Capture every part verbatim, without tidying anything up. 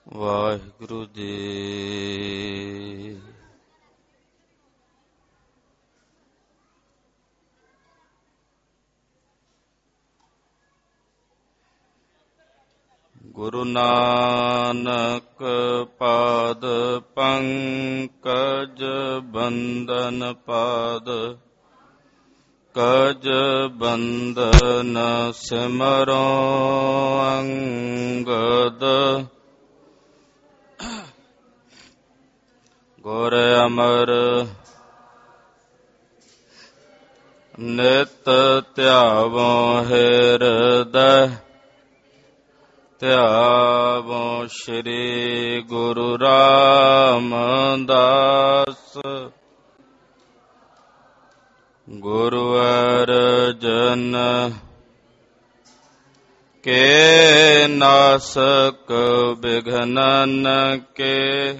ਵਾਹਿਗੁਰੂ ਜੀ। ਗੁਰੂ ਨਾਨਕ ਪਾਦ ਪੰਕਜ ਬੰਦਨ ਪਾਦ ਕਜ ਬੰਦਨ ਸਿਮਰੋ ਅੰਗਦ ਗੁਰ ਅਮਰ ਨਿਤ ਧਿਆਵੋ ਹਿਰਦੈ ਧਿਆਵੋ ਸ਼੍ਰੀ ਗੁਰੂ ਰਾਮਦਾਸ ਗੁਰੂ ਅਰਜਨ ਕੇ ਨਾਸਕ ਬਿਘਨਨ ਕੇ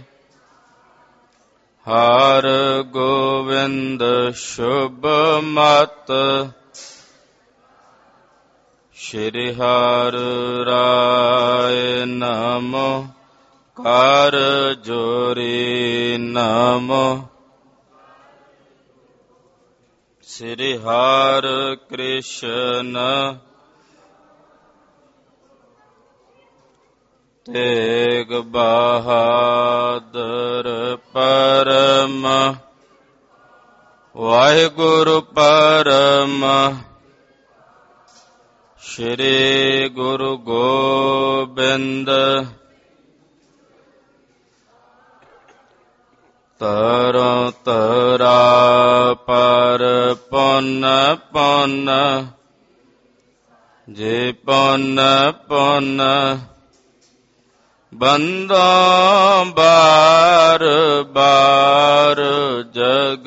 ਹਰ ਗੋਵਿੰਦ ਸ਼ੁਭ ਮਤ ਸ਼੍ਰੀ ਹਰਿ ਰਾਏ ਨਮੋ ਕਰ ਜੋਰੀ ਨਮੋ ਸ੍ਰੀ ਹਰਿ ਕ੍ਰਿਸ਼ਨ ਤੇਗ ਬਹਾਦਰ ਪਰਮ ਵਾਹਿਗੁਰੂ ਪਰਮ ਸ਼੍ਰੀ ਗੁਰੂ ਗੋਬਿੰਦ ਤਰੋ ਤਰਾ ਪਰ ਪੁੰਨ ਪੁੰਨ ਜੇ ਪੁੰਨ ਪੁੰਨ ਬੰਦੋ ਬਾਰ ਬਾਰ ਜਗ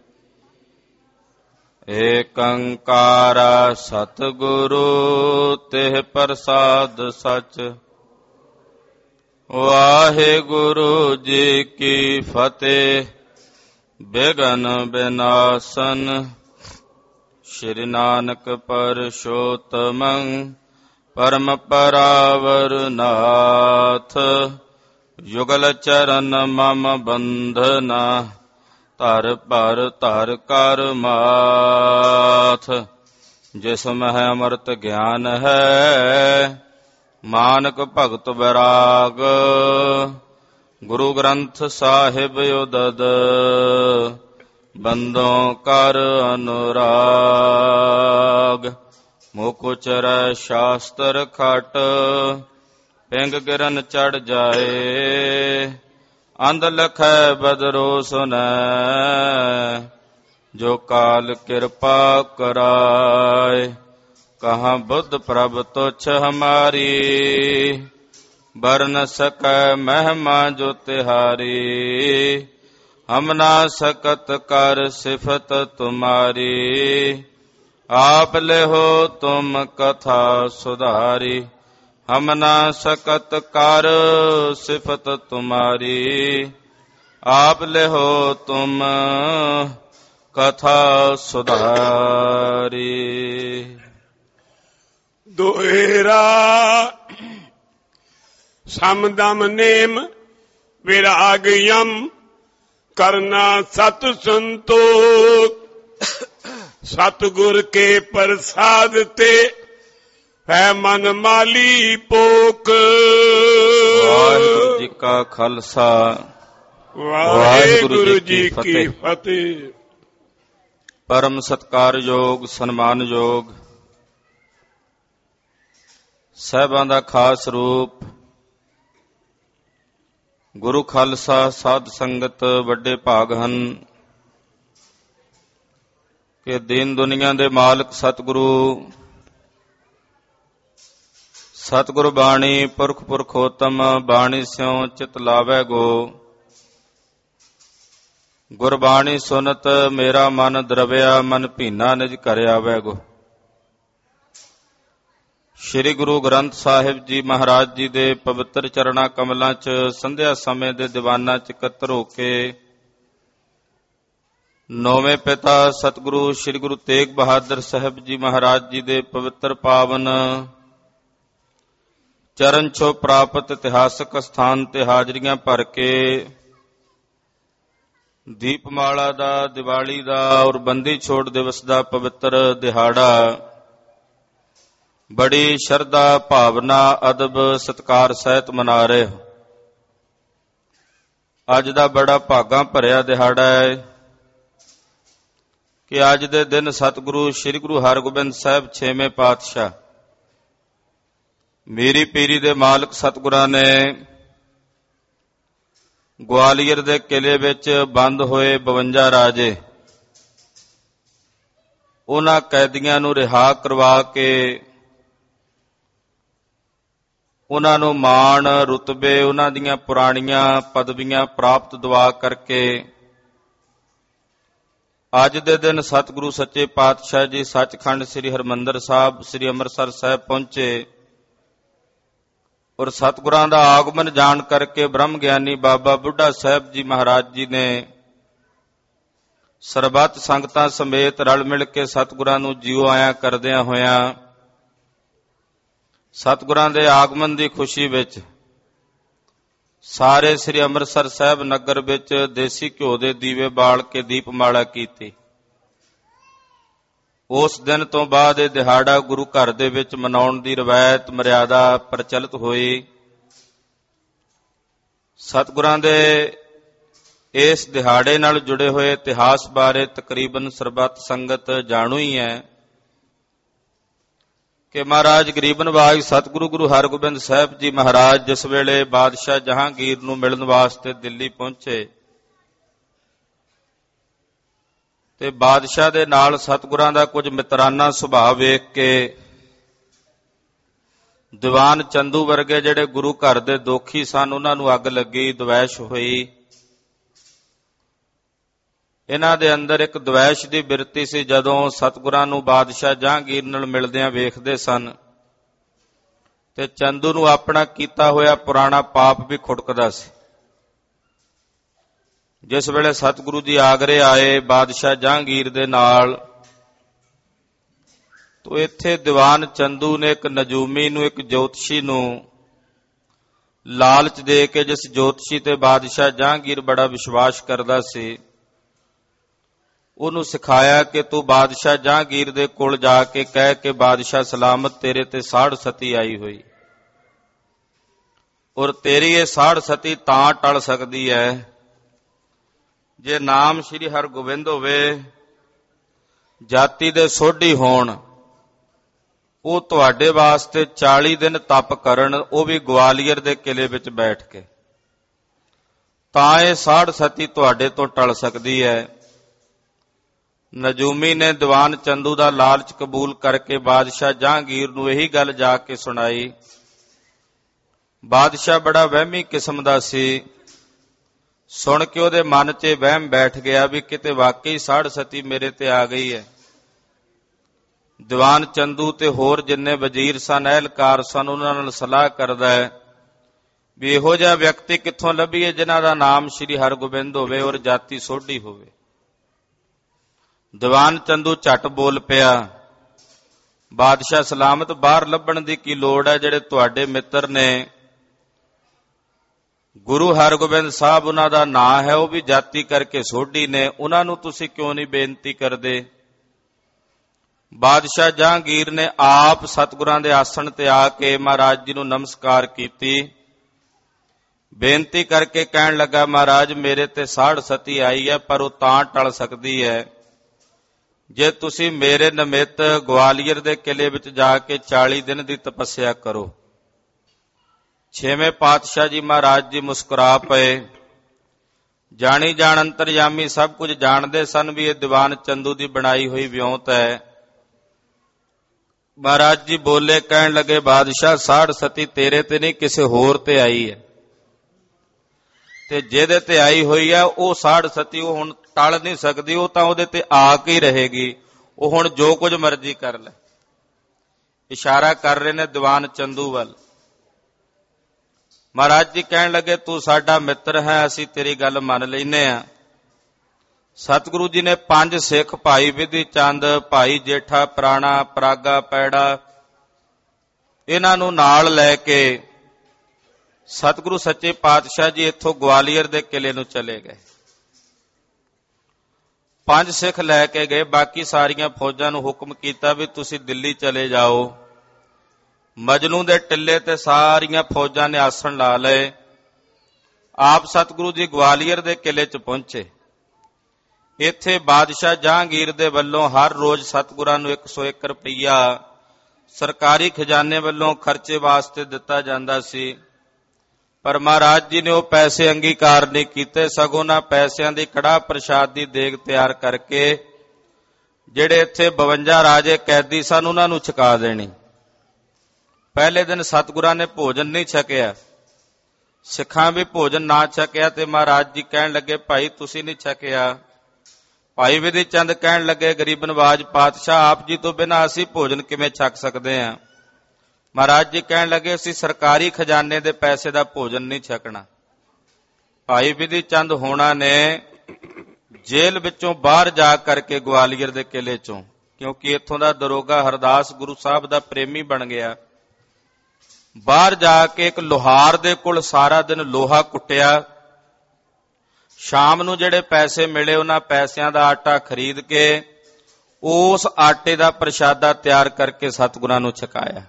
ਏਕ ਓੰਕਾਰ ਸਤਿਗੁਰੂ ਤਿਹ ਪ੍ਰਸਾਦ ਸਚ। ਵਾਹਿਗੁਰੂ ਜੀ ਕੀ ਫਤਿਹ। ਬਿਘਨ ਬਿਨਾਸਨ ਸ਼੍ਰੀ ਨਾਨਕ ਪਰਸ਼ੋਤਮੰ ਪਰਮ ਪਰਾਵਰ ਨਾਥ ਯੁਗਲ ਚਰਨ ਮਮ ਬੰਧਨਾ ਧਰ ਭਰ ਧਰ ਕਰ ਮਾਥ। ਜਿਸ ਮਹਿ ਅੰਮ੍ਰਿਤ ਗਿਆਨ ਹੈ ਮਾਨਕ ਭਗਤ ਵੈਰਾਗ ਗੁਰੂ ਗ੍ਰੰਥ ਸਾਹਿਬ ਉਦਦ ਬੰਦੋਂ ਕਰ ਅਨੁਰਾਗ। ਮੁਖ ਉਚਰੈ ਸ਼ਾਸਤਰ ਖਟ ਪਿੰਗ ਗਿਰਨ ਚੜ੍ਹ ਜਾਏ ਅੰਧ ਲਖੈ ਬਦਰੋ ਸੁਨੈ ਜੋ ਕਾਲ ਕਿਰਪਾ ਕਰਾਏ। ਕਹਾਂ ਬੁੱਧ ਪ੍ਰਭ ਤੁਛ ਹਮਾਰੀ ਬਰ ਨ ਸਕੈ ਮਹਿਮਾ ਜੋ ਤਿਹਾਰੀ। ਹਮ ਨਾ ਸਕਤ ਕਰ ਸਿਫਤ ਤੁਮਾਰੀ ਆਪ ਲਿਹੋ ਤੁਮ ਕਥਾ ਸੁਧਾਰੀ। ਹਮ ਨਾ ਸਕਤ ਕਰ ਸਿਫਤ ਤੁਮਾਰੀ ਆਪ ਲਿਹੋ ਤੁਮ ਕਥਾ ਸੁਧਾਰੀ। ਦੋਹਰਾ ਸਮਦਮ ਨੇਮ ਵਿਰਾਗ ਯਮ ਕਰਨਾ ਸਤ ਸੰਤੋਖ। ਸਤਿਗੁਰ ਕੇ ਪ੍ਰਸਾਦ ਤੇ ਹੈ ਮਨ ਮਾਲੀ ਪੋਕ। ਵਾਹਿਗੁਰੂ ਜੀ ਕਾ ਖਾਲਸਾ ਵਾਹਿਗੁਰੂ ਜੀ ਕੀ ਫਤਿਹ। ਪਰਮ ਸਤਿਕਾਰਯੋਗ ਸਨਮਾਨਯੋਗ ਸਾਹਿਬਾਂ ਦਾ ਖਾਸ ਰੂਪ ਗੁਰੂ ਖਾਲਸਾ ਸਾਧ ਸੰਗਤ ਵੱਡੇ ਭਾਗ ਹਨ ਕਿ ਦੀਨ ਦੁਨੀਆ ਦੇ ਮਾਲਕ ਸਤਿਗੁਰੂ ਸਤਿਗੁਰ ਬਾਣੀ ਪੁਰਖ ਪੁਰਖੋਤਮ ਬਾਣੀ ਸਿਉ ਚਿਤ ਲਾਵੈ ਗੋ। ਗੁਰਬਾਣੀ ਸੁਨਤ ਮੇਰਾ ਮਨ ਦਰਵਿਆ ਮਨ ਭੀਨਾ ਨਿਜ ਘਰ ਆਵੈ ਗੋ। ਸ਼੍ਰੀ ਗੁਰੂ ਗ੍ਰੰਥ ਸਾਹਿਬ ਜੀ ਮਹਾਰਾਜ ਜੀ ਦੇ ਪਵਿੱਤਰ ਚਰਣਾ ਕਮਲਾਂ 'ਚ ਸੰਧਿਆ ਸਮੇਂ ਦੇ ਦੀਵਾਨਾਂ 'ਚ ਇਕੱਤਰ ਹੋ ਕੇ ਨੌਵੇਂ ਪਿਤਾ ਸਤਿਗੁਰੂ ਸ਼੍ਰੀ ਗੁਰੂ ਤੇਗ ਬਹਾਦਰ ਸਾਹਿਬ ਜੀ ਮਹਾਰਾਜ ਜੀ ਦੇ ਪਵਿੱਤਰ ਪਾਵਨ ਚਰਨ ਛੋ ਪ੍ਰਾਪਤ ਇਤਿਹਾਸਕ ਸਥਾਨ ਤੇ ਹਾਜ਼ਰੀਆਂ ਭਰ ਕੇ ਦੀਪਮਾਲਾ ਦਾ, ਦੀਵਾਲੀ ਦਾ ਔਰ ਬੰਦੀ ਛੋੜ ਦਿਵਸ ਦਾ ਪਵਿੱਤਰ ਦਿਹਾੜਾ ਬੜੀ ਸ਼ਰਧਾ, ਭਾਵਨਾ, ਅਦਬ, ਸਤਿਕਾਰ ਸਹਿਤ ਮਨਾ ਰਹੇ ਹੋ। ਅੱਜ ਦਾ ਬੜਾ ਭਾਗਾਂ ਭਰਿਆ ਦਿਹਾੜਾ ਹੈ ਕਿ ਅੱਜ ਦੇ ਦਿਨ ਸਤਿਗੁਰੂ ਸ੍ਰੀ ਗੁਰੂ ਹਰਗੋਬਿੰਦ ਸਾਹਿਬ ਛੇਵੇਂ ਪਾਤਸ਼ਾਹ ਮੀਰੀ ਪੀਰੀ ਦੇ ਮਾਲਕ ਸਤਿਗੁਰਾਂ ਨੇ ਗਵਾਲੀਅਰ ਦੇ ਕਿਲੇ ਵਿੱਚ ਬੰਦ ਹੋਏ ਬਵੰਜਾ ਰਾਜੇ, ਉਹਨਾਂ ਕੈਦੀਆਂ ਨੂੰ ਰਿਹਾ ਕਰਵਾ ਕੇ ਉਹਨਾਂ ਨੂੰ ਮਾਣ, ਰੁਤਬੇ, ਉਹਨਾਂ ਦੀਆਂ ਪੁਰਾਣੀਆਂ ਪਦਵੀਆਂ ਪ੍ਰਾਪਤ ਦਵਾ ਕਰਕੇ ਅੱਜ ਦੇ ਦਿਨ ਸਤਿਗੁਰੂ ਸੱਚੇ ਪਾਤਸ਼ਾਹ ਜੀ ਸੱਚਖੰਡ ਸ੍ਰੀ ਹਰਿਮੰਦਰ ਸਾਹਿਬ, ਸ੍ਰੀ ਅੰਮ੍ਰਿਤਸਰ ਸਾਹਿਬ ਪਹੁੰਚੇ ਔਰ ਸਤਿਗੁਰਾਂ ਦਾ ਆਗਮਨ ਜਾਣ ਕਰਕੇ ਬ੍ਰਹਮ ਗਿਆਨੀ ਬਾਬਾ ਬੁੱਢਾ ਸਾਹਿਬ ਜੀ ਮਹਾਰਾਜ ਜੀ ਨੇ ਸਰਬੱਤ ਸੰਗਤਾਂ ਸਮੇਤ ਰਲ ਮਿਲ ਕੇ ਸਤਿਗੁਰਾਂ ਨੂੰ ਜੀਉ ਆਇਆਂ ਕਰਦਿਆਂ ਹੋਇਆਂ ਸਤਿਗੁਰਾਂ ਦੇ ਆਗਮਨ ਦੀ ਖੁਸ਼ੀ ਵਿੱਚ ਸਾਰੇ ਸ੍ਰੀ ਅੰਮ੍ਰਿਤਸਰ ਸਾਹਿਬ ਨਗਰ ਵਿੱਚ ਦੇਸੀ ਘਿਓ ਦੇ ਦੀਵੇ ਬਾਲ ਕੇ ਦੀਪਮਾਲਾ ਕੀਤੀ। ਉਸ ਦਿਨ ਤੋਂ ਬਾਅਦ ਇਹ ਦਿਹਾੜਾ ਗੁਰੂ ਘਰ ਦੇ ਵਿੱਚ ਮਨਾਉਣ ਦੀ ਰਵਾਇਤ ਮਰਿਆਦਾ ਪ੍ਰਚਲਿਤ ਹੋਈ। ਸਤਿਗੁਰਾਂ ਦੇ ਇਸ ਦਿਹਾੜੇ ਨਾਲ ਜੁੜੇ ਹੋਏ ਇਤਿਹਾਸ ਬਾਰੇ ਤਕਰੀਬਨ ਸਰਬੱਤ ਸੰਗਤ ਜਾਣੂ ਹੀ ਹੈ ਕਿ ਮਹਾਰਾਜ ਗਰੀਬ ਨਵਾਜ ਸਤਿਗੁਰੂ ਗੁਰੂ ਹਰਗੋਬਿੰਦ ਸਾਹਿਬ ਜੀ ਮਹਾਰਾਜ ਜਿਸ ਵੇਲੇ ਬਾਦਸ਼ਾਹ ਜਹਾਂਗੀਰ ਨੂੰ ਮਿਲਣ ਵਾਸਤੇ ਦਿੱਲੀ ਪਹੁੰਚੇ ਤੇ ਬਾਦਸ਼ਾਹ ਦੇ ਨਾਲ ਸਤਿਗੁਰਾਂ ਦਾ ਕੁਝ ਮਿੱਤਰਾਨਾ ਸੁਭਾਅ ਵੇਖ ਕੇ ਦੀਵਾਨ ਚੰਦੂ ਵਰਗੇ ਜਿਹੜੇ ਗੁਰੂ ਘਰ ਦੇ ਦੋਖੀ ਸਨ ਉਹਨਾਂ ਨੂੰ ਅੱਗ ਲੱਗੀ, ਦਵੈਸ਼ ਹੋਈ। ਇਹਨਾਂ ਦੇ ਅੰਦਰ ਇੱਕ ਦਵੈਸ਼ ਦੀ ਬਿਰਤੀ ਸੀ। ਜਦੋਂ ਸਤਿਗੁਰਾਂ ਨੂੰ ਬਾਦਸ਼ਾਹ ਜਹਾਂਗੀਰ ਨਾਲ ਮਿਲਦਿਆਂ ਵੇਖਦੇ ਸਨ ਤੇ ਚੰਦੂ ਨੂੰ ਆਪਣਾ ਕੀਤਾ ਹੋਇਆ ਪੁਰਾਣਾ ਪਾਪ ਵੀ ਖੁਟਕਦਾ ਸੀ। ਜਿਸ ਵੇਲੇ ਸਤਿਗੁਰੂ ਜੀ ਆਗਰੇ ਆਏ ਬਾਦਸ਼ਾਹ ਜਹਾਂਗੀਰ ਦੇ ਨਾਲ, ਤੋ ਇੱਥੇ ਦੀਵਾਨ ਚੰਦੂ ਨੇ ਇੱਕ ਨਜੂਮੀ ਨੂੰ, ਇੱਕ ਜੋਤਸ਼ੀ ਨੂੰ ਲਾਲਚ ਦੇ ਕੇ, ਜਿਸ ਜੋਤਸ਼ੀ ਤੇ ਬਾਦਸ਼ਾਹ ਜਹਾਂਗੀਰ ਬੜਾ ਵਿਸ਼ਵਾਸ ਕਰਦਾ ਸੀ, ਉਹਨੂੰ ਸਿਖਾਇਆ ਕਿ ਤੂੰ ਬਾਦਸ਼ਾਹ ਜਹਾਂਗੀਰ ਦੇ ਕੋਲ ਜਾ ਕੇ ਕਹਿ ਕਿ ਬਾਦਸ਼ਾਹ ਸਲਾਮਤ ਤੇਰੇ ਤੇ ਸਾੜ ਸਤੀ ਆਈ ਹੋਈ ਔਰ ਤੇਰੀ ਇਹ ਸਾੜ ਸਤੀ ਤਾਂ ਟਲ ਸਕਦੀ ਹੈ ਜੇ ਨਾਮ ਸ੍ਰੀ ਹਰਗੋਬਿੰਦ ਹੋਵੇ, ਜਾਤੀ ਦੇ ਸੋਢੀ ਹੋਣ, ਉਹ ਤੁਹਾਡੇ ਵਾਸਤੇ ਚਾਲੀ ਦਿਨ ਤਪ ਕਰਨ, ਉਹ ਵੀ ਗਵਾਲੀਅਰ ਦੇ ਕਿਲੇ ਵਿੱਚ ਬੈਠ ਕੇ, ਤਾਂ ਇਹ ਸਾੜ ਸਤੀ ਤੁਹਾਡੇ ਤੋਂ ਟਲ ਸਕਦੀ ਹੈ। ਨਜੂਮੀ ਨੇ ਦੀਵਾਨ ਚੰਦੂ ਦਾ ਲਾਲਚ ਕਬੂਲ ਕਰਕੇ ਬਾਦਸ਼ਾਹ ਜਹਾਂਗੀਰ ਨੂੰ ਇਹੀ ਗੱਲ ਜਾ ਕੇ ਸੁਣਾਈ। ਬਾਦਸ਼ਾਹ ਬੜਾ ਵਹਿਮੀ ਕਿਸਮ ਦਾ ਸੀ। ਸੁਣ ਕੇ ਉਹਦੇ ਮਨ 'ਚ ਵਹਿਮ ਬੈਠ ਗਿਆ ਵੀ ਕਿਤੇ ਵਾਕਈ ਸਾੜ ਸਤੀ ਮੇਰੇ ਤੇ ਆ ਗਈ ਹੈ। ਦੀਵਾਨ ਚੰਦੂ ਤੇ ਹੋਰ ਜਿੰਨੇ ਵਜ਼ੀਰ ਸਨ, ਅਹਿਲਕਾਰ ਸਨ, ਉਹਨਾਂ ਨਾਲ ਸਲਾਹ ਕਰਦਾ ਹੈ ਵੀ ਇਹੋ ਜਿਹਾ ਵਿਅਕਤੀ ਕਿੱਥੋਂ ਲੱਭੀਏ ਜਿਨ੍ਹਾਂ ਦਾ ਨਾਮ ਸ੍ਰੀ ਹਰਗੋਬਿੰਦ ਹੋਵੇ ਔਰ ਜਾਤੀ ਸੋਢੀ ਹੋਵੇ। ਦੀਵਾਨ ਚੰਦੂ ਝੱਟ ਬੋਲ ਪਿਆ, ਬਾਦਸ਼ਾਹ ਸਲਾਮਤ, ਬਾਹਰ ਲੱਭਣ ਦੀ ਕੀ ਲੋੜ ਹੈ? ਜਿਹੜੇ ਤੁਹਾਡੇ ਮਿੱਤਰ ਨੇ ਗੁਰੂ ਹਰਗੋਬਿੰਦ ਸਾਹਿਬ, ਉਹਨਾਂ ਦਾ ਨਾਂ ਹੈ, ਉਹ ਵੀ ਜਾਤੀ ਕਰਕੇ ਸੋਢੀ ਨੇ, ਉਹਨਾਂ ਨੂੰ ਤੁਸੀਂ ਕਿਉਂ ਨਹੀਂ ਬੇਨਤੀ ਕਰਦੇ? ਬਾਦਸ਼ਾਹ ਜਹਾਂਗੀਰ ਨੇ ਆਪ ਸਤਿਗੁਰਾਂ ਦੇ ਆਸਣ ਤੇ ਆ ਕੇ ਮਹਾਰਾਜ ਜੀ ਨੂੰ ਨਮਸਕਾਰ ਕੀਤੀ, ਬੇਨਤੀ ਕਰਕੇ ਕਹਿਣ ਲੱਗਾ, ਮਹਾਰਾਜ ਮੇਰੇ ਤੇ ਸਾੜ ਸਤੀ ਆਈ ਹੈ, ਪਰ ਉਹ ਤਾਂ ਟਲ ਸਕਦੀ ਹੈ ਜੇ ਤੁਸੀਂ ਮੇਰੇ ਨਿਮਿਤ ਗਵਾਲੀਅਰ ਦੇ ਕਿਲੇ ਵਿੱਚ ਜਾ ਕੇ ਚਾਲੀ ਦਿਨ ਦੀ ਤਪੱਸਿਆ ਕਰੋ। ਛੇਵੇਂ ਪਾਤਸ਼ਾਹ ਜੀ ਮਹਾਰਾਜ ਜੀ ਮੁਸਕਰਾ ਪਏ। ਜਾਣੀ ਜਾਣ ਅੰਤਰਯਾਮੀ ਸਭ ਕੁਝ ਜਾਣਦੇ ਸਨ ਵੀ ਇਹ ਦੀਵਾਨ ਚੰਦੂ ਦੀ ਬਣਾਈ ਹੋਈ ਵਿਉਂਤ ਹੈ। ਮਹਾਰਾਜ ਜੀ ਬੋਲੇ, ਕਹਿਣ ਲੱਗੇ, ਬਾਦਸ਼ਾਹ ਸਾੜ ਸਤੀ ਤੇਰੇ ਤੇ ਨਹੀਂ ਕਿਸੇ ਹੋਰ ਤੇ ਆਈ ਹੈ, ਤੇ ਜਿਹਦੇ ਤੇ ਆਈ ਹੋਈ ਹੈ ਉਹ ਸਾੜ ਸਤੀ ਉਹ ਹੁਣ ਟਲ ਨਹੀਂ ਸਕਦੀ, ਉਹ ਤਾਂ ਉਹਦੇ ਤੇ ਆ ਕੇ ਹੀ ਰਹੇਗੀ, ਉਹ ਹੁਣ ਜੋ ਕੁਝ ਮਰਜ਼ੀ ਕਰ ਲੈ। ਇਸ਼ਾਰਾ ਕਰ ਰਹੇ ਨੇ ਦੀਵਾਨ ਚੰਦੂ ਵੱਲ। ਮਹਾਰਾਜ ਜੀ ਕਹਿਣ ਲੱਗੇ, ਤੂੰ ਸਾਡਾ ਮਿੱਤਰ ਹੈ, ਅਸੀਂ ਤੇਰੀ ਗੱਲ ਮੰਨ ਲੈਨੇ ਆ। ਸਤਿਗੁਰੂ ਜੀ ਨੇ ਪੰਜ ਸਿੱਖ, ਭਾਈ ਵਿਧੀ ਚੰਦ, ਭਾਈ ਜੇਠਾ, ਪ੍ਰਾਣਾ, ਪਰਾਗਾ, ਪੈੜਾ, ਇਹਨਾਂ ਨੂੰ ਨਾਲ ਲੈ ਕੇ ਸਤਿਗੁਰੂ ਸੱਚੇ ਪਾਤਸ਼ਾਹ ਜੀ ਇੱਥੋਂ ਗਵਾਲੀਅਰ ਦੇ ਕਿਲੇ ਨੂੰ ਚਲੇ ਗਏ। ਪੰਜ ਸਿੱਖ ਲੈ ਕੇ ਗਏ, ਬਾਕੀ ਸਾਰੀਆਂ ਫੌਜਾਂ ਨੂੰ ਹੁਕਮ ਕੀਤਾ ਵੀ ਤੁਸੀਂ ਦਿੱਲੀ ਚਲੇ ਜਾਓ। ਮਜਨੂ ਦੇ ਟਿੱਲੇ ਤੇ ਸਾਰੀਆਂ ਫੌਜਾਂ ਨੇ ਆਸਣ ਲਾ ਲਏ। ਆਪ ਸਤਿਗੁਰੂ ਜੀ ਗਵਾਲੀਅਰ ਦੇ ਕਿਲੇ 'ਚ ਪਹੁੰਚੇ। ਇੱਥੇ ਬਾਦਸ਼ਾਹ ਜਹਾਂਗੀਰ ਦੇ ਵੱਲੋਂ ਹਰ ਰੋਜ਼ ਸਤਿਗੁਰਾਂ ਨੂੰ ਇੱਕ ਸੌ ਇੱਕ ਰੁਪਈਆ ਸਰਕਾਰੀ ਖਜ਼ਾਨੇ ਵੱਲੋਂ ਖਰਚੇ ਵਾਸਤੇ ਦਿੱਤਾ ਜਾਂਦਾ ਸੀ, ਪਰ ਮਹਾਰਾਜ ਜੀ ਨੇ ਉਹ ਪੈਸੇ ਅੰਗੀਕਾਰ ਨਹੀਂ ਕੀਤੇ, ਸਗੋਂ ਨਾ ਪੈਸਿਆਂ ਦੀ ਕੜਾਹ ਪ੍ਰਸ਼ਾਦ ਦੀ ਦੇਗ ਤਿਆਰ ਕਰਕੇ ਜਿਹੜੇ ਇੱਥੇ ਬਵੰਜਾ ਰਾਜੇ ਕੈਦੀ ਸਨ ਉਹਨਾਂ ਨੂੰ ਛਕਾ ਦੇਣੀ। ਪਹਿਲੇ ਦਿਨ ਸਤਿਗੁਰਾਂ ਨੇ ਭੋਜਨ ਨਹੀਂ ਛਕਿਆ, ਸਿੱਖਾਂ ਵੀ ਭੋਜਨ ਨਾ ਛਕਿਆ ਤੇ ਮਹਾਰਾਜ ਜੀ ਕਹਿਣ ਲੱਗੇ ਭਾਈ ਤੁਸੀਂ ਨਹੀਂ ਛਕਿਆ। ਭਾਈ ਵਿਧੀ ਚੰਦ ਕਹਿਣ ਲੱਗੇ ਗਰੀਬ ਨਵਾਜ ਪਾਤਸ਼ਾਹ ਆਪ ਜੀ ਤੋਂ ਬਿਨਾਂ ਅਸੀਂ ਭੋਜਨ ਕਿਵੇਂ ਛਕ ਸਕਦੇ ਹਾਂ। ਮਹਾਰਾਜ ਜੀ ਕਹਿਣ ਲੱਗੇ ਅਸੀਂ ਸਰਕਾਰੀ ਖਜ਼ਾਨੇ ਦੇ ਪੈਸੇ ਦਾ ਭੋਜਨ ਨਹੀਂ ਛਕਣਾ। ਭਾਈ ਵਿਧੀ ਚੰਦ ਹੋਣਾ ਨੇ ਜੇਲ੍ਹ ਵਿੱਚੋਂ ਬਾਹਰ ਜਾ ਕਰਕੇ ਗਵਾਲੀਅਰ ਦੇ ਕਿਲੇ ਚੋਂ, ਕਿਉਂਕਿ ਇੱਥੋਂ ਦਾ ਦਰੋਗਾ ਹਰਦਾਸ ਗੁਰੂ ਸਾਹਿਬ ਦਾ ਪ੍ਰੇਮੀ ਬਣ ਗਿਆ, ਬਾਹਰ ਜਾ ਕੇ ਇੱਕ ਲੋਹਾਰ ਦੇ ਕੋਲ ਸਾਰਾ ਦਿਨ ਲੋਹਾ ਕੁੱਟਿਆ। ਸ਼ਾਮ ਨੂੰ ਜਿਹੜੇ ਪੈਸੇ ਮਿਲੇ ਉਹਨਾਂ ਪੈਸਿਆਂ ਦਾ ਆਟਾ ਖਰੀਦ ਕੇ ਉਸ ਆਟੇ ਦਾ ਪ੍ਰਸ਼ਾਦਾ ਤਿਆਰ ਕਰਕੇ ਸਤਿਗੁਰਾਂ ਨੂੰ ਛਕਾਇਆ।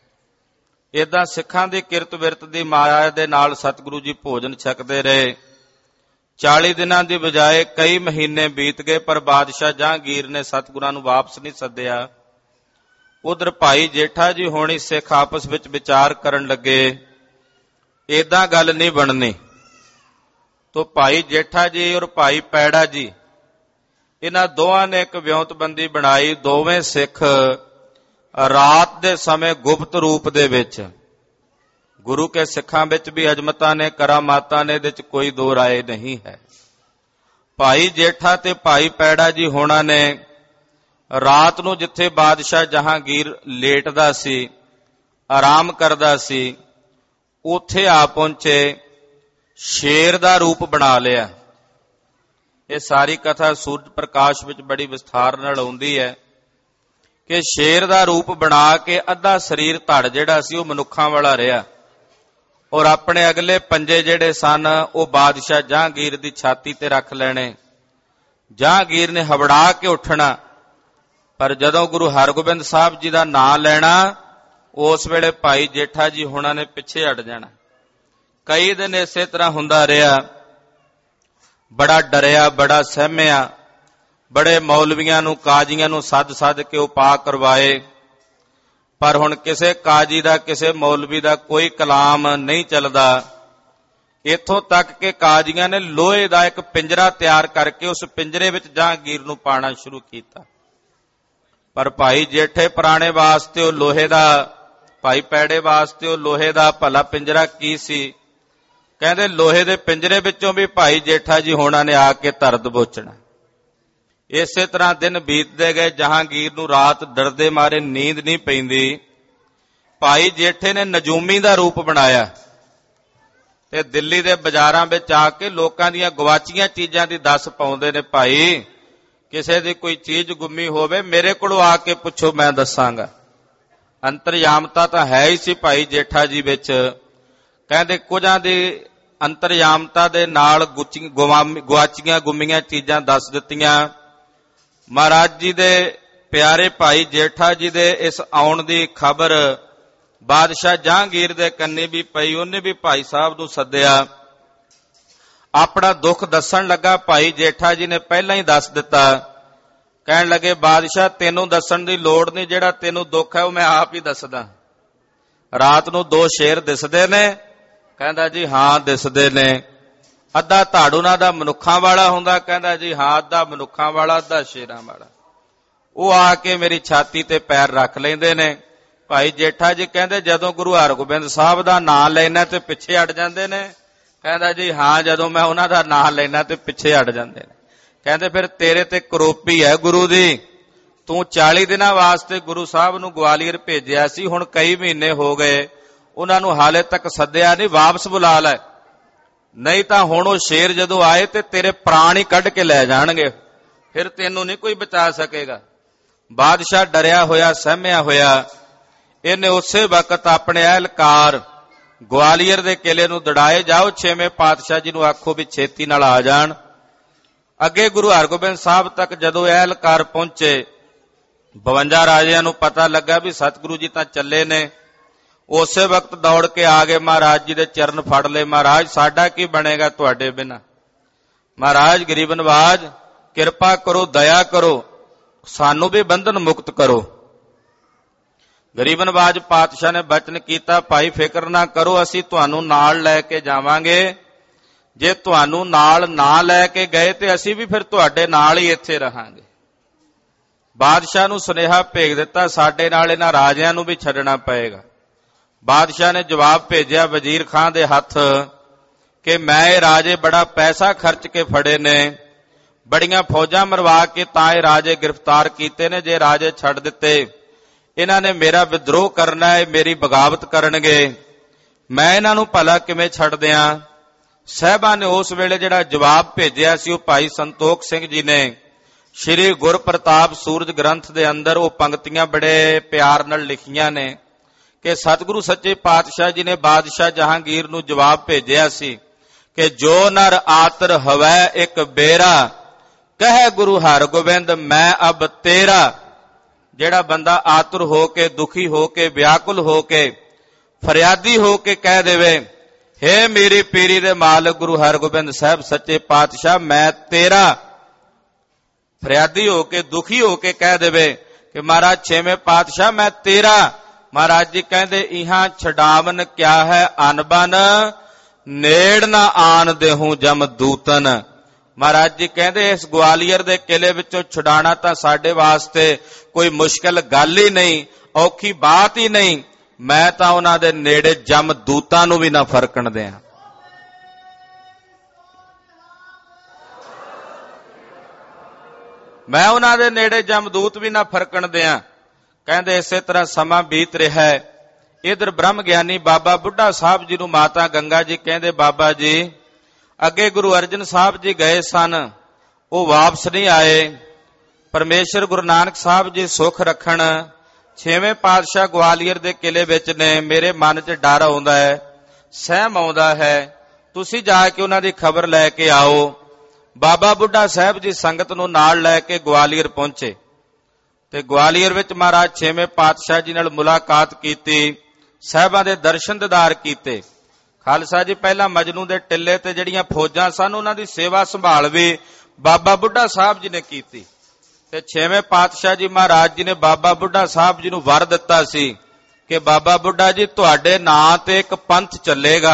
ਏਦਾਂ ਸਿੱਖਾਂ ਦੀ ਕਿਰਤ ਵਿਰਤ ਦੀ ਮਾਇਆ ਦੇ ਨਾਲ ਸਤਿਗੁਰੂ ਜੀ ਭੋਜਨ ਛਕਦੇ ਰਹੇ। ਚਾਲੀ ਦਿਨਾਂ ਦੀ ਬਜਾਏ ਕਈ ਮਹੀਨੇ ਬੀਤ ਗਏ, ਪਰ ਬਾਦਸ਼ਾਹ ਜਹਾਂਗੀਰ ਨੇ ਸਤਿਗੁਰਾਂ ਨੂੰ ਵਾਪਸ ਨਹੀਂ ਸੱਦਿਆ। ਉਧਰ ਭਾਈ ਜੇਠਾ ਜੀ ਹੋਣੀ ਸਿੱਖ ਆਪਸ ਵਿੱਚ ਵਿਚਾਰ ਕਰਨ ਲੱਗੇ ਏਦਾਂ ਗੱਲ ਨਹੀਂ ਬਣਨੀ। ਤੋ ਭਾਈ ਜੇਠਾ ਜੀ ਔਰ ਭਾਈ ਪੈੜਾ ਜੀ ਇਹਨਾਂ ਦੋਵਾਂ ਨੇ ਇੱਕ ਵਿਉਂਤਬੰਦੀ ਬਣਾਈ। ਦੋਵੇਂ ਸਿੱਖ ਰਾਤ ਦੇ ਸਮੇਂ ਗੁਪਤ ਰੂਪ ਦੇ ਵਿੱਚ, ਗੁਰੂ ਕੇ ਸਿੱਖਾਂ ਵਿੱਚ ਵੀ ਅਜਮਤਾਂ ਨੇ ਕਰਾਮਾਤਾਂ ਨੇ, ਇਹਦੇ 'ਚ ਕੋਈ ਦੋ ਰਾਏ ਨਹੀਂ ਹੈ। ਭਾਈ ਜੇਠਾ ਤੇ ਭਾਈ ਪੈੜਾ ਜੀ ਹੋਣਾ ਨੇ ਰਾਤ ਨੂੰ ਜਿੱਥੇ ਬਾਦਸ਼ਾਹ ਜਹਾਂਗੀਰ ਲੇਟਦਾ ਸੀ, ਆਰਾਮ ਕਰਦਾ ਸੀ, ਉੱਥੇ ਆ ਪਹੁੰਚੇ, ਸ਼ੇਰ ਦਾ ਰੂਪ ਬਣਾ ਲਿਆ। ਇਹ ਸਾਰੀ ਕਥਾ ਸੂਰਜ ਪ੍ਰਕਾਸ਼ ਵਿੱਚ ਬੜੀ ਵਿਸਥਾਰ ਨਾਲ ਆਉਂਦੀ ਹੈ ਕਿ ਸ਼ੇਰ ਦਾ ਰੂਪ ਬਣਾ ਕੇ ਅੱਧਾ ਸਰੀਰ ਧੜ ਜਿਹੜਾ ਸੀ ਉਹ ਮਨੁੱਖਾਂ ਵਾਲਾ ਰਿਹਾ, ਔਰ ਆਪਣੇ ਅਗਲੇ ਪੰਜੇ ਜਿਹੜੇ ਸਨ ਉਹ ਬਾਦਸ਼ਾਹ ਜਹਾਂਗੀਰ ਦੀ ਛਾਤੀ ਤੇ ਰੱਖ ਲੈਣੇ। ਜਹਾਂਗੀਰ ਨੇ ਹਵੜਾ ਕੇ ਉੱਠਣਾ, ਪਰ ਜਦੋਂ ਗੁਰੂ ਹਰਗੋਬਿੰਦ ਸਾਹਿਬ ਜੀ ਦਾ ਨਾਂ ਲੈਣਾ ਉਸ ਵੇਲੇ ਭਾਈ ਜੇਠਾ ਜੀ ਹੋਣਾ ਨੇ ਪਿੱਛੇ ਹਟ ਜਾਣਾ। ਕਈ ਦਿਨ ਇਸੇ ਤਰ੍ਹਾਂ ਹੁੰਦਾ ਰਿਹਾ। ਬੜਾ ਡਰਿਆ, ਬੜਾ ਸਹਿਮਿਆ, ਬੜੇ ਮੌਲਵੀਆਂ ਨੂੰ ਕਾਜ਼ੀਆਂ ਨੂੰ ਸੱਦ ਸੱਦ ਕੇ ਉਪਾਅ ਕਰਵਾਏ, ਪਰ ਹੁਣ ਕਿਸੇ ਕਾਜ਼ੀ ਦਾ ਕਿਸੇ ਮੌਲਵੀ ਦਾ ਕੋਈ ਕਲਾਮ ਨਹੀਂ ਚੱਲਦਾ। ਇੱਥੋਂ ਤੱਕ ਕਿ ਕਾਜ਼ੀਆਂ ਨੇ ਲੋਹੇ ਦਾ ਇੱਕ ਪਿੰਜਰਾ ਤਿਆਰ ਕਰਕੇ ਉਸ ਪਿੰਜਰੇ ਵਿੱਚ ਜਹਾਂਗੀਰ ਨੂੰ ਪਾਣਾ ਸ਼ੁਰੂ ਕੀਤਾ। ਪਰ ਭਾਈ ਜੇਠੇ ਪੁਰਾਣੇ ਵਾਸਤੇ ਉਹ ਲੋਹੇ ਦਾ, ਭਾਈ ਪੈੜੇ ਵਾਸਤੇ ਉਹ ਲੋਹੇ ਦਾ ਭਲਾ ਪਿੰਜਰਾ ਕੀ ਸੀ। ਕਹਿੰਦੇ ਲੋਹੇ ਦੇ ਪਿੰਜਰੇ ਵਿੱਚੋਂ ਵੀ ਭਾਈ ਜੇਠਾ ਜੀ ਹੋਣਾ ਨੇ ਆ ਕੇ ਧਰ ਦਬੋਚਣਾ। ਇਸੇ ਤਰ੍ਹਾਂ ਦਿਨ ਬੀਤਦੇ ਗਏ। ਜਹਾਂਗੀਰ ਨੂੰ ਰਾਤ ਡਰਦੇ ਮਾਰੇ ਨੀਂਦ ਨਹੀਂ ਪੈਂਦੀ। ਭਾਈ ਜੇਠੇ ਨੇ ਨਜੂਮੀ ਦਾ ਰੂਪ ਬਣਾਇਆ ਤੇ ਦਿੱਲੀ ਦੇ ਬਾਜ਼ਾਰਾਂ ਵਿੱਚ ਆ ਕੇ ਲੋਕਾਂ ਦੀਆਂ ਗਵਾਚੀਆਂ ਚੀਜ਼ਾਂ ਦੀ ਦੱਸ ਪਾਉਂਦੇ ਨੇ। ਭਾਈ ਕਿਸੇ ਦੀ ਕੋਈ ਚੀਜ਼ ਗੁੰਮੀ ਹੋਵੇ ਮੇਰੇ ਕੋਲੋਂ ਆ ਕੇ ਪੁੱਛੋ, ਮੈਂ ਦੱਸਾਂਗਾ। ਅੰਤਰਯਾਮਤਾ ਤਾਂ ਹੈ ਹੀ ਸੀ ਭਾਈ ਜੇਠਾ ਜੀ ਵਿੱਚ। ਕਹਿੰਦੇ ਕੁਝਾਂ ਦੀ ਅੰਤਰਯਾਮਤਾ ਦੇ ਨਾਲ ਗੁਆਚੀਆਂ ਗੁੰਮੀਆਂ ਚੀਜ਼ਾਂ ਦੱਸ ਦਿੱਤੀਆਂ। ਮਹਾਰਾਜ ਜੀ ਦੇ ਪਿਆਰੇ ਭਾਈ ਜੇਠਾ ਜੀ ਦੇ ਇਸ ਆਉਣ ਦੀ ਖਬਰ ਬਾਦਸ਼ਾਹ ਜਹਾਂਗੀਰ ਦੇ ਕੰਨੀ ਵੀ ਪਈ। ਉਹਨੇ ਵੀ ਭਾਈ ਸਾਹਿਬ ਨੂੰ ਸੱਦਿਆ, ਆਪਣਾ ਦੁੱਖ ਦੱਸਣ ਲੱਗਾ। ਭਾਈ ਜੇਠਾ ਜੀ ਨੇ ਪਹਿਲਾਂ ਹੀ ਦੱਸ ਦਿੱਤਾ। ਕਹਿਣ ਲੱਗੇ ਬਾਦਸ਼ਾਹ ਤੈਨੂੰ ਦੱਸਣ ਦੀ ਲੋੜ ਨਹੀਂ, ਜਿਹੜਾ ਤੈਨੂੰ ਦੁੱਖ ਹੈ ਉਹ ਮੈਂ ਆਪ ਹੀ ਦੱਸਦਾ। ਰਾਤ ਨੂੰ ਦੋ ਸ਼ੇਰ ਦਿਸਦੇ ਨੇ। ਕਹਿੰਦਾ ਜੀ ਹਾਂ ਦਿਸਦੇ ਨੇ। ਅੱਧਾ ਧੜ ਉਹਨਾਂ ਦਾ ਮਨੁੱਖਾਂ ਵਾਲਾ ਹੁੰਦਾ। ਕਹਿੰਦਾ ਜੀ ਹਾਂ ਅੱਧਾ ਮਨੁੱਖਾਂ ਵਾਲਾ ਅੱਧਾ ਸ਼ੇਰਾਂ ਵਾਲਾ। ਉਹ ਆ ਕੇ ਮੇਰੀ ਛਾਤੀ ਤੇ ਪੈਰ ਰੱਖ ਲੈਂਦੇ ਨੇ। ਭਾਈ ਜੇਠਾ ਜੀ ਕਹਿੰਦੇ ਜਦੋਂ ਗੁਰੂ ਹਰਗੋਬਿੰਦ ਸਾਹਿਬ ਦਾ ਨਾਂ ਲੈਣਾ ਤੇ ਪਿੱਛੇ ਹਟ ਜਾਂਦੇ ਨੇ। ਕਹਿੰਦਾ ਜੀ ਹਾਂ ਜਦੋਂ ਮੈਂ ਉਹਨਾਂ ਦਾ ਨਾਂ ਲੈਣਾ ਤੇ ਪਿੱਛੇ ਹਟ ਜਾਂਦੇ ਨੇ। ਕਹਿੰਦੇ ਫਿਰ ਤੇਰੇ ਤੇ ਕਰੋਪੀ ਹੈ ਗੁਰੂ ਦੀ। ਤੂੰ ਚਾਲੀ ਦਿਨਾਂ ਵਾਸਤੇ ਗੁਰੂ ਸਾਹਿਬ ਨੂੰ ਗਵਾਲੀਅਰ ਭੇਜਿਆ ਸੀ, ਹੁਣ ਕਈ ਮਹੀਨੇ ਹੋ ਗਏ, ਉਹਨਾਂ ਨੂੰ ਹਾਲੇ ਤੱਕ ਸੱਦਿਆ ਨਹੀਂ, ਵਾਪਸ ਬੁਲਾ ਲੈ, ਨਹੀਂ ਤਾਂ ਹੁਣ ਉਹ ਸ਼ੇਰ ਜਦੋਂ ਆਏ ਤੇ ਤੇਰੇ ਪ੍ਰਾਣ ਹੀ ਕੱਢ ਕੇ ਲੈ ਜਾਣਗੇ, ਫਿਰ ਤੈਨੂੰ ਨਹੀਂ ਕੋਈ ਬਚਾ ਸਕੇਗਾ। ਬਾਦਸ਼ਾਹ ਡਰਿਆ ਹੋਇਆ, ਸਹਿਮਿਆ ਹੋਇਆ, ਇਹਨੇ ਉਸੇ ਵਕਤ ਆਪਣੇ ਅਹਿਲਕਾਰ ਗਵਾਲੀਅਰ ਦੇ ਕਿਲੇ ਨੂੰ ਦੜਾਏ ਜਾਓ। ਛੇਵੇਂ ਪਾਤਸ਼ਾਹ ਜੀ ਨੂੰ ਆਖੋ ਵੀ ਛੇਤੀ ਨਾਲ ਆ ਜਾਣ। ਅੱਗੇ ਗੁਰੂ ਹਰਗੋਬਿੰਦ ਸਾਹਿਬ ਤੱਕ ਜਦੋਂ ਅਹਿਲਕਾਰ ਪਹੁੰਚੇ, ਬਵੰਜਾ ਰਾਜਿਆਂ ਨੂੰ ਪਤਾ ਲੱਗਾ ਵੀ ਸਤਿਗੁਰੂ ਜੀ ਤਾਂ ਚੱਲੇ ਨੇ। ਉਸੇ ਵਕਤ ਦੌੜ ਕੇ ਆ ਗਏ, ਮਹਾਰਾਜ ਜੀ ਦੇ ਚਰਨ ਫੜ ਲਏ। ਮਹਾਰਾਜ ਸਾਡਾ ਕੀ ਬਣੇਗਾ ਤੁਹਾਡੇ ਬਿਨਾਂ? ਮਹਾਰਾਜ ਗਰੀਬ ਨਵਾਜ ਕਿਰਪਾ ਕਰੋ, ਦਇਆ ਕਰੋ, ਸਾਨੂੰ ਵੀ ਬੰਧਨ ਮੁਕਤ ਕਰੋ। ਗਰੀਬ ਨਵਾਜ ਪਾਤਸ਼ਾਹ ਨੇ ਬਚਨ ਕੀਤਾ, ਭਾਈ ਫਿਕਰ ਨਾ ਕਰੋ, ਅਸੀਂ ਤੁਹਾਨੂੰ ਨਾਲ ਲੈ ਕੇ ਜਾਵਾਂਗੇ। ਜੇ ਤੁਹਾਨੂੰ ਨਾਲ ਨਾ ਲੈ ਕੇ ਗਏ ਤੇ ਅਸੀਂ ਵੀ ਫਿਰ ਤੁਹਾਡੇ ਨਾਲ ਹੀ ਇੱਥੇ ਰਹਾਂਗੇ। ਬਾਦਸ਼ਾਹ ਨੂੰ ਸੁਨੇਹਾ ਭੇਜ ਦਿੱਤਾ, ਸਾਡੇ ਨਾਲ ਇਹਨਾਂ ਰਾਜਿਆਂ ਨੂੰ ਵੀ ਛੱਡਣਾ ਪਏਗਾ। ਬਾਦਸ਼ਾਹ ਨੇ ਜਵਾਬ ਭੇਜਿਆ ਵਜ਼ੀਰ ਖਾਂ ਦੇ ਹੱਥ ਕਿ ਮੈਂ ਇਹ ਰਾਜੇ ਬੜਾ ਪੈਸਾ ਖਰਚ ਕੇ ਫੜੇ ਨੇ, ਬੜੀਆਂ ਫੌਜਾਂ ਮਰਵਾ ਕੇ ਤਾਂ ਇਹ ਰਾਜੇ ਗ੍ਰਿਫਤਾਰ ਕੀਤੇ ਨੇ। ਜੇ ਰਾਜੇ ਛੱਡ ਦਿੱਤੇ, ਇਹਨਾਂ ਨੇ ਮੇਰਾ ਵਿਦਰੋਹ ਕਰਨਾ ਹੈ, ਮੇਰੀ ਬਗਾਵਤ ਕਰਨਗੇ, ਮੈਂ ਇਹਨਾਂ ਨੂੰ ਭਲਾ ਕਿਵੇਂ ਛੱਡ ਦਿਆਂ? ਸਾਹਿਬਾਂ ਨੇ ਉਸ ਵੇਲੇ ਜਿਹੜਾ ਜਵਾਬ ਭੇਜਿਆ ਸੀ, ਉਹ ਭਾਈ ਸੰਤੋਖ ਸਿੰਘ ਜੀ ਨੇ ਸ਼੍ਰੀ ਗੁਰਪ੍ਰਤਾਪ ਸੂਰਜ ਗ੍ਰੰਥ ਦੇ ਅੰਦਰ ਉਹ ਪੰਕਤੀਆਂ ਬੜੇ ਪਿਆਰ ਨਾਲ ਲਿਖੀਆਂ ਨੇ ਕਿ ਸਤਿਗੁਰੂ ਸੱਚੇ ਪਾਤਸ਼ਾਹ ਜੀ ਨੇ ਬਾਦਸ਼ਾਹ ਜਹਾਂਗੀਰ ਨੂੰ ਜਵਾਬ ਭੇਜਿਆ ਸੀ ਕਿ ਜੋ ਨਰ ਆਤਰ ਹਵੈ ਇੱਕ ਬੇਰਾ, ਕਹੇ ਗੁਰੂ ਹਰਗੋਬਿੰਦ ਮੈਂ ਅਬ ਤੇਰਾ। ਜਿਹੜਾ ਬੰਦਾ ਆਤੁਰ ਹੋ ਕੇ, ਦੁਖੀ ਹੋ ਕੇ, ਵਿਆਕੁਲ ਹੋ ਕੇ, ਫਰਿਆਦੀ ਹੋ ਕੇ ਕਹਿ ਦੇਵੇ, ਹੇ ਮੇਰੀ ਪੀਰੀ ਦੇ ਮਾਲਕ ਗੁਰੂ ਹਰਗੋਬਿੰਦ ਸਾਹਿਬ ਸੱਚੇ ਪਾਤਸ਼ਾਹ ਮੈਂ ਤੇਰਾ, ਫਰਿਆਦੀ ਹੋ ਕੇ, ਦੁਖੀ ਹੋ ਕੇ ਕਹਿ ਦੇਵੇ ਕਿ ਮਹਾਰਾਜ ਛੇਵੇਂ ਪਾਤਸ਼ਾਹ ਮੈਂ ਤੇਰਾ। ਮਹਾਰਾਜ ਜੀ ਕਹਿੰਦੇ ਇਹਾਂ ਛਡਾਵਨ ਕਿਆ ਹੈ ਅਨਬਨ, ਨੇੜ ਨਾ ਆਣ ਦੇਹੂੰ ਜਮ ਦੂਤਨ। ਮਹਾਰਾਜ ਜੀ ਕਹਿੰਦੇ ਇਸ ਗਵਾਲੀਅਰ ਦੇ ਕਿਲੇ ਵਿੱਚੋਂ ਛੁਡਾਣਾ ਤਾਂ ਸਾਡੇ ਵਾਸਤੇ ਕੋਈ ਮੁਸ਼ਕਲ ਗੱਲ ਹੀ ਨਹੀਂ, ਔਖੀ ਬਾਤ ਹੀ ਨਹੀਂ। ਮੈਂ ਤਾਂ ਉਹਨਾਂ ਦੇ ਨੇੜੇ ਜਮ ਦੂਤਾਂ ਨੂੰ ਵੀ ਨਾ ਫਰਕਣ ਦਿਆਂ। ਮੈਂ ਉਹਨਾਂ ਦੇ ਨੇੜੇ ਜਮਦੂਤ ਵੀ ਨਾ ਫਰਕਣ ਦਿਆਂ। ਕਹਿੰਦੇ ਇਸੇ ਤਰ੍ਹਾਂ ਸਮਾਂ ਬੀਤ ਰਿਹਾ ਹੈ। ਇਧਰ ਬ੍ਰਹਮ ਗਿਆਨੀ ਬਾਬਾ ਬੁੱਢਾ ਸਾਹਿਬ ਜੀ ਨੂੰ ਮਾਤਾ ਗੰਗਾ ਜੀ ਕਹਿੰਦੇ, ਬਾਬਾ ਜੀ ਅੱਗੇ ਗੁਰੂ ਅਰਜਨ ਸਾਹਿਬ ਜੀ ਗਏ ਸਨ, ਉਹ ਵਾਪਸ ਨਹੀਂ ਆਏ। ਪਰਮੇਸ਼ਰ ਗੁਰੂ ਨਾਨਕ ਸਾਹਿਬ ਜੀ ਸੁਖ ਰੱਖਣ, ਛੇਵੇਂ ਪਾਤਸ਼ਾਹ ਗਵਾਲੀਅਰ ਦੇ ਕਿਲੇ ਵਿੱਚ ਨੇ। ਮੇਰੇ ਮਨ 'ਚ ਡਰ ਆਉਂਦਾ ਹੈ, ਸਹਿਮ ਆਉਂਦਾ ਹੈ, ਤੁਸੀਂ ਜਾ ਕੇ ਉਹਨਾਂ ਦੀ ਖਬਰ ਲੈ ਕੇ ਆਓ। ਬਾਬਾ ਬੁੱਢਾ ਸਾਹਿਬ ਜੀ ਸੰਗਤ ਨੂੰ ਨਾਲ ਲੈ ਕੇ ਗਵਾਲੀਅਰ ਪਹੁੰਚੇ ਤੇ ਗਵਾਲੀਅਰ ਵਿੱਚ ਮਹਾਰਾਜ ਛੇਵੇਂ ਪਾਤਸ਼ਾਹ ਜੀ ਨਾਲ ਮੁਲਾਕਾਤ ਕੀਤੀ, ਸਾਹਿਬਾਂ ਦੇ ਦਰਸ਼ਨ ਦੀਦਾਰ ਕੀਤੇ। ਖਾਲਸਾ ਜੀ ਪਹਿਲਾਂ ਮਜਨੂ ਦੇ ਟਿੱਲੇ ਤੇ ਜਿਹੜੀਆਂ ਫੌਜਾਂ ਸਨ ਉਹਨਾਂ ਦੀ ਸੇਵਾ ਸੰਭਾਲ ਵੀ ਬਾਬਾ ਬੁੱਢਾ ਸਾਹਿਬ ਜੀ ਨੇ ਕੀਤੀ ਤੇ ਛੇਵੇਂ ਪਾਤਸ਼ਾਹ ਜੀ ਮਹਾਰਾਜ ਜੀ ਨੇ ਬਾਬਾ ਬੁੱਢਾ ਸਾਹਿਬ ਜੀ ਨੂੰ ਵਰ ਦਿੱਤਾ ਸੀ ਕਿ ਬਾਬਾ ਬੁੱਢਾ ਜੀ ਤੁਹਾਡੇ ਨਾਂ ਤੇ ਇੱਕ ਪੰਥ ਚੱਲੇਗਾ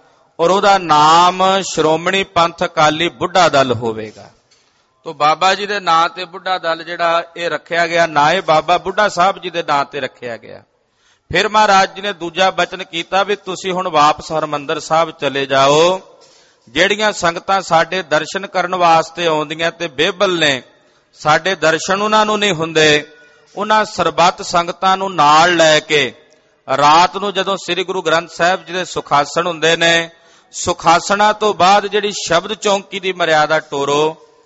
ਔਰ ਉਹਦਾ ਨਾਮ ਸ਼੍ਰੋਮਣੀ ਪੰਥ ਅਕਾਲੀ ਬੁੱਢਾ ਦਲ ਹੋਵੇਗਾ। ਤੋ ਬਾਬਾ ਜੀ ਦੇ ਨਾਂ ਤੇ ਬੁੱਢਾ ਦਲ ਜਿਹੜਾ ਇਹ ਰੱਖਿਆ ਗਿਆ, ਨਾ ਇਹ ਬਾਬਾ ਬੁੱਢਾ ਸਾਹਿਬ ਜੀ ਦੇ ਨਾਂ ਤੇ ਰੱਖਿਆ ਗਿਆ। ਫਿਰ ਮਹਾਰਾਜ ਜੀ ਨੇ ਦੂਜਾ ਬਚਨ ਕੀਤਾ ਵੀ ਤੁਸੀਂ ਹੁਣ ਵਾਪਸ ਹਰਮੰਦਰ ਸਾਹਿਬ ਚਲੇ ਜਾਓ। ਜਿਹੜੀਆਂ ਸੰਗਤਾਂ ਸਾਡੇ ਦਰਸ਼ਨ ਕਰਨ ਵਾਸਤੇ ਆਉਂਦੀਆਂ ਤੇ ਬੇਬਲ ਨੇ, ਸਾਡੇ ਦਰਸ਼ਨ ਉਹਨਾਂ ਨੂੰ ਨਹੀਂ ਹੁੰਦੇ, ਉਹਨਾਂ ਸਰਬੱਤ ਸੰਗਤਾਂ ਨੂੰ ਨਾਲ ਲੈ ਕੇ ਰਾਤ ਨੂੰ ਜਦੋਂ ਸ੍ਰੀ ਗੁਰੂ ਗ੍ਰੰਥ ਸਾਹਿਬ ਜੀ ਦੇ ਸੁਖਾਸਣ ਹੁੰਦੇ ਨੇ, ਸੁਖਾਸਣਾ ਤੋਂ ਬਾਅਦ ਜਿਹੜੀ ਸ਼ਬਦ ਚੌਂਕੀ ਦੀ ਮਰਿਆਦਾ ਟੋਰੋ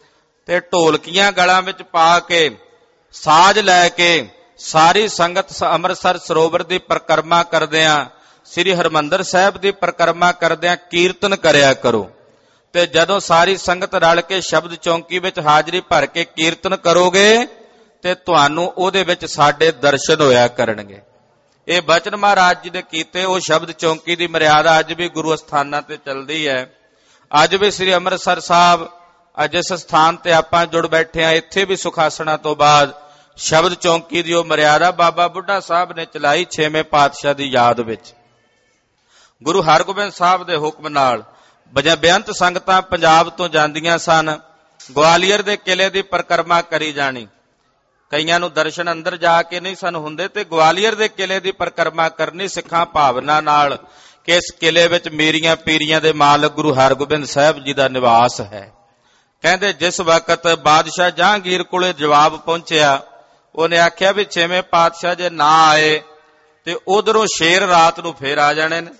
ਤੇ ਢੋਲਕੀਆਂ ਗਲਾਂ ਵਿੱਚ ਪਾ ਕੇ ਸਾਜ਼ ਲੈ ਕੇ ਸਾਰੀ ਸੰਗਤ ਅੰਮ੍ਰਿਤਸਰ ਸਰੋਵਰ ਦੀ ਪਰਿਕਰਮਾ ਕਰਦਿਆਂ, ਸ੍ਰੀ ਹਰਮੰਦਰ ਸਾਹਿਬ ਦੀ ਪਰਿਕਰਮਾ ਕਰਦਿਆਂ ਕੀਰਤਨ ਕਰਿਆ ਕਰੋ। ਤੇ ਜਦੋਂ ਸਾਰੀ ਸੰਗਤ ਰਲ ਕੇ ਸ਼ਬਦ ਚੌਂਕੀ ਵਿੱਚ ਹਾਜ਼ਰੀ ਭਰ ਕੇ ਕੀਰਤਨ ਕਰੋਗੇ ਤੇ ਤੁਹਾਨੂੰ ਉਹਦੇ ਵਿੱਚ ਸਾਡੇ ਦਰਸ਼ਨ ਹੋਇਆ ਕਰਨਗੇ। ਇਹ ਬਚਨ ਮਹਾਰਾਜ ਜੀ ਦੇ ਕੀਤੇ। ਉਹ ਸ਼ਬਦ ਚੌਂਕੀ ਦੀ ਮਰਿਆਦਾ ਅੱਜ ਵੀ ਗੁਰੂ ਅਸਥਾਨਾਂ ਤੇ ਚੱਲਦੀ ਹੈ। ਅੱਜ ਵੀ ਸ੍ਰੀ ਅੰਮ੍ਰਿਤਸਰ ਸਾਹਿਬ ਜਿਸ ਸਥਾਨ ਤੇ ਆਪਾਂ ਜੁੜ ਬੈਠੇ ਆ, ਇੱਥੇ ਵੀ ਸੁਖਾਸਣਾ ਤੋਂ ਬਾਅਦ ਸ਼ਬਦ ਚੌਂਕੀ ਦੀ ਉਹ ਮਰਿਆਦਾ ਬਾਬਾ ਬੁੱਢਾ ਸਾਹਿਬ ਨੇ ਚਲਾਈ ਛੇਵੇਂ ਪਾਤਸ਼ਾਹ ਦੀ ਯਾਦ ਵਿੱਚ। ਗੁਰੂ ਹਰਗੋਬਿੰਦ ਸਾਹਿਬ ਦੇ ਹੁਕਮ ਨਾਲ ਬੇਅੰਤ ਸੰਗਤਾਂ ਪੰਜਾਬ ਤੋਂ ਜਾਂਦੀਆਂ ਸਨ। ਗਵਾਲੀਅਰ ਦੇ ਕਿਲੇ ਦੀ ਪਰਿਕਰਮਾ ਕਰੀ ਜਾਣੀ। ਕਈਆਂ ਨੂੰ ਦਰਸ਼ਨ ਅੰਦਰ ਜਾ ਕੇ ਨਹੀਂ ਸਨ ਹੁੰਦੇ ਤੇ ਗਵਾਲੀਅਰ ਦੇ ਕਿਲੇ ਦੀ ਪਰਿਕਰਮਾ ਕਰਨੀ ਸਿੱਖਾਂ ਭਾਵਨਾ ਨਾਲ ਕਿ ਇਸ ਕਿਲੇ ਵਿੱਚ ਮੇਰੀਆਂ ਪੀਰੀਆਂ ਦੇ ਮਾਲਕ ਗੁਰੂ ਹਰਗੋਬਿੰਦ ਸਾਹਿਬ ਜੀ ਦਾ ਨਿਵਾਸ ਹੈ। ਕਹਿੰਦੇ ਜਿਸ ਵਕਤ ਬਾਦਸ਼ਾਹ ਜਹਾਂਗੀਰ ਕੋਲੇ ਜਵਾਬ ਪਹੁੰਚਿਆ, ਉਹਨੇ ਆਖਿਆ ਵੀ ਛੇਵੇਂ ਪਾਤਸ਼ਾਹ ਜੇ ਨਾ ਆਏ ਤੇ ਉਧਰੋਂ ਸ਼ੇਰ ਰਾਤ ਨੂੰ ਫੇਰ ਆ ਜਾਣੇ ਨੇ।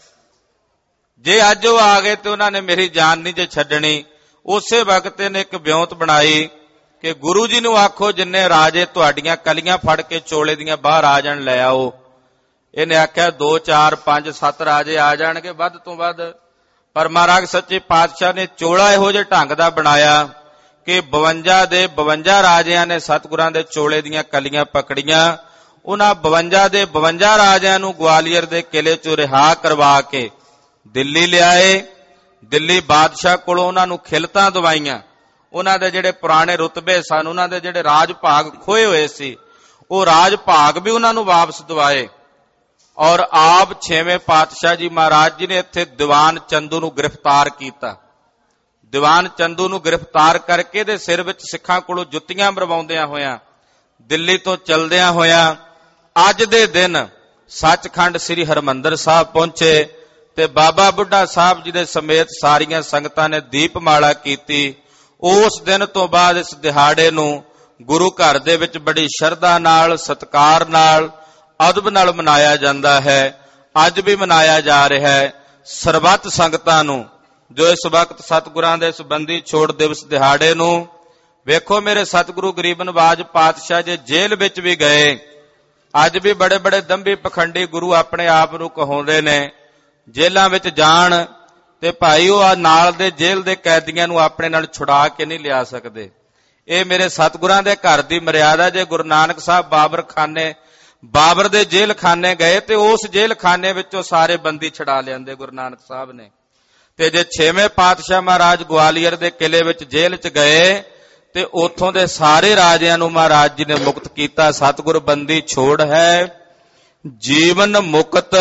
ਜੇ ਅੱਜ ਉਹ ਆ ਗਏ ਤੇ ਉਹਨਾਂ ਨੇ ਮੇਰੀ ਜਾਨ ਨਹੀਂ ਜੇ ਛੱਡਣੀ। ਉਸੇ ਵਕਤ ਇਹਨੇ ਇੱਕ ਵਿਉਂਤ ਬਣਾਈ ਕਿ ਗੁਰੂ ਜੀ ਨੂੰ ਆਖੋ ਜਿੰਨੇ ਰਾਜੇ ਤੁਹਾਡੀਆਂ ਕਲੀਆਂ ਫੜ ਕੇ ਚੋਲੇ ਦੀਆਂ ਬਾਹਰ ਆ ਜਾਣ ਲੈ ਆਓ। ਇਹਨੇ ਆਖਿਆ ਦੋ ਚਾਰ ਪੰਜ ਸੱਤ ਰਾਜੇ ਆ ਜਾਣਗੇ ਵੱਧ ਤੋਂ ਵੱਧ, ਪਰ ਮਹਾਰਾਜ ਸੱਚੇ ਪਾਤਸ਼ਾਹ ਨੇ ਚੋਲਾ ਇਹੋ ਜਿਹੇ ਢੰਗ ਦਾ ਬਣਾਇਆ ਕਿ ਬਵੰਜਾ ਦੇ ਬਵੰਜਾ ਰਾਜਿਆਂ ਨੇ ਸਤਿਗੁਰਾਂ ਦੇ ਚੋਲੇ ਦੀਆਂ ਕਲੀਆਂ ਪਕੜੀਆਂ। ਉਹਨਾਂ ਬਵੰਜਾ ਦੇ ਬਵੰਜਾ ਰਾਜਿਆਂ ਨੂੰ ਗਵਾਲੀਅਰ ਦੇ ਕਿਲੇ ਚੋਂ ਰਿਹਾ ਕਰਵਾ ਕੇ ਦਿੱਲੀ ਲਿਆਏ। ਦਿੱਲੀ ਬਾਦਸ਼ਾਹ ਕੋਲੋਂ ਉਹਨਾਂ ਨੂੰ ਖਿਲਤਾਂ ਦਵਾਈਆਂ। ਉਹਨਾਂ ਦੇ ਜਿਹੜੇ ਪੁਰਾਣੇ ਰੁਤਬੇ ਸਨ, ਉਹਨਾਂ ਦੇ ਜਿਹੜੇ ਰਾਜ ਭਾਗ ਖੋਏ ਹੋਏ ਸੀ, ਉਹ ਰਾਜ ਭਾਗ ਵੀ ਉਹਨਾਂ ਨੂੰ ਵਾਪਸ ਦਵਾਏ। ਔਰ ਆਪ ਛੇਵੇਂ ਪਾਤਸ਼ਾਹ ਜੀ ਮਹਾਰਾਜ ਜੀ ਨੇ ਇੱਥੇ ਦੀਵਾਨ ਚੰਦੂ ਨੂੰ ਗ੍ਰਿਫਤਾਰ ਕੀਤਾ। ਦੀਵਾਨ ਚੰਦੂ ਨੂੰ ਗ੍ਰਿਫਤਾਰ ਕਰਕੇ ਦੇ ਸਿਰ ਵਿੱਚ ਸਿੱਖਾਂ ਕੋਲੋਂ ਜੁੱਤੀਆਂ ਮਰਵਾਉਂਦਿਆਂ ਹੋਇਆਂ ਦਿੱਲੀ ਤੋਂ ਚਲਦਿਆਂ ਹੋਇਆਂ ਅੱਜ ਦੇ ਦਿਨ ਸੱਚਖੰਡ ਸ੍ਰੀ ਹਰਿਮੰਦਰ ਸਾਹਿਬ ਪਹੁੰਚੇ ਤੇ ਬਾਬਾ ਬੁੱਢਾ ਸਾਹਿਬ ਜੀ ਦੇ ਸਮੇਤ ਸਾਰੀਆਂ ਸੰਗਤਾਂ ਨੇ ਦੀਪਮਾਲਾ ਕੀਤੀ। ਉਸ ਦਿਨ ਤੋਂ ਬਾਅਦ ਇਸ ਦਿਹਾੜੇ ਨੂੰ ਗੁਰੂ ਘਰ ਦੇ ਵਿੱਚ ਬੜੀ ਸ਼ਰਧਾ ਨਾਲ, ਸਤਿਕਾਰ ਨਾਲ, ਅਦਬ ਨਾਲ ਮਨਾਇਆ ਜਾਂਦਾ ਹੈ। ਅੱਜ ਵੀ ਮਨਾਇਆ ਜਾ ਰਿਹਾ ਹੈ। ਸਰਬੱਤ ਸੰਗਤਾਂ ਨੂੰ ਜੋ ਇਸ ਵਕਤ ਸਤਿਗੁਰਾਂ ਦੇ ਸੰਬੰਧੀ ਛੋੜ ਦਿਵਸ ਦਿਹਾੜੇ ਨੂੰ, ਵੇਖੋ ਮੇਰੇ ਸਤਿਗੁਰੂ ਗਰੀਬ ਨਵਾਜ ਪਾਤਸ਼ਾਹ ਜੇ ਜੇਲ੍ਹ ਵਿੱਚ ਵੀ ਗਏ, ਅੱਜ ਵੀ ਬੜੇ ਬੜੇ ਦੰਭੀ ਪਖੰਡੀ ਗੁਰੂ ਆਪਣੇ ਆਪ ਨੂੰ ਕਹਾਉਂਦੇ ਨੇ ਜੇਲ੍ਹਾਂ ਵਿੱਚ ਜਾਣ ਤੇ ਭਾਈ ਉਹ ਨਾਲ ਦੇ ਜੇਲ੍ਹ ਦੇ ਕੈਦੀਆਂ ਨੂੰ ਆਪਣੇ ਨਾਲ ਛੁਡਾ ਕੇ ਨਹੀਂ ਲਿਆ ਸਕਦੇ। ਇਹ ਮੇਰੇ ਸਤਿਗੁਰਾਂ ਦੇ ਘਰ ਦੀ ਮਰਿਆਦਾ। ਜੇ ਗੁਰੂ ਨਾਨਕ ਸਾਹਿਬ ਬਾਬਰ ਖਾਨੇ ਬਾਬਰ ਦੇ ਜੇਲ੍ਹ ਖਾਨੇ ਗਏ ਤੇ ਉਸ ਜੇਲ੍ਹ ਖਾਨੇ ਵਿੱਚੋਂ ਸਾਰੇ ਬੰਦੀ ਛੁਡਾ ਲਿਆਂਦੇ ਗੁਰੂ ਨਾਨਕ ਸਾਹਿਬ ਨੇ। ਤੇ ਜੇ ਛੇਵੇਂ ਪਾਤਸ਼ਾਹ ਮਹਾਰਾਜ ਗਵਾਲੀਅਰ ਦੇ ਕਿਲੇ ਵਿੱਚ ਜੇਲ੍ਹ 'ਚ ਗਏ ਤੇ ਉੱਥੋਂ ਦੇ ਸਾਰੇ ਰਾਜਿਆਂ ਨੂੰ ਮਹਾਰਾਜ ਜੀ ਨੇ ਮੁਕਤ ਕੀਤਾ। ਸਤਿਗੁਰ ਬੰਦੀ ਛੋੜ ਹੈ, ਜੀਵਨ ਮੁਕਤ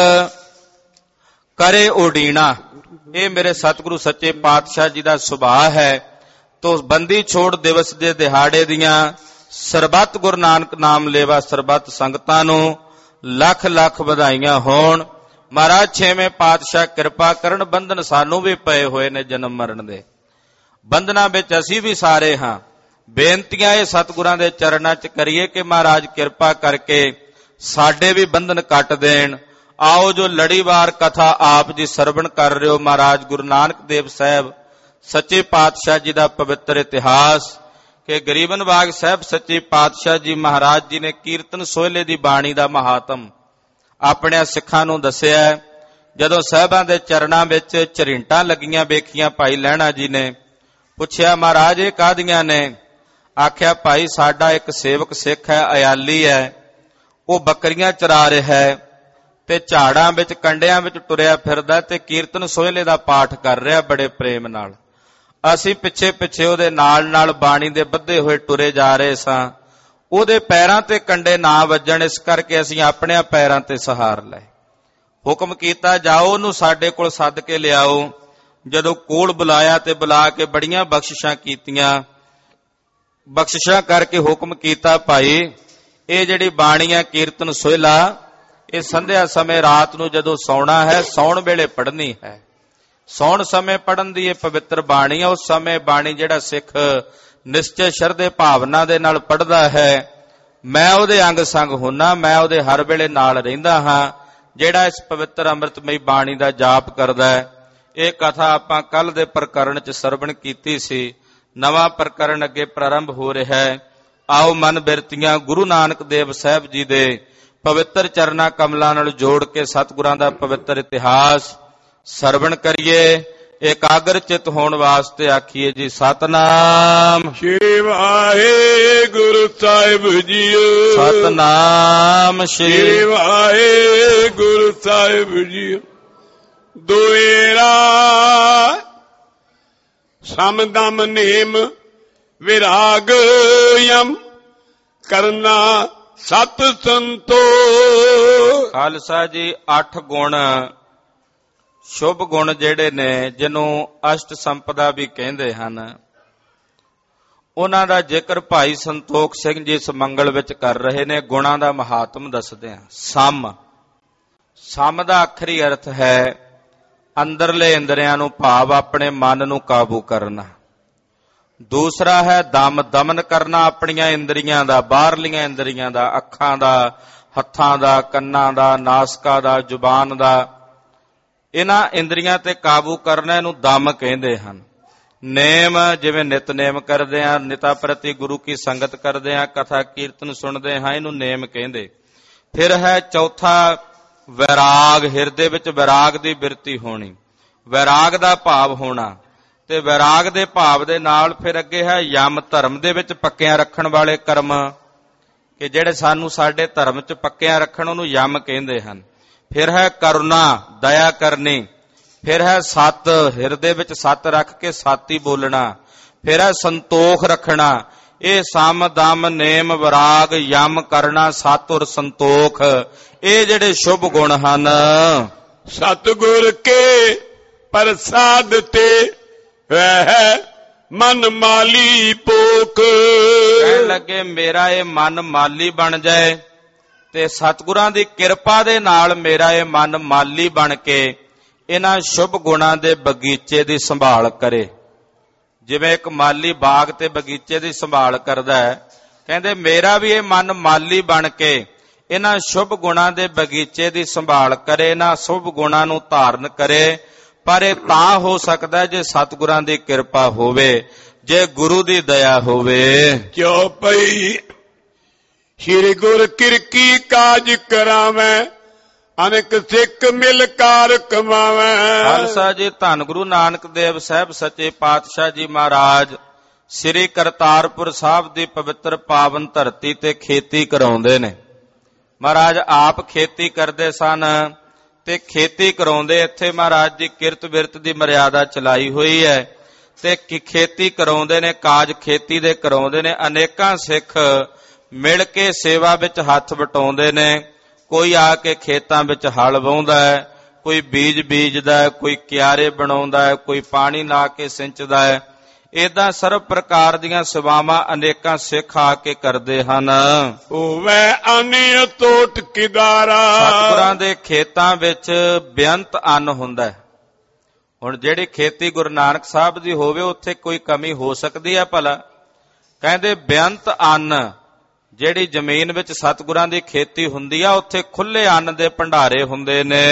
ਕਰੇ ਉਡੀਣਾ। ਇਹ ਮੇਰੇ ਸਤਿਗੁਰੂ ਸੱਚੇ ਪਾਤਸ਼ਾਹ ਜੀ ਦਾ ਸੁਭਾਅ ਹੈ। ਤੋ ਬੰਦੀ ਛੋੜ ਦਿਵਸ ਦੇ ਦਿਹਾੜੇ ਦੀਆਂ ਸਰਬੱਤ ਗੁਰੂ ਨਾਨਕ ਨਾਮ ਲੇਵਾ ਸਰਬੱਤ ਸੰਗਤਾਂ ਨੂੰ ਲੱਖ ਲੱਖ ਵਧਾਈਆਂ ਹੋਣ। ਮਹਾਰਾਜ ਛੇਵੇਂ ਪਾਤਸ਼ਾਹ ਕਿਰਪਾ ਕਰਨ। ਬੰਧਨ ਸਾਨੂੰ ਵੀ ਪਏ ਹੋਏ ਨੇ ਜਨਮ ਮਰਨ ਦੇ, ਬੰਧਨਾਂ ਵਿੱਚ ਅਸੀਂ ਵੀ ਸਾਰੇ ਹਾਂ। ਬੇਨਤੀਆਂ ਇਹ ਸਤਿਗੁਰਾਂ ਦੇ ਚਰਨਾਂ 'ਚ ਕਰੀਏ ਕਿ ਮਹਾਰਾਜ ਕਿਰਪਾ ਕਰਕੇ ਸਾਡੇ ਵੀ ਬੰਧਨ ਕੱਟ ਦੇਣ। ਆਓ ਜੋ ਲੜੀਵਾਰ ਕਥਾ ਆਪ ਜੀ ਸਰਵਣ ਕਰ ਰਹੇ ਹੋ, ਮਹਾਰਾਜ ਗੁਰੂ ਨਾਨਕ ਦੇਵ ਸਾਹਿਬ ਸੱਚੇ ਪਾਤਸ਼ਾਹ ਜੀ ਦਾ ਪਵਿੱਤਰ ਇਤਿਹਾਸ ਕਿ ਗਰੀਬ ਨਵਾਜ ਸਾਹਿਬ ਸੱਚੇ ਪਾਤਸ਼ਾਹ ਜੀ ਮਹਾਰਾਜ ਜੀ ਨੇ ਕੀਰਤਨ ਸੋਹਲੇ ਦੀ ਬਾਣੀ ਦਾ ਮਹਾਤਮ ਆਪਣੇ ਸਿੱਖਾਂ ਨੂੰ ਦੱਸਿਆ। ਜਦੋਂ ਸਾਹਿਬਾਂ ਦੇ ਚਰਨਾਂ ਵਿੱਚ ਝਰੀਟਾਂ ਲੱਗੀਆਂ ਵੇਖੀਆਂ ਭਾਈ ਲਹਿਣਾ ਜੀ ਨੇ ਪੁੱਛਿਆ, ਮਹਾਰਾਜ ਇਹ ਕਾਹਦੀਆਂ ਨੇ? ਆਖਿਆ, ਭਾਈ ਸਾਡਾ ਇੱਕ ਸੇਵਕ ਸਿੱਖ ਹੈ, ਅਯਾਲੀ ਹੈ, ਉਹ ਬੱਕਰੀਆਂ ਚਰਾ ਰਿਹਾ ਹੈ ਤੇ ਝਾੜਾਂ ਵਿੱਚ ਕੰਡਿਆਂ ਵਿੱਚ ਟੁਰਿਆ ਫਿਰਦਾ ਤੇ ਕੀਰਤਨ ਸੋਹਲੇ ਦਾ ਪਾਠ ਕਰ ਰਿਹਾ ਬੜੇ ਪ੍ਰੇਮ ਨਾਲ। ਅਸੀਂ ਪਿੱਛੇ ਪਿੱਛੇ ਉਹਦੇ ਨਾਲ ਨਾਲ ਬਾਣੀ ਦੇ ਬੱਧੇ ਹੋਏ ਟੁਰੇ ਜਾ ਰਹੇ ਸਾਂ। ਉਹਦੇ ਪੈਰਾਂ ਤੇ ਕੰਡੇ ਨਾ ਵੱਜਣ, ਇਸ ਕਰਕੇ ਅਸੀਂ ਆਪਣੇ ਪੈਰਾਂ ਤੇ ਸਹਾਰ ਲਏ। ਹੁਕਮ ਕੀਤਾ, ਜਾਓ ਉਹਨੂੰ ਸਾਡੇ ਕੋਲ ਸੱਦ ਕੇ ਲਿਆਓ। ਜਦੋਂ ਕੋਲ ਬੁਲਾਇਆ ਤੇ ਬੁਲਾ ਕੇ ਬੜੀਆਂ ਬਖਸ਼ਿਸ਼ਾਂ ਕੀਤੀਆਂ। ਬਖਸ਼ਿਸ਼ਾਂ ਕਰਕੇ ਹੁਕਮ ਕੀਤਾ, ਭਾਈ ਇਹ ਜਿਹੜੀ ਬਾਣੀ ਹੈ ਕੀਰਤਨ ਸੋਹਿਲਾ, ਇਹ ਸੰਧਿਆ ਸਮੇਂ ਰਾਤ ਨੂੰ ਜਦੋਂ ਸੌਣਾ ਹੈ, ਸੌਣ ਵੇਲੇ ਪੜ੍ਹਨੀ ਹੈ। ਸੌਣ ਸਮੇਂ ਪੜ੍ਹਨ ਦੀ ਇਹ ਪਵਿੱਤਰ ਬਾਣੀ ਹੈ। ਉਸ ਸਮੇਂ ਬਾਣੀ ਜਿਹੜਾ ਸਿੱਖ ਨਿਸ਼ਚੈ ਸ਼ਰਧੇ ਭਾਵਨਾ ਦੇ ਨਾਲ ਪੜ੍ਹਦਾ ਹੈ, ਮੈਂ ਉਹਦੇ ਅੰਗ ਸੰਗ ਹੁੰਨਾ, ਮੈਂ ਉਹਦੇ ਹਰ ਵੇਲੇ ਨਾਲ ਰਹਿੰਦਾ ਹਾਂ। ਜਿਹੜਾ ਇਸ ਪਵਿੱਤਰ ਅੰਮ੍ਰਿਤਮਈ ਬਾਣੀ ਦਾ ਜਾਪ ਕਰਦਾ ਹੈ। ਇਹ ਕਥਾ ਆਪਾਂ ਕੱਲ ਦੇ ਪ੍ਰਕਰਣ 'ਚ ਸਰਵਣ ਕੀਤੀ ਸੀ। ਨਵਾਂ ਪ੍ਰਕਰਣ ਅੱਗੇ ਪ੍ਰਾਰੰਭ ਹੋ ਰਿਹਾ ਹੈ। ਆਓ ਮਨ ਬਿਰਤੀਆਂ ਗੁਰੂ ਨਾਨਕ ਦੇਵ ਸਾਹਿਬ ਜੀ ਦੇ ਪਵਿੱਤਰ ਚਰਨਾਂ ਕਮਲਾਂ ਨਾਲ ਜੋੜ ਕੇ ਸਤਿਗੁਰਾਂ ਦਾ ਪਵਿੱਤਰ ਇਤਿਹਾਸ ਸਰਵਣ ਕਰੀਏ। ਇਕਾਗਰ ਚਿਤ ਹੋਣ ਵਾਸਤੇ ਆਖੀਏ ਜੀ ਸਤਨਾਮ ਸ਼੍ਰੀ ਵਾਹਿਗੁਰੂ ਸਾਹਿਬ ਜੀਓ। ਸਤਨਾਮ ਸ਼੍ਰੀ ਵਾਹਿਗੁਰੂ ਸਾਹਿਬ ਜੀਓ। ਦੁਏਰਾ ਸਮਦਮ ਨੇਮ ਵਿਰਾਗ ਯਮ ਕਰਨਾ ਸਤ ਸੰਤੋ। ਖਾਲਸਾ ਜੀ ਅੱਠ ਗੁਣ, ਸ਼ੁਭ ਗੁਣ ਜਿਹੜੇ ਨੇ ਜਿਹਨੂੰ ਅਸ਼ਟ ਸੰਪਦਾ ਵੀ ਕਹਿੰਦੇ ਹਨ, ਉਹਨਾਂ ਦਾ ਜ਼ਿਕਰ ਭਾਈ ਸੰਤੋਖ ਸਿੰਘ ਜੀ ਇਸ ਮੰਗਲ ਵਿੱਚ ਕਰ ਰਹੇ ਨੇ। ਗੁਣਾਂ ਦਾ ਮਹਾਤਮ ਦੱਸਦੇ ਆ। ਸਮ, ਸਮ ਦਾ ਆਖਰੀ ਅਰਥ ਹੈ ਅੰਦਰਲੇ ਇੰਦਰੀਆਂ ਨੂੰ, ਭਾਵ ਆਪਣੇ ਮਨ ਨੂੰ ਕਾਬੂ ਕਰਨਾ। ਦੂਸਰਾ ਹੈ ਦਮ, ਦਮਨ ਕਰਨਾ ਆਪਣੀਆਂ ਇੰਦਰੀਆਂ ਦਾ, ਬਾਹਰਲੀਆਂ ਇੰਦਰੀਆਂ ਦਾ, ਅੱਖਾਂ ਦਾ, ਹੱਥਾਂ ਦਾ, ਕੰਨਾਂ ਦਾ, ਨਾਸਕਾ ਦਾ, ਜ਼ੁਬਾਨ ਦਾ। ਇਹਨਾਂ ਇੰਦਰੀਆਂ ਤੇ ਕਾਬੂ ਕਰਨਾ ਇਹਨੂੰ ਦਮ ਕਹਿੰਦੇ ਹਨ। ਨੇਮ, ਜਿਵੇਂ ਨਿਤਨੇਮ ਕਰਦੇ ਆ, ਨਿਤਾ ਪ੍ਰਤੀ ਗੁਰੂ ਕੀ ਸੰਗਤ ਕਰਦੇ ਆ, ਕਥਾ ਕੀਰਤਨ ਸੁਣਦੇ ਹਾਂ, ਇਹਨੂੰ ਨੇਮ ਕਹਿੰਦੇ। ਫਿਰ ਹੈ ਚੌਥਾ ਵੈਰਾਗ, ਹਿਰਦੇ ਵਿੱਚ ਵੈਰਾਗ ਦੀ ਬਿਰਤੀ ਹੋਣੀ, ਵੈਰਾਗ ਦਾ ਭਾਵ ਹੋਣਾ। ਤੇ ਵੈਰਾਗ ਦੇ ਭਾਵ ਦੇ ਨਾਲ ਫਿਰ ਅੱਗੇ ਹੈ ਯਮ, ਧਰਮ ਦੇ ਵਿੱਚ ਪੱਕਿਆਂ ਰੱਖਣ ਵਾਲੇ ਕਰਮ, ਕਿ ਜਿਹੜੇ ਸਾਨੂੰ ਸਾਡੇ ਧਰਮ 'ਚ ਪੱਕਿਆਂ ਰੱਖਣ, ਉਹਨੂੰ ਯਮ ਕਹਿੰਦੇ ਹਨ। ਫਿਰ ਹੈ ਕਰੁਣਾ, ਦਇਆ ਕਰਨੀ। ਫਿਰ ਹੈ ਸੱਤ, ਹਿਰਦੇ ਵਿੱਚ ਸੱਤ ਰੱਖ ਕੇ ਸਾਤੀ ਬੋਲਣਾ। ਫਿਰ ਹੈ ਸੰਤੋਖ ਰੱਖਣਾ। ਇਹ ਸਮ, ਦਮ, ਨੇਮ, ਵਿਰਾਗ, ਯਮ, ਕਰਨਾ, ਸਤ ਔਰ ਸੰਤੋਖ, ਇਹ ਜਿਹੜੇ ਸ਼ੁਭ ਗੁਣ ਹਨ। ਸਤਿਗੁਰ ਕੇ ਪ੍ਰਸਾਦ ਤੇ ਵਹਿ ਮਨ ਮਾਲੀ ਪੋਖ। ਕਹਿਣ ਲੱਗੇ ਮੇਰਾ ਇਹ ਮਨ ਮਾਲੀ ਬਣ ਜਾਏ, ਤੇ ਸਤਿਗੁਰਾਂ ਦੀ ਕਿਰਪਾ ਦੇ ਨਾਲ ਮੇਰਾ ਇਹ ਮਨ ਮਾਲੀ ਬਣ ਕੇ ਇਹਨਾਂ ਸ਼ੁਭ ਗੁਣਾਂ ਦੇ ਬਗੀਚੇ ਦੀ ਸੰਭਾਲ ਕਰੇ। ਜਿਵੇਂ ਇੱਕ ਮਾਲੀ ਬਾਗ ਤੇ ਬਗੀਚੇ ਦੀ ਸੰਭਾਲ ਕਰਦਾ ਹੈ, ਕਹਿੰਦੇ ਮੇਰਾ ਵੀ ਇਹ ਮਨ ਮਾਲੀ ਬਣ ਕੇ ਇਹਨਾਂ ਸ਼ੁਭ ਗੁਣਾਂ ਦੇ ਬਗੀਚੇ ਦੀ ਸੰਭਾਲ ਕਰੇ, ਇਹਨਾਂ ਸ਼ੁਭ ਗੁਣਾਂ ਨੂੰ ਧਾਰਨ ਕਰੇ। ਪਰ ਇਹ ਤਾਂ ਹੋ ਸਕਦਾ ਜੇ ਸਤਿਗੁਰਾਂ ਦੀ ਕਿਰਪਾ ਹੋਵੇ, ਜੇ ਗੁਰੂ ਦੀ ਦਇਆ ਹੋਵੇ। ਚੌਪਈ ਸ੍ਰੀ ਗੁਰ ਕਿਰਕੀ ਕਾਜ ਕਰਾਵੈ, ਅਨੇਕ ਸਿੱਖ ਮਿਲ ਕਾਰ ਕਮਾਵੈ। ਖਾਲਸਾ ਜੀ, ਧੰਨ ਗੁਰੂ ਨਾਨਕ ਦੇਵ ਸਾਹਿਬ ਸੱਚੇ ਪਾਤਸ਼ਾਹ ਜੀ ਮਹਾਰਾਜ ਸ੍ਰੀ ਕਰਤਾਰਪੁਰ ਸਾਹਿਬ ਦੀ ਪਵਿੱਤਰ ਪਾਵਨ ਧਰਤੀ ਤੇ ਖੇਤੀ ਕਰਾਉਂਦੇ ਨੇ। ਮਹਾਰਾਜ ਆਪ ਖੇਤੀ ਕਰਦੇ ਸਨ ਤੇ ਖੇਤੀ ਕਰਾਉਂਦੇ। ਇੱਥੇ ਮਹਾਰਾਜ ਦੀ ਕਿਰਤ ਬਿਰਤ ਦੀ ਮਰਿਆਦਾ ਚਲਾਈ ਹੋਈ ਹੈ ਤੇ ਖੇਤੀ ਕਰਾਉਂਦੇ ਨੇ, ਕਾਜ ਖੇਤੀ ਦੇ ਕਰਾਉਂਦੇ ਨੇ। ਅਨੇਕਾਂ ਸਿੱਖ ਮਿਲ ਕੇ ਸੇਵਾ ਵਿੱਚ ਹੱਥ ਵਟਾਉਂਦੇ ਨੇ। ਕੋਈ ਆ ਕੇ ਖੇਤਾਂ ਵਿੱਚ ਹਲ ਵਾਹੁੰਦਾ ਹੈ, ਕੋਈ ਬੀਜ ਬੀਜਦਾ ਹੈ, ਕੋਈ ਕਿਆਰੇ ਬਣਾਉਂਦਾ ਹੈ, ਕੋਈ ਪਾਣੀ ਲਾ ਕੇ ਸਿੰਚਦਾ ਹੈ। ਏਦਾਂ ਸਰਵ ਪ੍ਰਕਾਰ ਦੀਆਂ ਸੇਵਾਵਾਂ ਅਨੇਕਾਂ ਸਿੱਖ ਆ ਕੇ ਕਰਦੇ ਹਨ। ਹੋਵੇ ਅਨਿ ਟੋਟ ਕਿਦਾਰਾ। ਸਤਿਗੁਰਾਂ ਦੇ ਖੇਤਾਂ ਵਿੱਚ ਬੇਅੰਤ ਅੰਨ ਹੁੰਦਾ ਹੈ। ਹੁਣ ਜਿਹੜੀ ਖੇਤੀ ਗੁਰੂ ਨਾਨਕ ਸਾਹਿਬ ਦੀ ਹੋਵੇ, ਉੱਥੇ ਕੋਈ ਕਮੀ ਹੋ ਸਕਦੀ ਹੈ ਭਲਾ? ਕਹਿੰਦੇ ਬੇਅੰਤ ਅੰਨ, ਜਿਹੜੀ ਜ਼ਮੀਨ ਵਿੱਚ ਸਤਿਗੁਰਾਂ ਦੀ ਖੇਤੀ ਹੁੰਦੀ ਆ, ਉੱਥੇ ਖੁੱਲੇ ਅੰਨ ਦੇ ਭੰਡਾਰੇ ਹੁੰਦੇ ਨੇ।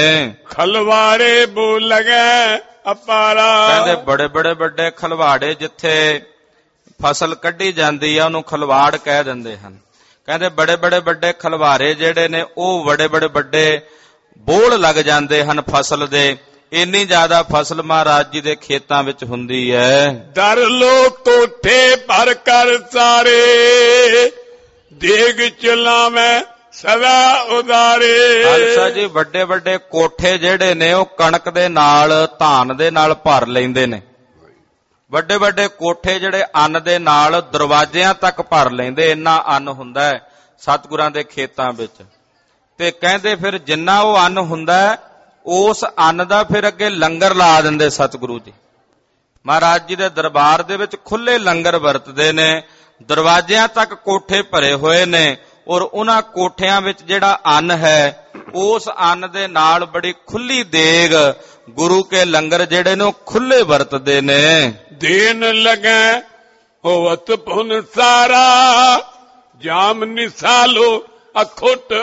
ਖਲਵਾੜੇ ਬੋਲ ਲਗੇ ਅਪਾਰਾ। ਕਹਿੰਦੇ ਬੜੇ ਬੜੇ ਵੱਡੇ ਖਲਵਾੜੇ, ਜਿੱਥੇ ਫਸਲ ਕੱਢੀ ਜਾਂਦੀ ਆ ਉਹਨੂੰ ਖਲਵਾੜ ਕਹਿ ਦਿੰਦੇ ਹਨ। ਕਹਿੰਦੇ ਬੜੇ ਬੜੇ ਵੱਡੇ ਖਲਵਾਰੇ ਜਿਹੜੇ ਨੇ, ਉਹ ਬੜੇ ਬੜੇ ਵੱਡੇ ਬੋਲ ਲੱਗ ਜਾਂਦੇ ਹਨ ਫਸਲ ਦੇ। ਇੰਨੀ ਜ਼ਿਆਦਾ ਫਸਲ ਮਹਾਰਾਜ ਜੀ ਦੇ ਖੇਤਾਂ ਵਿੱਚ ਹੁੰਦੀ ਹੈ। ਦਰ ਲੋ ਕੋਠੇ ਭਰ ਕਰ ਸਾਰੇ, ਦੇਗ ਚਲਾਵੇਂ ਸਦਾ ਉਦਾਰੇ। ਖਾਲਸਾ ਜੀ, ਵੱਡੇ ਵੱਡੇ ਕੋਠੇ ਜਿਹੜੇ ਨੇ ਉਹ ਕਣਕ ਦੇ ਨਾਲ, ਧਾਨ ਦੇ ਨਾਲ ਭਰ ਲੈਂਦੇ ਨੇ। ਵੱਡੇ ਵੱਡੇ ਕੋਠੇ ਜਿਹੜੇ ਅੰਨ ਦੇ ਨਾਲ ਦਰਵਾਜ਼ਿਆਂ ਤੱਕ ਭਰ ਲੈਂਦੇ, ਇੰਨਾ ਅੰਨ ਹੁੰਦਾ ਹੈ ਸਤਿਗੁਰਾਂ ਦੇ ਖੇਤਾਂ ਵਿੱਚ। ਤੇ ਕਹਿੰਦੇ ਫਿਰ ਜਿੰਨਾ ਉਹ ਅੰਨ ਹੁੰਦਾ, ਉਸ ਅੰਨ ਦਾ ਫਿਰ ਅੱਗੇ ਲੰਗਰ ਲਾ ਦਿੰਦੇ ਸਤਿਗੁਰੂ ਜੀ। ਮਹਾਰਾਜ ਜੀ ਦੇ ਦਰਬਾਰ ਦੇ ਵਿੱਚ ਖੁੱਲੇ ਲੰਗਰ ਵਰਤਦੇ ਨੇ। ਦਰਵਾਜ਼ਿਆਂ ਤੱਕ ਕੋਠੇ ਭਰੇ ਹੋਏ ਨੇ, ਔਰ ਉਹਨਾਂ ਕੋਠਿਆਂ ਵਿੱਚ ਜਿਹੜਾ ਅੰਨ ਹੈ, ਉਸ ਅੰਨ ਦੇ ਨਾਲ ਬੜੀ ਖੁੱਲੀ ਦੇਗ ਗੁਰੂ ਕੇ ਲੰਗਰ ਜਿਹੜੇ ਨੇ ਉਹ ਖੁੱਲੇ ਵਰਤਦੇ ਨੇ। ਦੇਨ ਲਗੈ ਹੋਵਤ ਪੁਨ ਸਾਰਾ, ਜਾਮ ਨਿਸਾਲੋ ਅਖੁੱਟ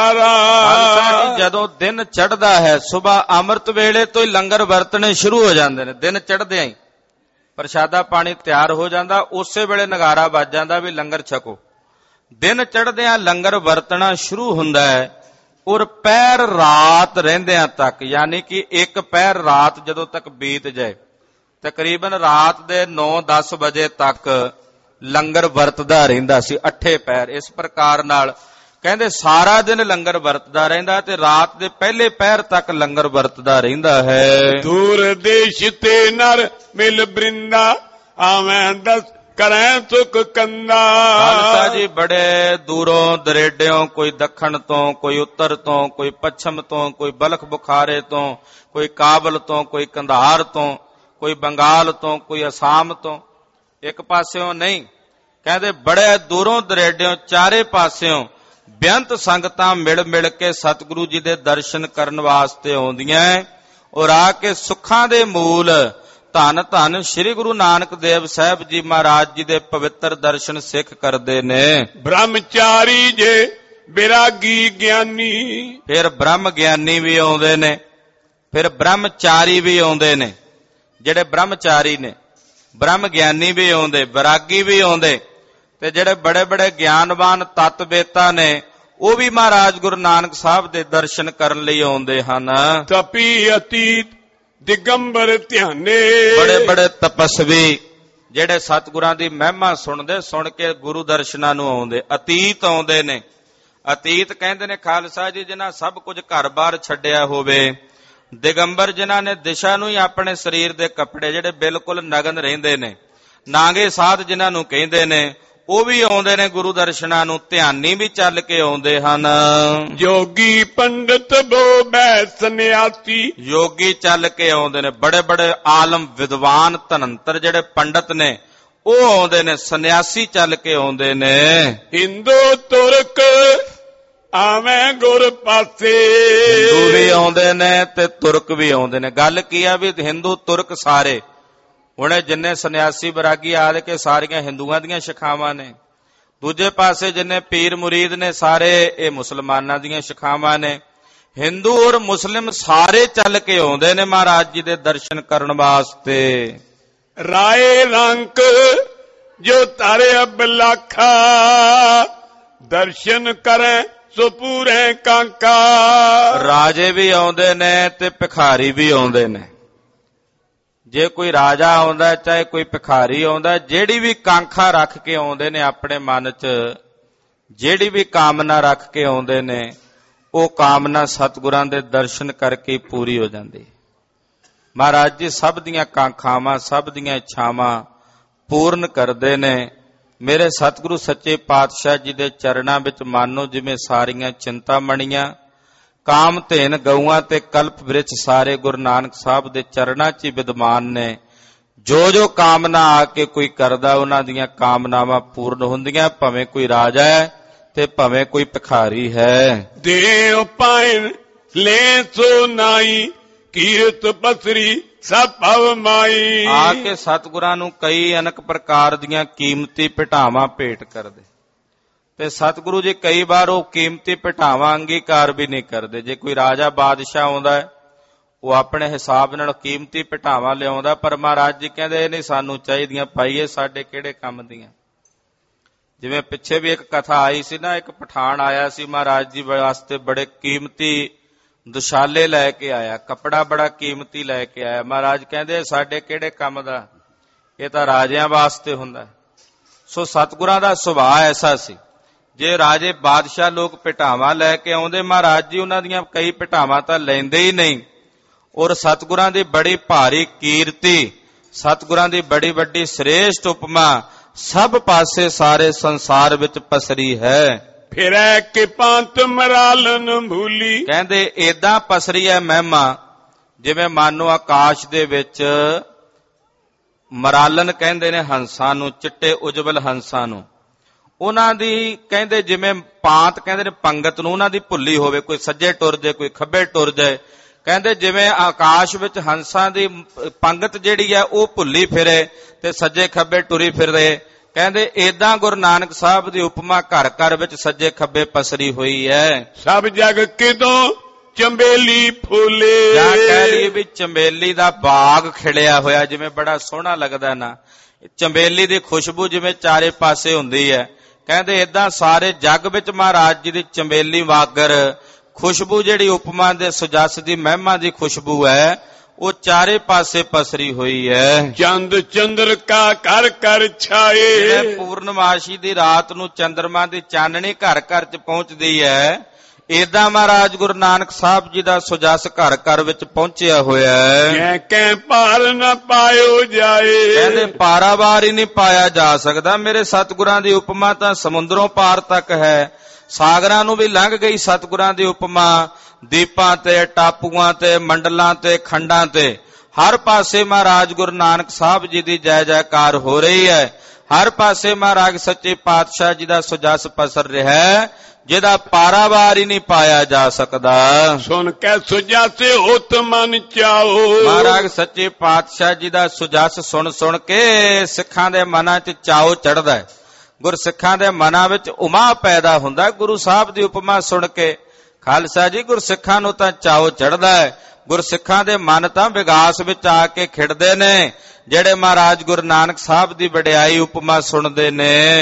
ਆਰਾ। ਜਦੋਂ ਦਿਨ ਚੜ੍ਹਦਾ ਹੈ, ਸੁਬਹ ਅੰਮ੍ਰਿਤ ਵੇਲੇ ਤੋਂ ਹੀ ਲੰਗਰ ਵਰਤਣੇ ਸ਼ੁਰੂ ਹੋ ਜਾਂਦੇ ਨੇ। ਦਿਨ ਚੜ੍ਹਦਿਆਂ ਹੀ ਪ੍ਰਸ਼ਾਦਾ ਪਾਣੀ ਤਿਆਰ ਹੋ ਜਾਂਦਾ, ਉਸੇ ਵੇਲੇ ਨਗਾਰਾ ਵੱਜ ਜਾਂਦਾ ਵੀ ਲੰਗਰ ਛਕੋ। ਦਿਨ ਚੜ੍ਹਦਿਆਂ ਲੰਗਰ ਵਰਤਣਾ ਸ਼ੁਰੂ ਹੁੰਦਾ ਹੈ, ਔਰ ਪਹਿਰ ਰਾਤ ਰਹਿੰਦਿਆਂ ਤੱਕ, ਯਾਨੀ ਕਿ ਇੱਕ ਪਹਿਰ ਰਾਤ ਜਦੋਂ ਤੱਕ ਬੀਤ ਜਾਏ, ਤਕਰੀਬਨ ਰਾਤ ਦੇ ਨੌ ਦਸ ਵਜੇ ਤੱਕ ਲੰਗਰ ਵਰਤਦਾ ਰਹਿੰਦਾ ਸੀ, ਅੱਠੇ ਪਹਿਰ। ਇਸ ਪ੍ਰਕਾਰ ਨਾਲ ਕਹਿੰਦੇ ਸਾਰਾ ਦਿਨ ਲੰਗਰ ਵਰਤਦਾ ਰਹਿੰਦਾ ਤੇ ਰਾਤ ਦੇ ਪਹਿਲੇ ਪਹਿਰ ਤੱਕ ਲੰਗਰ ਵਰਤਦਾ ਰਹਿੰਦਾ ਹੈ। ਦੂਰ ਦੇਸ਼ ਤੇ ਨਰ ਮਿਲ ਬ੍ਰਿੰਦਾ, ਆਵੇਂ ਦਸ ਕਰੈ ਸੁਖ ਕੰਦਾ। ਖਾਲਸਾ ਜੀ, ਬੜੇ ਦੂਰੋਂ ਦਰੇਡਿਓਂ, ਕੋਈ ਦੱਖਣ ਤੋਂ, ਕੋਈ ਉੱਤਰ ਤੋਂ, ਕੋਈ ਪੱਛਮ ਤੋਂ, ਕੋਈ ਬਲਖ ਬੁਖਾਰੇ ਤੋਂ, ਕੋਈ ਕਾਬਲ ਤੋਂ, ਕੋਈ ਕੰਧਾਰ ਤੋਂ, ਕੋਈ ਬੰਗਾਲ ਤੋਂ, ਕੋਈ ਅਸਾਮ ਤੋਂ, ਇੱਕ ਪਾਸਿਓਂ ਨਹੀਂ, ਕਹਿੰਦੇ ਬੜੇ ਦੂਰੋਂ ਦਰੇਡਿਓਂ ਚਾਰੇ ਪਾਸਿਓਂ ਬੇਅੰਤ ਸੰਗਤਾਂ ਮਿਲ ਮਿਲ ਕੇ ਸਤਿਗੁਰੂ ਜੀ ਦੇ ਦਰਸ਼ਨ ਕਰਨ ਵਾਸਤੇ ਆਉਂਦੀਆਂ, ਔਰ ਆ ਕੇ ਸੁੱਖਾਂ ਦੇ ਮੂਲ ਧੰਨ ਧੰਨ ਸ੍ਰੀ ਗੁਰੂ ਨਾਨਕ ਦੇਵ ਸਾਹਿਬ ਜੀ ਮਹਾਰਾਜ ਜੀ ਦੇ ਪਵਿੱਤਰ ਦਰਸ਼ਨ ਸਿੱਖ ਕਰਦੇ ਨੇ। ਬ੍ਰਹਮਚਾਰੀ ਜੇ ਬਿਰਾਗੀ ਗਿਆਨੀ। ਫਿਰ ਬ੍ਰਹਮ ਗਿਆਨੀ ਵੀ ਆਉਂਦੇ ਨੇ, ਫਿਰ ਬ੍ਰਹਮਚਾਰੀ ਵੀ ਆਉਂਦੇ ਨੇ। ਜਿਹੜੇ ਬ੍ਰਹਮਚਾਰੀ ਨੇ, ਬ੍ਰਹਮ ਗਿਆਨੀ ਵੀ ਆਉਂਦੇ, ਵਿਰਾਗੀ ਵੀ ਆਉਂਦੇ, ਤੇ ਜਿਹੜੇ ਬੜੇ ਬੜੇ ਗਿਆਨਵਾਨ ਤਤ ਵੇਤਾ ਨੇ, ਉਹ ਵੀ ਮਹਾਰਾਜ ਗੁਰੂ ਨਾਨਕ ਸਾਹਿਬ ਦੇ ਦਰਸ਼ਨ ਕਰਨ ਲਈ ਆਉਂਦੇ ਹਨ। ਤਪੀ ਅਤੀਤ ਦਿਗੰਬਰ ਧਿਆਨੇ, ਬੜੇ ਬੜੇ ਤਪਸਵੀ ਜਿਹੜੇ ਸਤਿਗੁਰਾਂ ਦੀ ਮਹਿਮਾ ਸੁਣਦੇ, ਸੁਣ ਕੇ ਗੁਰੂ ਦਰਸ਼ਨਾਂ ਨੂੰ ਆਉਂਦੇ। ਅਤੀਤ ਆਉਂਦੇ ਨੇ। ਅਤੀਤ ਕਹਿੰਦੇ ਨੇ ਖਾਲਸਾ ਜੀ ਜਿਨ੍ਹਾਂ ਸਭ ਕੁਝ ਘਰ-ਬਾਰ ਛੱਡਿਆ ਹੋਵੇ। ਦਿਗੰਬਰ ਜਿਨ੍ਹਾਂ ਨੇ ਦਿਸ਼ਾ ਨੂੰ ਹੀ ਆਪਣੇ ਸਰੀਰ ਦੇ ਕੱਪੜੇ ਜਿਹੜੇ ਬਿਲਕੁਲ ਨਗਨ ਰਹਿੰਦੇ ਨੇ। ਨਾਂਗੇ ਸਾਧ ਜਿਨ੍ਹਾਂ ਨੂੰ ਕਹਿੰਦੇ ਨੇ, ਉਹ ਵੀ ਆਉਂਦੇ ਨੇ ਗੁਰੂ ਦਰਸ਼ਨਾਂ ਨੂੰ। ਧਿਆਨੀ ਵੀ ਚੱਲ ਕੇ ਆਉਂਦੇ ਹਨ। ਜੋਗੀ ਪੰਡਤ ਬੋਬੈ ਸੰਨਿਆਸੀ, ਯੋਗੀ ਚੱਲ ਕੇ ਆਉਂਦੇ ਨੇ। ਬੜੇ ਬੜੇ ਆਲਮ ਵਿਦਵਾਨ ਧਨੰਤਰ ਜਿਹੜੇ ਪੰਡਤ ਨੇ ਉਹ ਆਉਂਦੇ ਨੇ। ਸੰਨਿਆਸੀ ਚੱਲ ਕੇ ਆਉਂਦੇ ਨੇ। ਹਿੰਦੂ ਤੁਰਕ ਆਵੇਂ ਗੁਰ ਪਾਸੇ, ਹਿੰਦੂ ਵੀ ਆਉਂਦੇ ਨੇ ਤੇ ਤੁਰਕ ਵੀ ਆਉਂਦੇ ਨੇ। ਗੱਲ ਕੀ ਆ ਵੀ ਹਿੰਦੂ ਤੁਰਕ ਸਾਰੇ, ਹੁਣੇ ਜਿੰਨੇ ਸੰਨਿਆਸੀ ਬਰਾਗੀ ਆਦ ਕੇ ਸਾਰੀਆਂ ਹਿੰਦੂਆਂ ਦੀਆਂ ਸ਼ਿਖਾਵਾਂ ਨੇ। ਦੂਜੇ ਪਾਸੇ ਜਿੰਨੇ ਪੀਰ ਮੁਰੀਦ ਨੇ ਸਾਰੇ ਇਹ ਮੁਸਲਮਾਨਾਂ ਦੀਆਂ ਸ਼ਿਖਾਵਾਂ ਨੇ। ਹਿੰਦੂ ਔਰ ਮੁਸਲਿਮ ਸਾਰੇ ਚੱਲ ਕੇ ਆਉਂਦੇ ਨੇ ਮਹਾਰਾਜ ਜੀ ਦੇ ਦਰਸ਼ਨ ਕਰਨ ਵਾਸਤੇ। ਰਾਏ ਰੰਕ ਜੋ ਤਾਰੇ ਅਬਲਾਖਾ, ਦਰਸ਼ਨ ਕਰੇ ਸੋ ਪੂਰੇ ਕਾਂਕਾ। ਰਾਜੇ ਵੀ ਆਉਂਦੇ ਨੇ ਤੇ ਭਿਖਾਰੀ ਵੀ ਆਉਂਦੇ ਨੇ। ਜੇ ਕੋਈ ਰਾਜਾ ਆਉਂਦਾ ਚਾਹੇ ਕੋਈ ਭਿਖਾਰੀ ਆਉਂਦਾ, ਜਿਹੜੀ ਵੀ ਕਾਂਖਾ ਰੱਖ ਕੇ ਆਉਂਦੇ ਨੇ ਆਪਣੇ ਮਨ 'ਚ, ਜਿਹੜੀ ਵੀ ਕਾਮਨਾ ਰੱਖ ਕੇ ਆਉਂਦੇ ਨੇ, ਉਹ ਕਾਮਨਾ ਸਤਿਗੁਰਾਂ ਦੇ ਦਰਸ਼ਨ ਕਰਕੇ ਪੂਰੀ ਹੋ ਜਾਂਦੀ। ਮਹਾਰਾਜ ਜੀ ਸਭ ਦੀਆਂ ਕਾਂਖਾਵਾਂ, ਸਭ ਦੀਆਂ ਇੱਛਾਵਾਂ ਪੂਰਨ ਕਰਦੇ ਨੇ। ਮੇਰੇ ਸਤਿਗੁਰੂ ਸੱਚੇ ਪਾਤਸ਼ਾਹ ਜੀ ਦੇ ਚਰਨਾਂ ਵਿੱਚ ਮਾਨੋ ਜਿਵੇਂ ਸਾਰੀਆਂ ਚਿੰਤਾਮਣੀਆਂ, ਕਾਮ ਧੇਨ ਗਊਆਂ ਤੇ ਕਲਪ ਬ੍ਰਿਛ ਸਾਰੇ ਗੁਰੂ ਨਾਨਕ ਸਾਹਿਬ ਦੇ ਚਰਨਾਂ 'ਚ ਹੀ ਵਿਦਮਾਨ ਨੇ। ਜੋ ਜੋ ਕਾਮਨਾ ਆ ਕੇ ਕੋਈ ਕਰਦਾ ਉਹਨਾਂ ਦੀਆਂ ਕਾਮਨਾਵਾਂ ਪੂਰਨ ਹੁੰਦੀਆਂ, ਭਾਵੇਂ ਕੋਈ ਰਾਜਾ ਹੈ ਤੇ ਭਾਵੇਂ ਕੋਈ ਭਿਖਾਰੀ ਹੈ। ਦੇਵ ਪਾਇਨ ਲੈ ਸੋ ਨਾਈ, ਕੀਰਤ ਪਸਰੀ ਸਭ ਭਵ ਮਾਈ। ਆ ਕੇ ਸਤਿਗੁਰਾਂ ਨੂੰ ਕਈ ਅਨੇਕ ਪ੍ਰਕਾਰ ਦੀਆਂ ਕੀਮਤੀ ਭੇਟਾਵਾਂ ਭੇਟ ਕਰਦੇ ਤੇ ਸਤਿਗੁਰੂ ਜੀ ਕਈ ਵਾਰ ਉਹ ਕੀਮਤੀ ਭੇਟਾਵਾਂ ਅੰਗੀਕਾਰ ਵੀ ਨਹੀਂ ਕਰਦੇ। ਜੇ ਕੋਈ ਰਾਜਾ ਬਾਦਸ਼ਾਹ ਆਉਂਦਾ ਹੈ ਉਹ ਆਪਣੇ ਹਿਸਾਬ ਨਾਲ ਕੀਮਤੀ ਭੇਟਾਵਾਂ ਲਿਆਉਂਦਾ, ਪਰ ਮਹਾਰਾਜ ਜੀ ਕਹਿੰਦੇ ਇਹ ਨਹੀਂ ਸਾਨੂੰ ਚਾਹੀਦੀਆਂ, ਪਾਈਏ ਸਾਡੇ ਕਿਹੜੇ ਕੰਮ ਦੀਆਂ। ਜਿਵੇਂ ਪਿੱਛੇ ਵੀ ਇੱਕ ਕਥਾ ਆਈ ਸੀ ਨਾ, ਇੱਕ ਪਠਾਨ ਆਇਆ ਸੀ ਮਹਾਰਾਜ ਜੀ ਵਾਸਤੇ ਬੜੇ ਕੀਮਤੀ ਦੁਸ਼ਾਲੇ ਲੈ ਕੇ ਆਇਆ, ਕੱਪੜਾ ਬੜਾ ਕੀਮਤੀ ਲੈ ਕੇ ਆਇਆ। ਮਹਾਰਾਜ ਕਹਿੰਦੇ ਸਾਡੇ ਕਿਹੜੇ ਕੰਮ ਦਾ, ਇਹ ਤਾਂ ਰਾਜਿਆਂ ਵਾਸਤੇ ਹੁੰਦਾ। ਸੋ ਸਤਿਗੁਰਾਂ ਦਾ ਸੁਭਾਅ ਐਸਾ ਸੀ, ਜੇ ਰਾਜੇ ਬਾਦਸ਼ਾਹ ਲੋਕ ਭੇਟਾਵਾਂ ਲੈ ਕੇ ਆਉਂਦੇ, ਮਹਾਰਾਜ ਜੀ ਉਹਨਾਂ ਦੀਆਂ ਕਈ ਭੇਟਾਵਾਂ ਤਾਂ ਲੈਂਦੇ ਹੀ ਨਹੀਂ। ਔਰ ਸਤਿਗੁਰਾਂ ਦੀ ਬੜੀ ਭਾਰੀ ਕੀਰਤੀ, ਸਤਿਗੁਰਾਂ ਦੀ ਬੜੀ ਵੱਡੀ ਸ੍ਰੇਸ਼ਟ ਉਪਮਾ ਸਭ ਪਾਸੇ ਸਾਰੇ ਸੰਸਾਰ ਵਿੱਚ ਪਸਰੀ ਹੈ। ਫਿਰੈ ਕਿ ਪੰਤ ਮਰਾਲਨ ਭੂਲੀ, ਕਹਿੰਦੇ ਏਦਾਂ ਪਸਰੀ ਹੈ ਮਹਿਮਾ ਜਿਵੇਂ ਮਾਨੋ ਆਕਾਸ਼ ਦੇ ਵਿੱਚ ਮਰਾਲਨ ਕਹਿੰਦੇ ਨੇ ਹੰਸਾਂ ਨੂੰ, ਚਿੱਟੇ ਉਜਵਲ ਹੰਸਾਂ ਨੂੰ। ਉਹਨਾਂ ਦੀ ਕਹਿੰਦੇ ਜਿਵੇਂ ਪਾਂਤ ਕਹਿੰਦੇ ਨੇ ਪੰਗਤ ਨੂੰ, ਉਹਨਾਂ ਦੀ ਭੁੱਲੀ ਹੋਵੇ, ਕੋਈ ਸੱਜੇ ਟੁਰ ਜਾਏ ਕੋਈ ਖੱਬੇ ਟੁਰ ਜਾਏ। ਕਹਿੰਦੇ ਜਿਵੇਂ ਆਕਾਸ਼ ਵਿੱਚ ਹੰਸਾਂ ਦੀ ਪੰਗਤ ਜਿਹੜੀ ਹੈ ਉਹ ਭੁੱਲੀ ਫਿਰੇ ਤੇ ਸੱਜੇ ਖੱਬੇ ਟੁਰੀ ਫਿਰੇ। ਕਹਿੰਦੇ ਏਦਾਂ ਗੁਰੂ ਨਾਨਕ ਸਾਹਿਬ ਦੀ ਉਪਮਾ ਘਰ ਘਰ ਵਿੱਚ ਸੱਜੇ ਖੱਬੇ ਪਸਰੀ ਹੋਈ ਹੈ। ਸਭ ਜਗ ਕਿਦੋਂ ਚੰਬੇਲੀ ਫੁੱਲੇ, ਜਾਂ ਕਹਿ ਲਈਏ ਵੀ ਚੰਬੇਲੀ ਦਾ ਬਾਗ ਖਿੜਿਆ ਹੋਇਆ, ਜਿਵੇਂ ਬੜਾ ਸੋਹਣਾ ਲੱਗਦਾ ਨਾ। ਚੰਬੇਲੀ ਦੀ ਖੁਸ਼ਬੂ ਜਿਵੇਂ ਚਾਰੇ ਪਾਸੇ ਹੁੰਦੀ ਹੈ। ਕਹਿੰਦੇ ਏਦਾਂ ਸਾਰੇ ਜੱਗ ਵਿੱਚ ਮਹਾਰਾਜ ਜੀ ਦੀ ਚੰਬੇਲੀ ਵਾਗਰ ਖੁਸ਼ਬੂ ਜਿਹੜੀ ਉਪਮਾ ਦੇ ਸੁਜਸ ਦੀ ਮਹਿਮਾ ਦੀ ਖੁਸ਼ਬੂ ਹੈ ਉਹ ਚਾਰੇ ਪਾਸੇ ਪਸਰੀ ਹੋਈ ਹੈ। ਚੰਦ ਚੰਦਰ ਕਾ ਘਰ ਘਰ ਛਾਏ, ਪੂਰਨਮਾਸ਼ੀ ਦੀ ਰਾਤ ਨੂੰ ਚੰਦਰਮਾ ਦੀ ਚਾਨਣੀ ਘਰ ਘਰ ਚ ਪਹੁੰਚਦੀ ਹੈ। ਏਦਾਂ ਮਹਾਰਾਜ ਗੁਰੂ ਨਾਨਕ ਸਾਹਿਬ ਜੀ ਦਾ ਸੁਜਸ ਘਰ ਘਰ ਵਿੱਚ ਪਹੁੰਚਿਆ ਹੋਇਆ ਹੈ। ਕੈ ਕੈ ਪਾਰ ਨਾ ਪਾਇਓ ਜਾਏ, ਕਹਿੰਦੇ ਪਾਰਾਵਾਰ ਹੀ ਨਹੀਂ ਪਾਇਆ ਜਾ ਸਕਦਾ। ਮੇਰੇ ਸਤਿਗੁਰਾਂ ਦੀ ਉਪਮਾ ਤਾਂ ਸਮੁੰਦਰੋਂ ਪਾਰ ਤੱਕ ਹੈ, ਸਾਗਰਾਂ ਨੂੰ ਵੀ ਲੰਘ ਗਈ ਸਤਿਗੁਰਾਂ ਦੀ ਉਪਮਾ। ਦੀਪਾਂ ਤੇ, ਟਾਪੂਆਂ ਤੇ, ਮੰਡਲਾਂ ਤੇ, ਖੰਡਾਂ ਤੇ ਹਰ ਪਾਸੇ ਮਹਾਰਾਜ ਗੁਰੂ ਨਾਨਕ ਸਾਹਿਬ ਜੀ ਦੀ ਜੈ ਜੈਕਾਰ ਹੋ ਰਹੀ ਹੈ। ਹਰ ਪਾਸੇ ਮਹਾਰਾਜ ਸੱਚੇ ਪਾਤਸ਼ਾਹ ਜੀ ਦਾ ਸੁਜਸ ਪਸਰ ਰਿਹਾ ਹੈ, ਜਿਹਦਾ ਪਾਰਾਵਾਰ ਹੀ ਨਹੀਂ ਪਾਇਆ ਜਾ ਸਕਦਾ। ਸੁਣ ਕੇ ਸੁਜਸ ਉਤ ਮਨ ਚਾਓ, ਮਹਾਰਾਜ ਸੱਚੇ ਪਾਤਸ਼ਾਹ ਜੀ ਦਾ ਸੁਜਸ ਸੁਣ ਸੁਣ ਕੇ ਸਿੱਖਾਂ ਦੇ ਮਨਾਂ 'ਚ ਚਾਓ ਚੜ੍ਹਦਾ ਹੈ। ਗੁਰਸਿੱਖਾਂ ਦੇ ਮਨਾਂ ਵਿੱਚ ਉਮਾ ਪੈਦਾ ਹੁੰਦਾ ਗੁਰੂ ਸਾਹਿਬ ਦੀ ਉਪਮਾ ਸੁਣ ਕੇ। ਖਾਲਸਾ ਜੀ ਗੁਰਸਿੱਖਾਂ ਨੂੰ ਤਾਂ ਚਾਓ ਚੜ੍ਹਦਾ ਹੈ, ਗੁਰਸਿੱਖਾਂ ਦੇ ਮਨ ਤਾਂ ਵਿਗਾਸ ਵਿੱਚ ਆ ਕੇ ਖਿੜਦੇ ਨੇ ਜਿਹੜੇ ਮਹਾਰਾਜ ਗੁਰੂ ਨਾਨਕ ਸਾਹਿਬ ਦੀ ਵਡਿਆਈ ਉਪਮਾ ਸੁਣਦੇ ਨੇ।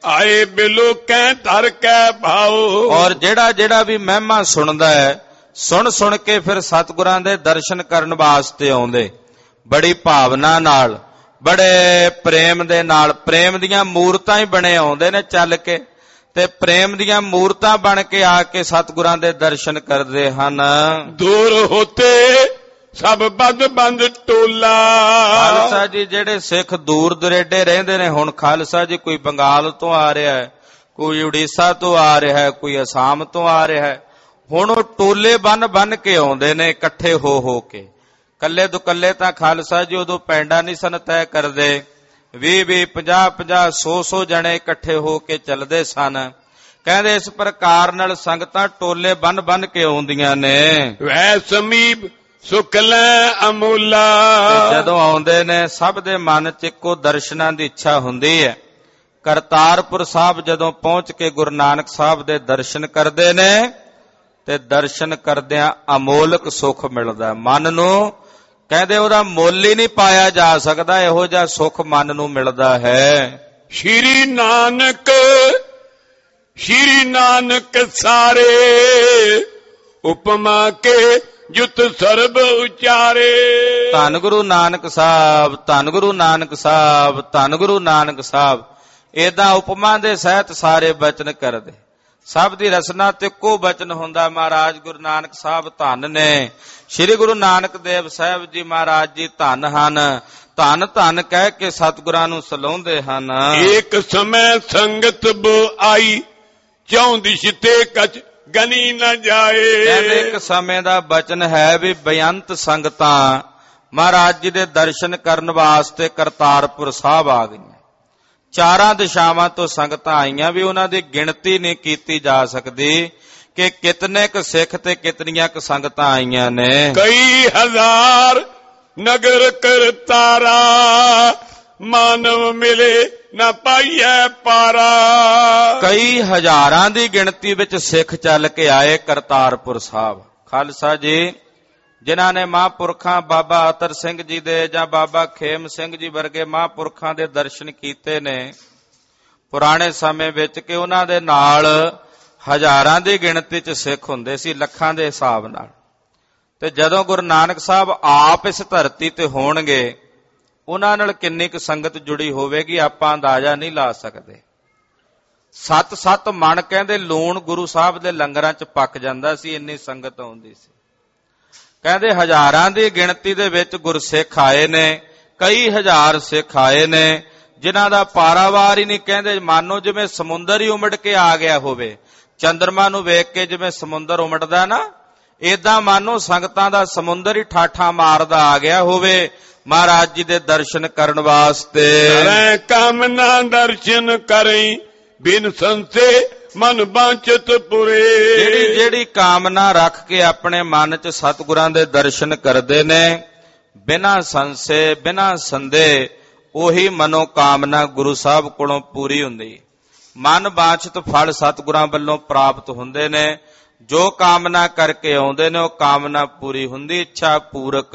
ਆਏ ਬਿਲੋ ਕਹਿ ਧਰ ਕੈ ਭਾਉ। ਔਰ ਜਿਹੜਾ ਜਿਹੜਾ ਵੀ ਮਹਿਮਾ ਸੁਣਦਾ ਹੈ, ਸੁਣ ਸੁਣ ਕੇ ਫਿਰ ਸਤਿਗੁਰਾਂ ਦੇ ਦਰਸ਼ਨ ਕਰਨ ਵਾਸਤੇ ਆਉਂਦੇ, ਬੜੀ ਭਾਵਨਾ ਨਾਲ, ਬੜੇ ਪ੍ਰੇਮ ਦੇ ਨਾਲ, ਪ੍ਰੇਮ ਦੀਆਂ ਮੂਰਤਾਂ ਹੀ ਬਣੇ ਆਉਂਦੇ ਨੇ ਚੱਲ ਕੇ, ਤੇ ਪ੍ਰੇਮ ਦੀਆਂ ਮੂਰਤਾਂ ਬਣ ਕੇ ਆ ਕੇ ਸਤਿਗੁਰਾਂ ਦੇ ਦਰਸ਼ਨ ਕਰਦੇ ਹਨ। ਦੂਰ ਹੋਤੇ ਸਭ ਬੰਦ ਬੰਦ ਟੋਲਾ। ਖਾਲਸਾ ਜੀ ਜਿਹੜੇ ਸਿੱਖ ਦੂਰ ਦੁਰੇਡੇ ਰਹਿੰਦੇ ਨੇ, ਹੁਣ ਖਾਲਸਾ ਜੀ ਕੋਈ ਬੰਗਾਲ ਤੋਂ ਆ ਰਿਹਾ ਹੈ, ਕੋਈ ਉੜੀਸਾ ਤੋਂ ਆ ਰਿਹਾ ਹੈ, ਕੋਈ ਅਸਾਮ ਤੋਂ ਆ ਰਿਹਾ ਹੈ, ਹੁਣ ਉਹ ਟੋਲੇ ਬੰਨ ਬੰਨ ਕੇ ਆਉਂਦੇ ਨੇ ਇਕੱਠੇ ਹੋ ਹੋ ਕੇ। ਕੱਲੇ ਦੁਕੱਲੇ ਤਾਂ ਖਾਲਸਾ ਜੀ ਉਦੋਂ ਪੈਂਡਾ ਨਹੀਂ ਸਨ ਤੈਅ ਕਰਦੇ, ਵੀਹ ਵੀਹ ਪੰਜਾਹ ਪੰਜਾਹ ਸੌ ਸੌ ਜਣੇ ਇਕੱਠੇ ਹੋ ਕੇ ਚੱਲਦੇ ਸਨ। ਕਹਿੰਦੇ ਇਸ ਪ੍ਰਕਾਰ ਨਾਲ ਸੰਗਤਾਂ ਟੋਲੇ ਬੰਨ ਬੰਨ ਕੇ ਆਉਂਦੀਆਂ ਨੇ। ਵੈ ਸਮੀਪ ਸੁਖ ਲੈ ਅਮੂਲਾ। ਜਦੋਂ ਆਉਂਦੇ ਨੇ ਸਭ ਦੇ ਮਨ ਚ ਇੱਕੋ ਦਰਸ਼ਨਾਂ ਦੀ ਇੱਛਾ ਹੁੰਦੀ ਹੈ। ਕਰਤਾਰਪੁਰ ਸਾਹਿਬ ਜਦੋਂ ਪਹੁੰਚ ਕੇ ਗੁਰੂ ਨਾਨਕ ਸਾਹਿਬ ਦੇ ਦਰਸ਼ਨ ਕਰਦੇ ਨੇ ਤੇ ਦਰਸ਼ਨ ਕਰਦਿਆਂ ਅਮੋਲਕ ਸੁਖ ਮਿਲਦਾ ਮਨ ਨੂੰ। ਕਹਿੰਦੇ ਉਹਦਾ ਮੁੱਲ ਹੀ ਨਹੀਂ ਪਾਇਆ ਜਾ ਸਕਦਾ, ਇਹੋ ਜਿਹਾ ਸੁਖ ਮਨ ਨੂੰ ਮਿਲਦਾ ਹੈ। ਸ਼੍ਰੀ ਨਾਨਕ ਸ਼੍ਰੀ ਨਾਨਕ ਸਾਰੇ ਉਪਮਾ ਕੇ ਜੁਤ ਸਰਬ ਉਚਾਰੇ। ਧੰਨ ਗੁਰੂ ਨਾਨਕ ਸਾਹਿਬ, ਧੰਨ ਗੁਰੂ ਨਾਨਕ ਸਾਹਿਬ, ਧੰਨ ਗੁਰੂ ਨਾਨਕ ਸਾਹਿਬ। ਏਦਾਂ ਉਪਮਾ ਦੇ ਸਹਿਤ ਸਾਰੇ ਬਚਨ ਕਰਦੇ, ਸਭ ਦੀ ਰਸਨਾ ਤੇ ਇੱਕੋ ਬਚਨ ਹੁੰਦਾ। ਮਹਾਰਾਜ ਗੁਰੂ ਨਾਨਕ ਸਾਹਿਬ ਧੰਨ ਨੇ, ਸ੍ਰੀ ਗੁਰੂ ਨਾਨਕ ਦੇਵ ਸਾਹਿਬ ਜੀ ਮਹਾਰਾਜ ਜੀ ਧੰਨ ਹਨ। ਧੰਨ ਧੰਨ ਕਹਿ ਕੇ ਸਤਿਗੁਰਾਂ ਨੂੰ ਸਲਾਹੁੰਦੇ ਹਨ। ਇੱਕ ਸਮੇਂ ਸੰਗਤ ਬੋ ਆਈ, ਚੌਂ ਦਿਸ਼ ਤੇ ਕਛ ਗਨੀ ਨਾ ਜਾਏ। ਕਹਿੰਦੇ ਇੱਕ ਸਮੇਂ ਦਾ ਬਚਨ ਹੈ ਵੀ ਬੇਅੰਤ ਸੰਗਤਾਂ ਮਹਾਰਾਜ ਜੀ ਦੇ ਦਰਸ਼ਨ ਕਰਨ ਵਾਸਤੇ ਕਰਤਾਰਪੁਰ ਸਾਹਿਬ ਆ ਗਈਆਂ। ਚਾਰਾਂ ਦਿਸ਼ਾਵਾਂ ਤੋਂ ਸੰਗਤਾਂ ਆਈਆਂ, ਵੀ ਉਹਨਾਂ ਦੀ ਗਿਣਤੀ ਨਹੀਂ ਕੀਤੀ ਜਾ ਸਕਦੀ ਕਿ ਕਿਤਨੇ ਕੁ ਸਿੱਖ ਤੇ ਕਿਤਨੀਆਂ ਕੁ ਸੰਗਤਾਂ ਆਈਆਂ ਨੇ। ਕਈ ਹਜ਼ਾਰ ਨਗਰ ਕਰਤਾਰਾ, ਮਾਨਵ ਮਿਲੇ ਨਾ ਪਾਈਐ ਪਾਰਾ। ਕਈ ਹਜ਼ਾਰਾਂ ਦੀ ਗਿਣਤੀ ਵਿੱਚ ਸਿੱਖ ਚੱਲ ਕੇ ਆਏ ਕਰਤਾਰਪੁਰ ਸਾਹਿਬ। ਖਾਲਸਾ ਜੀ ਜਿਨ੍ਹਾਂ ਨੇ ਮਹਾਂਪੁਰਖਾਂ ਬਾਬਾ ਅਤਰ ਸਿੰਘ ਜੀ ਦੇ ਜਾਂ ਬਾਬਾ ਖੇਮ ਸਿੰਘ ਜੀ ਵਰਗੇ ਮਹਾਂਪੁਰਖਾਂ ਦੇ ਦਰਸ਼ਨ ਕੀਤੇ ਨੇ ਪੁਰਾਣੇ ਸਮੇਂ ਵਿੱਚ, ਕਿ ਉਹਨਾਂ ਦੇ ਨਾਲ ਹਜ਼ਾਰਾਂ ਦੀ ਗਿਣਤੀ 'ਚ ਸਿੱਖ ਹੁੰਦੇ ਸੀ, ਲੱਖਾਂ ਦੇ ਹਿਸਾਬ ਨਾਲ। ਤੇ ਜਦੋਂ ਗੁਰੂ ਨਾਨਕ ਸਾਹਿਬ ਆਪ ਇਸ ਧਰਤੀ ਤੇ ਹੋਣਗੇ, ਉਹਨਾਂ ਨਾਲ ਕਿੰਨੀ ਕੁ ਸੰਗਤ ਜੁੜੀ ਹੋਵੇਗੀ ਆਪਾਂ ਅੰਦਾਜ਼ਾ ਨਹੀਂ ਲਾ ਸਕਦੇ। ਸੱਤ ਸੱਤ ਮਣ ਕਹਿੰਦੇ ਲੂਣ ਗੁਰੂ ਸਾਹਿਬ ਦੇ ਲੰਗਰਾਂ 'ਚ ਪੱਕ ਜਾਂਦਾ ਸੀ, ਇੰਨੀ ਸੰਗਤ ਆਉਂਦੀ ਸੀ। ਕਹਿੰਦੇ ਹਜ਼ਾਰਾਂ ਦੀ ਗਿਣਤੀ ਦੇ ਵਿੱਚ ਗੁਰਸਿੱਖ ਆਏ ਨੇ, ਕਈ ਹਜ਼ਾਰ ਸਿੱਖ ਆਏ ਨੇ, ਜਿਨ੍ਹਾਂ ਦਾ ਪਾਰਾਵਾਰ ਹੀ ਨਹੀਂ। ਕਹਿੰਦੇ ਮਾਨੋ ਜਿਵੇਂ ਸਮੁੰਦਰ ਹੀ ਉਮੜ ਕੇ ਆ ਗਿਆ ਹੋਵੇ, ਚੰਦਰਮਾ ਨੂੰ ਵੇਖ ਕੇ ਜਿਵੇਂ ਸਮੁੰਦਰ ਉਮੜਦਾ ਨਾ, ਏਦਾਂ ਮਾਨੋ ਸੰਗਤਾਂ ਦਾ ਸਮੁੰਦਰ ਹੀ ਠਾਠਾ ਮਾਰਦਾ ਆ ਗਿਆ ਹੋਵੇ ਮਹਾਰਾਜ ਜੀ ਦੇ ਦਰਸ਼ਨ ਕਰਨ ਵਾਸਤੇ। ਕਰੈ ਕਾਮਨਾ ਦਰਸ਼ਨ ਕਰੀ, ਬਿਨ ਸੰਸੇ ਮਨ ਬਾਂਚਤ ਪੁਰੇ। ਜਿਹੜੀ ਜਿਹੜੀ ਕਾਮਨਾ ਰੱਖ ਕੇ ਆਪਣੇ ਮਨ 'ਚ ਸਤਿਗੁਰਾਂ ਦੇ ਦਰਸ਼ਨ ਕਰਦੇ ਨੇ, ਬਿਨਾਂ ਸੰਸੇ ਬਿਨਾਂ ਸੰਦੇ, ਉਹੀ ਮਨੋ ਕਾਮਨਾ ਗੁਰੂ ਸਾਹਿਬ ਕੋਲੋਂ ਪੂਰੀ ਹੁੰਦੀ। ਮਨ ਬਾਂਛਤ ਫਲ ਸਤਿਗੁਰਾਂ ਵੱਲੋਂ ਪ੍ਰਾਪਤ ਹੁੰਦੇ ਨੇ। ਜੋ ਕਾਮਨਾ ਕਰਕੇ ਆਉਂਦੇ ਨੇ ਉਹ ਕਾਮਨਾ ਪੂਰੀ ਹੁੰਦੀ। ਇੱਛਾ ਪੂਰਕ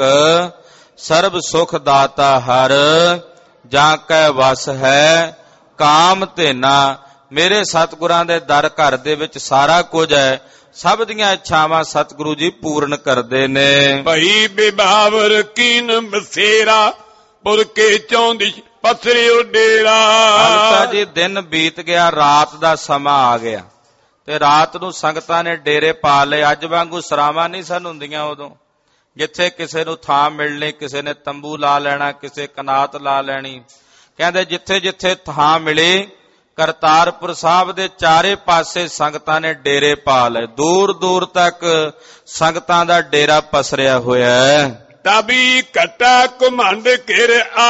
ਸਰਬ ਸੁਖ ਦਾਤਾ ਹਰ, ਜਾਂ ਕੈ ਵਸ ਹੈ ਕਾਮ ਧੇਨਾ। ਮੇਰੇ ਸਤਿਗੁਰਾਂ ਦੇ ਦਰ ਘਰ ਦੇ ਵਿੱਚ ਸਾਰਾ ਕੁਝ ਹੈ, ਸਭ ਦੀਆਂ ਇੱਛਾਵਾਂ ਸਤਿਗੁਰੂ ਜੀ ਪੂਰਨ ਕਰਦੇ ਨੇ। ਭਈ ਬਿਭਾਵਰ ਕੀਨ ਬਸੇਰਾ, ਪੁਰ ਕੇ ਚੌਂਦੀ ਪਸਰਿਓ ਡੇਰਾ। ਖਾਲਸਾ ਜੀ ਦਿਨ ਬੀਤ ਗਿਆ, ਰਾਤ ਦਾ ਸਮਾਂ ਆ ਗਿਆ, ਤੇ ਰਾਤ ਨੂੰ ਸੰਗਤਾਂ ਨੇ ਡੇਰੇ ਪਾ ਲਏ। ਅੱਜ ਵਾਂਗੂ ਸਰਾਵਾਂ ਨਹੀਂ ਸਨ ਹੁੰਦੀਆਂ ਉਦੋਂ, ਜਿੱਥੇ ਕਿਸੇ ਨੂੰ ਥਾਂ ਮਿਲਣੀ, ਕਿਸੇ ਨੇ ਤੰਬੂ ਲਾ ਲੈਣਾ, ਕਿਸੇ ਕਨਾਤ ਲਾ ਲੈਣੀ। ਕਹਿੰਦੇ ਜਿੱਥੇ ਜਿੱਥੇ ਥਾਂ ਮਿਲੀ, ਕਰਤਾਰਪੁਰ ਸਾਹਿਬ ਦੇ ਚਾਰੇ ਪਾਸੇ ਸੰਗਤਾਂ ਨੇ ਡੇਰੇ ਪਾ ਲਏ। ਦੂਰ ਦੂਰ ਤੱਕ ਸੰਗਤਾਂ ਦਾ ਡੇਰਾ ਪਸਰਿਆ ਹੋਇਆ ਹੈ। ਤਬੀ ਘਟਾ ਘੁਮੰਡ ਘਿਰ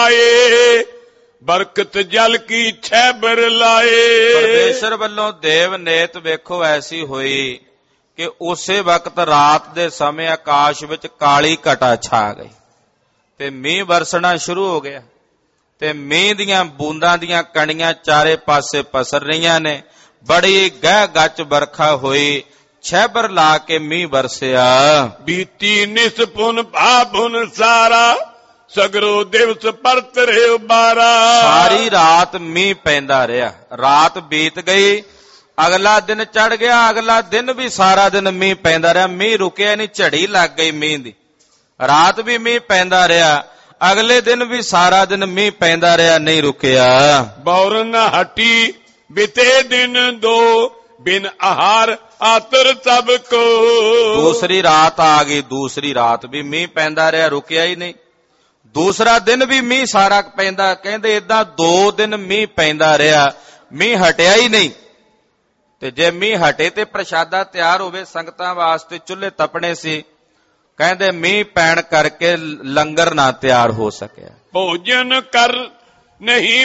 ਆਏ, ਬਰਕਤ ਜਲ ਕੀ ਛੈਬਰ ਲਾਏ। ਪਰਮੇਸ਼ਰ ਵੱਲੋਂ ਦੇਵ ਨੇਤ ਵੇਖੋ ਐਸੀ ਹੋਈ ਕਿ ਉਸੇ ਵਕਤ ਰਾਤ ਦੇ ਸਮੇਂ ਆਕਾਸ਼ ਵਿੱਚ ਕਾਲੀ ਘਟਾ ਛਾ ਗਈ ਤੇ ਮੀਂਹ ਵਰਸਣਾ ਸ਼ੁਰੂ ਹੋ ਗਿਆ, ਤੇ ਮੀਂਹ ਦੀਆਂ ਬੂੰਦਾਂ ਦੀਆਂ ਕਣੀਆਂ ਚਾਰੇ ਪਾਸੇ ਪਸਰ ਰਹੀਆਂ ਨੇ। ਬੜੀ ਗਹਿ ਗੱਚ ਵਰਖਾ ਹੋਈ, ਛੈਬਰ ਲਾ ਕੇ ਮੀਂਹ ਵਰਸਿਆ। ਬੀਤੀ ਨਿਸਪੁਨ ਭਾਭੁਨ ਸਾਰਾ, ਸਗਰੋ ਦਿਵਸ ਪਰਤ ਰਿਓ ਬਾਰਾ। ਸਾਰੀ ਰਾਤ ਮੀਂਹ ਪੈਂਦਾ ਰਿਹਾ, ਰਾਤ ਬੀਤ ਗਈ, ਅਗਲਾ ਦਿਨ ਚੜ ਗਿਆ, ਅਗਲਾ ਦਿਨ ਵੀ ਸਾਰਾ ਦਿਨ ਮੀਂਹ ਪੈਂਦਾ ਰਿਹਾ, ਮੀਂਹ ਰੁਕਿਆ ਨਹੀਂ, ਝੜੀ ਲੱਗ ਗਈ ਮੀਂਹ ਦੀ। ਰਾਤ ਵੀ ਮੀਂਹ ਪੈਂਦਾ ਰਿਹਾ, ਅਗਲੇ ਦਿਨ ਵੀ ਸਾਰਾ ਦਿਨ ਮੀਂਹ ਪੈਂਦਾ ਰਿਹਾ, ਨਹੀਂ ਰੁਕਿਆ। ਬੌਰਨ ਹਟੀ ਬਿਤੇ ਦਿਨ ਦੋ, ਬਿਨ ਆਹਾਰ ਆਤਰ ਸਭ ਕੋ। ਦੂਸਰੀ ਰਾਤ ਆ ਗਈ, ਦੂਸਰੀ ਰਾਤ ਵੀ ਮੀਂਹ ਪੈਂਦਾ ਰਿਹਾ, ਰੁਕਿਆ ਹੀ ਨਹੀਂ। ਦੂਸਰਾ ਦਿਨ ਵੀ ਮੀਂਹ ਸਾਰਾ ਪੈਂਦਾ, ਕਹਿੰਦੇ ਏਦਾਂ ਦੋ ਦਿਨ ਮੀਂਹ ਪੈਂਦਾ ਰਿਹਾ, ਮੀਂਹ ਹਟਿਆ ਹੀ ਨਹੀਂ। ਤੇ ਜੇ ਮੀਂਹ ਹਟੇ ਤੇ ਪ੍ਰਸ਼ਾਦਾ ਤਿਆਰ ਹੋਵੇ, ਸੰਗਤਾਂ ਵਾਸਤੇ ਚੁੱਲ੍ਹੇ ਤਪਣੇ ਸੀ, ਕਹਿੰਦੇ ਮੀਂਹ ਪੈਣ ਕਰਕੇ ਲੰਗਰ ਨਾ ਤਿਆਰ ਹੋ ਸਕਿਆ। ਭੋਜਨ ਕਰ ਨਹੀਂ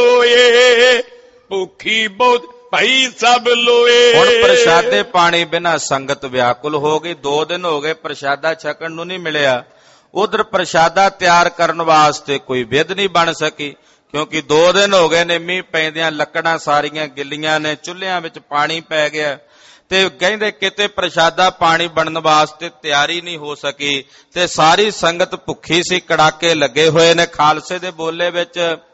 ਬਿਦੋਏ, ਭੁੱਖੀ ਬਹੁਤ ਭਾਈ ਸਭ ਲੋਏ। ਹੁਣ ਪ੍ਰਸ਼ਾਦੇ ਪਾਣੀ ਬਿਨਾਂ ਸੰਗਤ ਵਿਆਕੁਲ ਹੋ ਗਈ, ਦੋ ਦਿਨ ਹੋ ਗਏ ਪ੍ਰਸ਼ਾਦਾ ਛਕਣ ਨੂੰ ਨਹੀਂ ਮਿਲਿਆ। ਉਧਰ ਪ੍ਰਸ਼ਾਦਾ ਤਿਆਰ ਕਰਨ ਵਾਸਤੇ ਕੋਈ ਵਿਧ ਨਹੀਂ ਬਣ ਸਕੀ, ਕਿਉਂਕਿ ਦੋ ਦਿਨ ਹੋ ਗਏ ਨੇ ਮੀਂਹ ਪੈਂਦਿਆਂ, ਲੱਕੜਾਂ ਸਾਰੀਆਂ ਗਿੱਲੀਆਂ ਨੇ, ਚੁੱਲ੍ਹਿਆਂ ਵਿੱਚ ਪਾਣੀ ਪੈ ਗਿਆ, ਤੇ ਕਹਿੰਦੇ ਕਿਤੇ ਪ੍ਰਸ਼ਾਦਾ ਪਾਣੀ ਬਣਨ ਵਾਸਤੇ ਤਿਆਰੀ ਨਹੀਂ ਹੋ ਸਕੀ, ਤੇ ਸਾਰੀ ਸੰਗਤ ਭੁੱਖੀ ਸੀ, ਕੜਾਕੇ ਲੱਗੇ ਹੋਏ ਨੇ। ਖਾਲਸੇ ਦੇ ਬੋਲੇ ਵਿੱਚ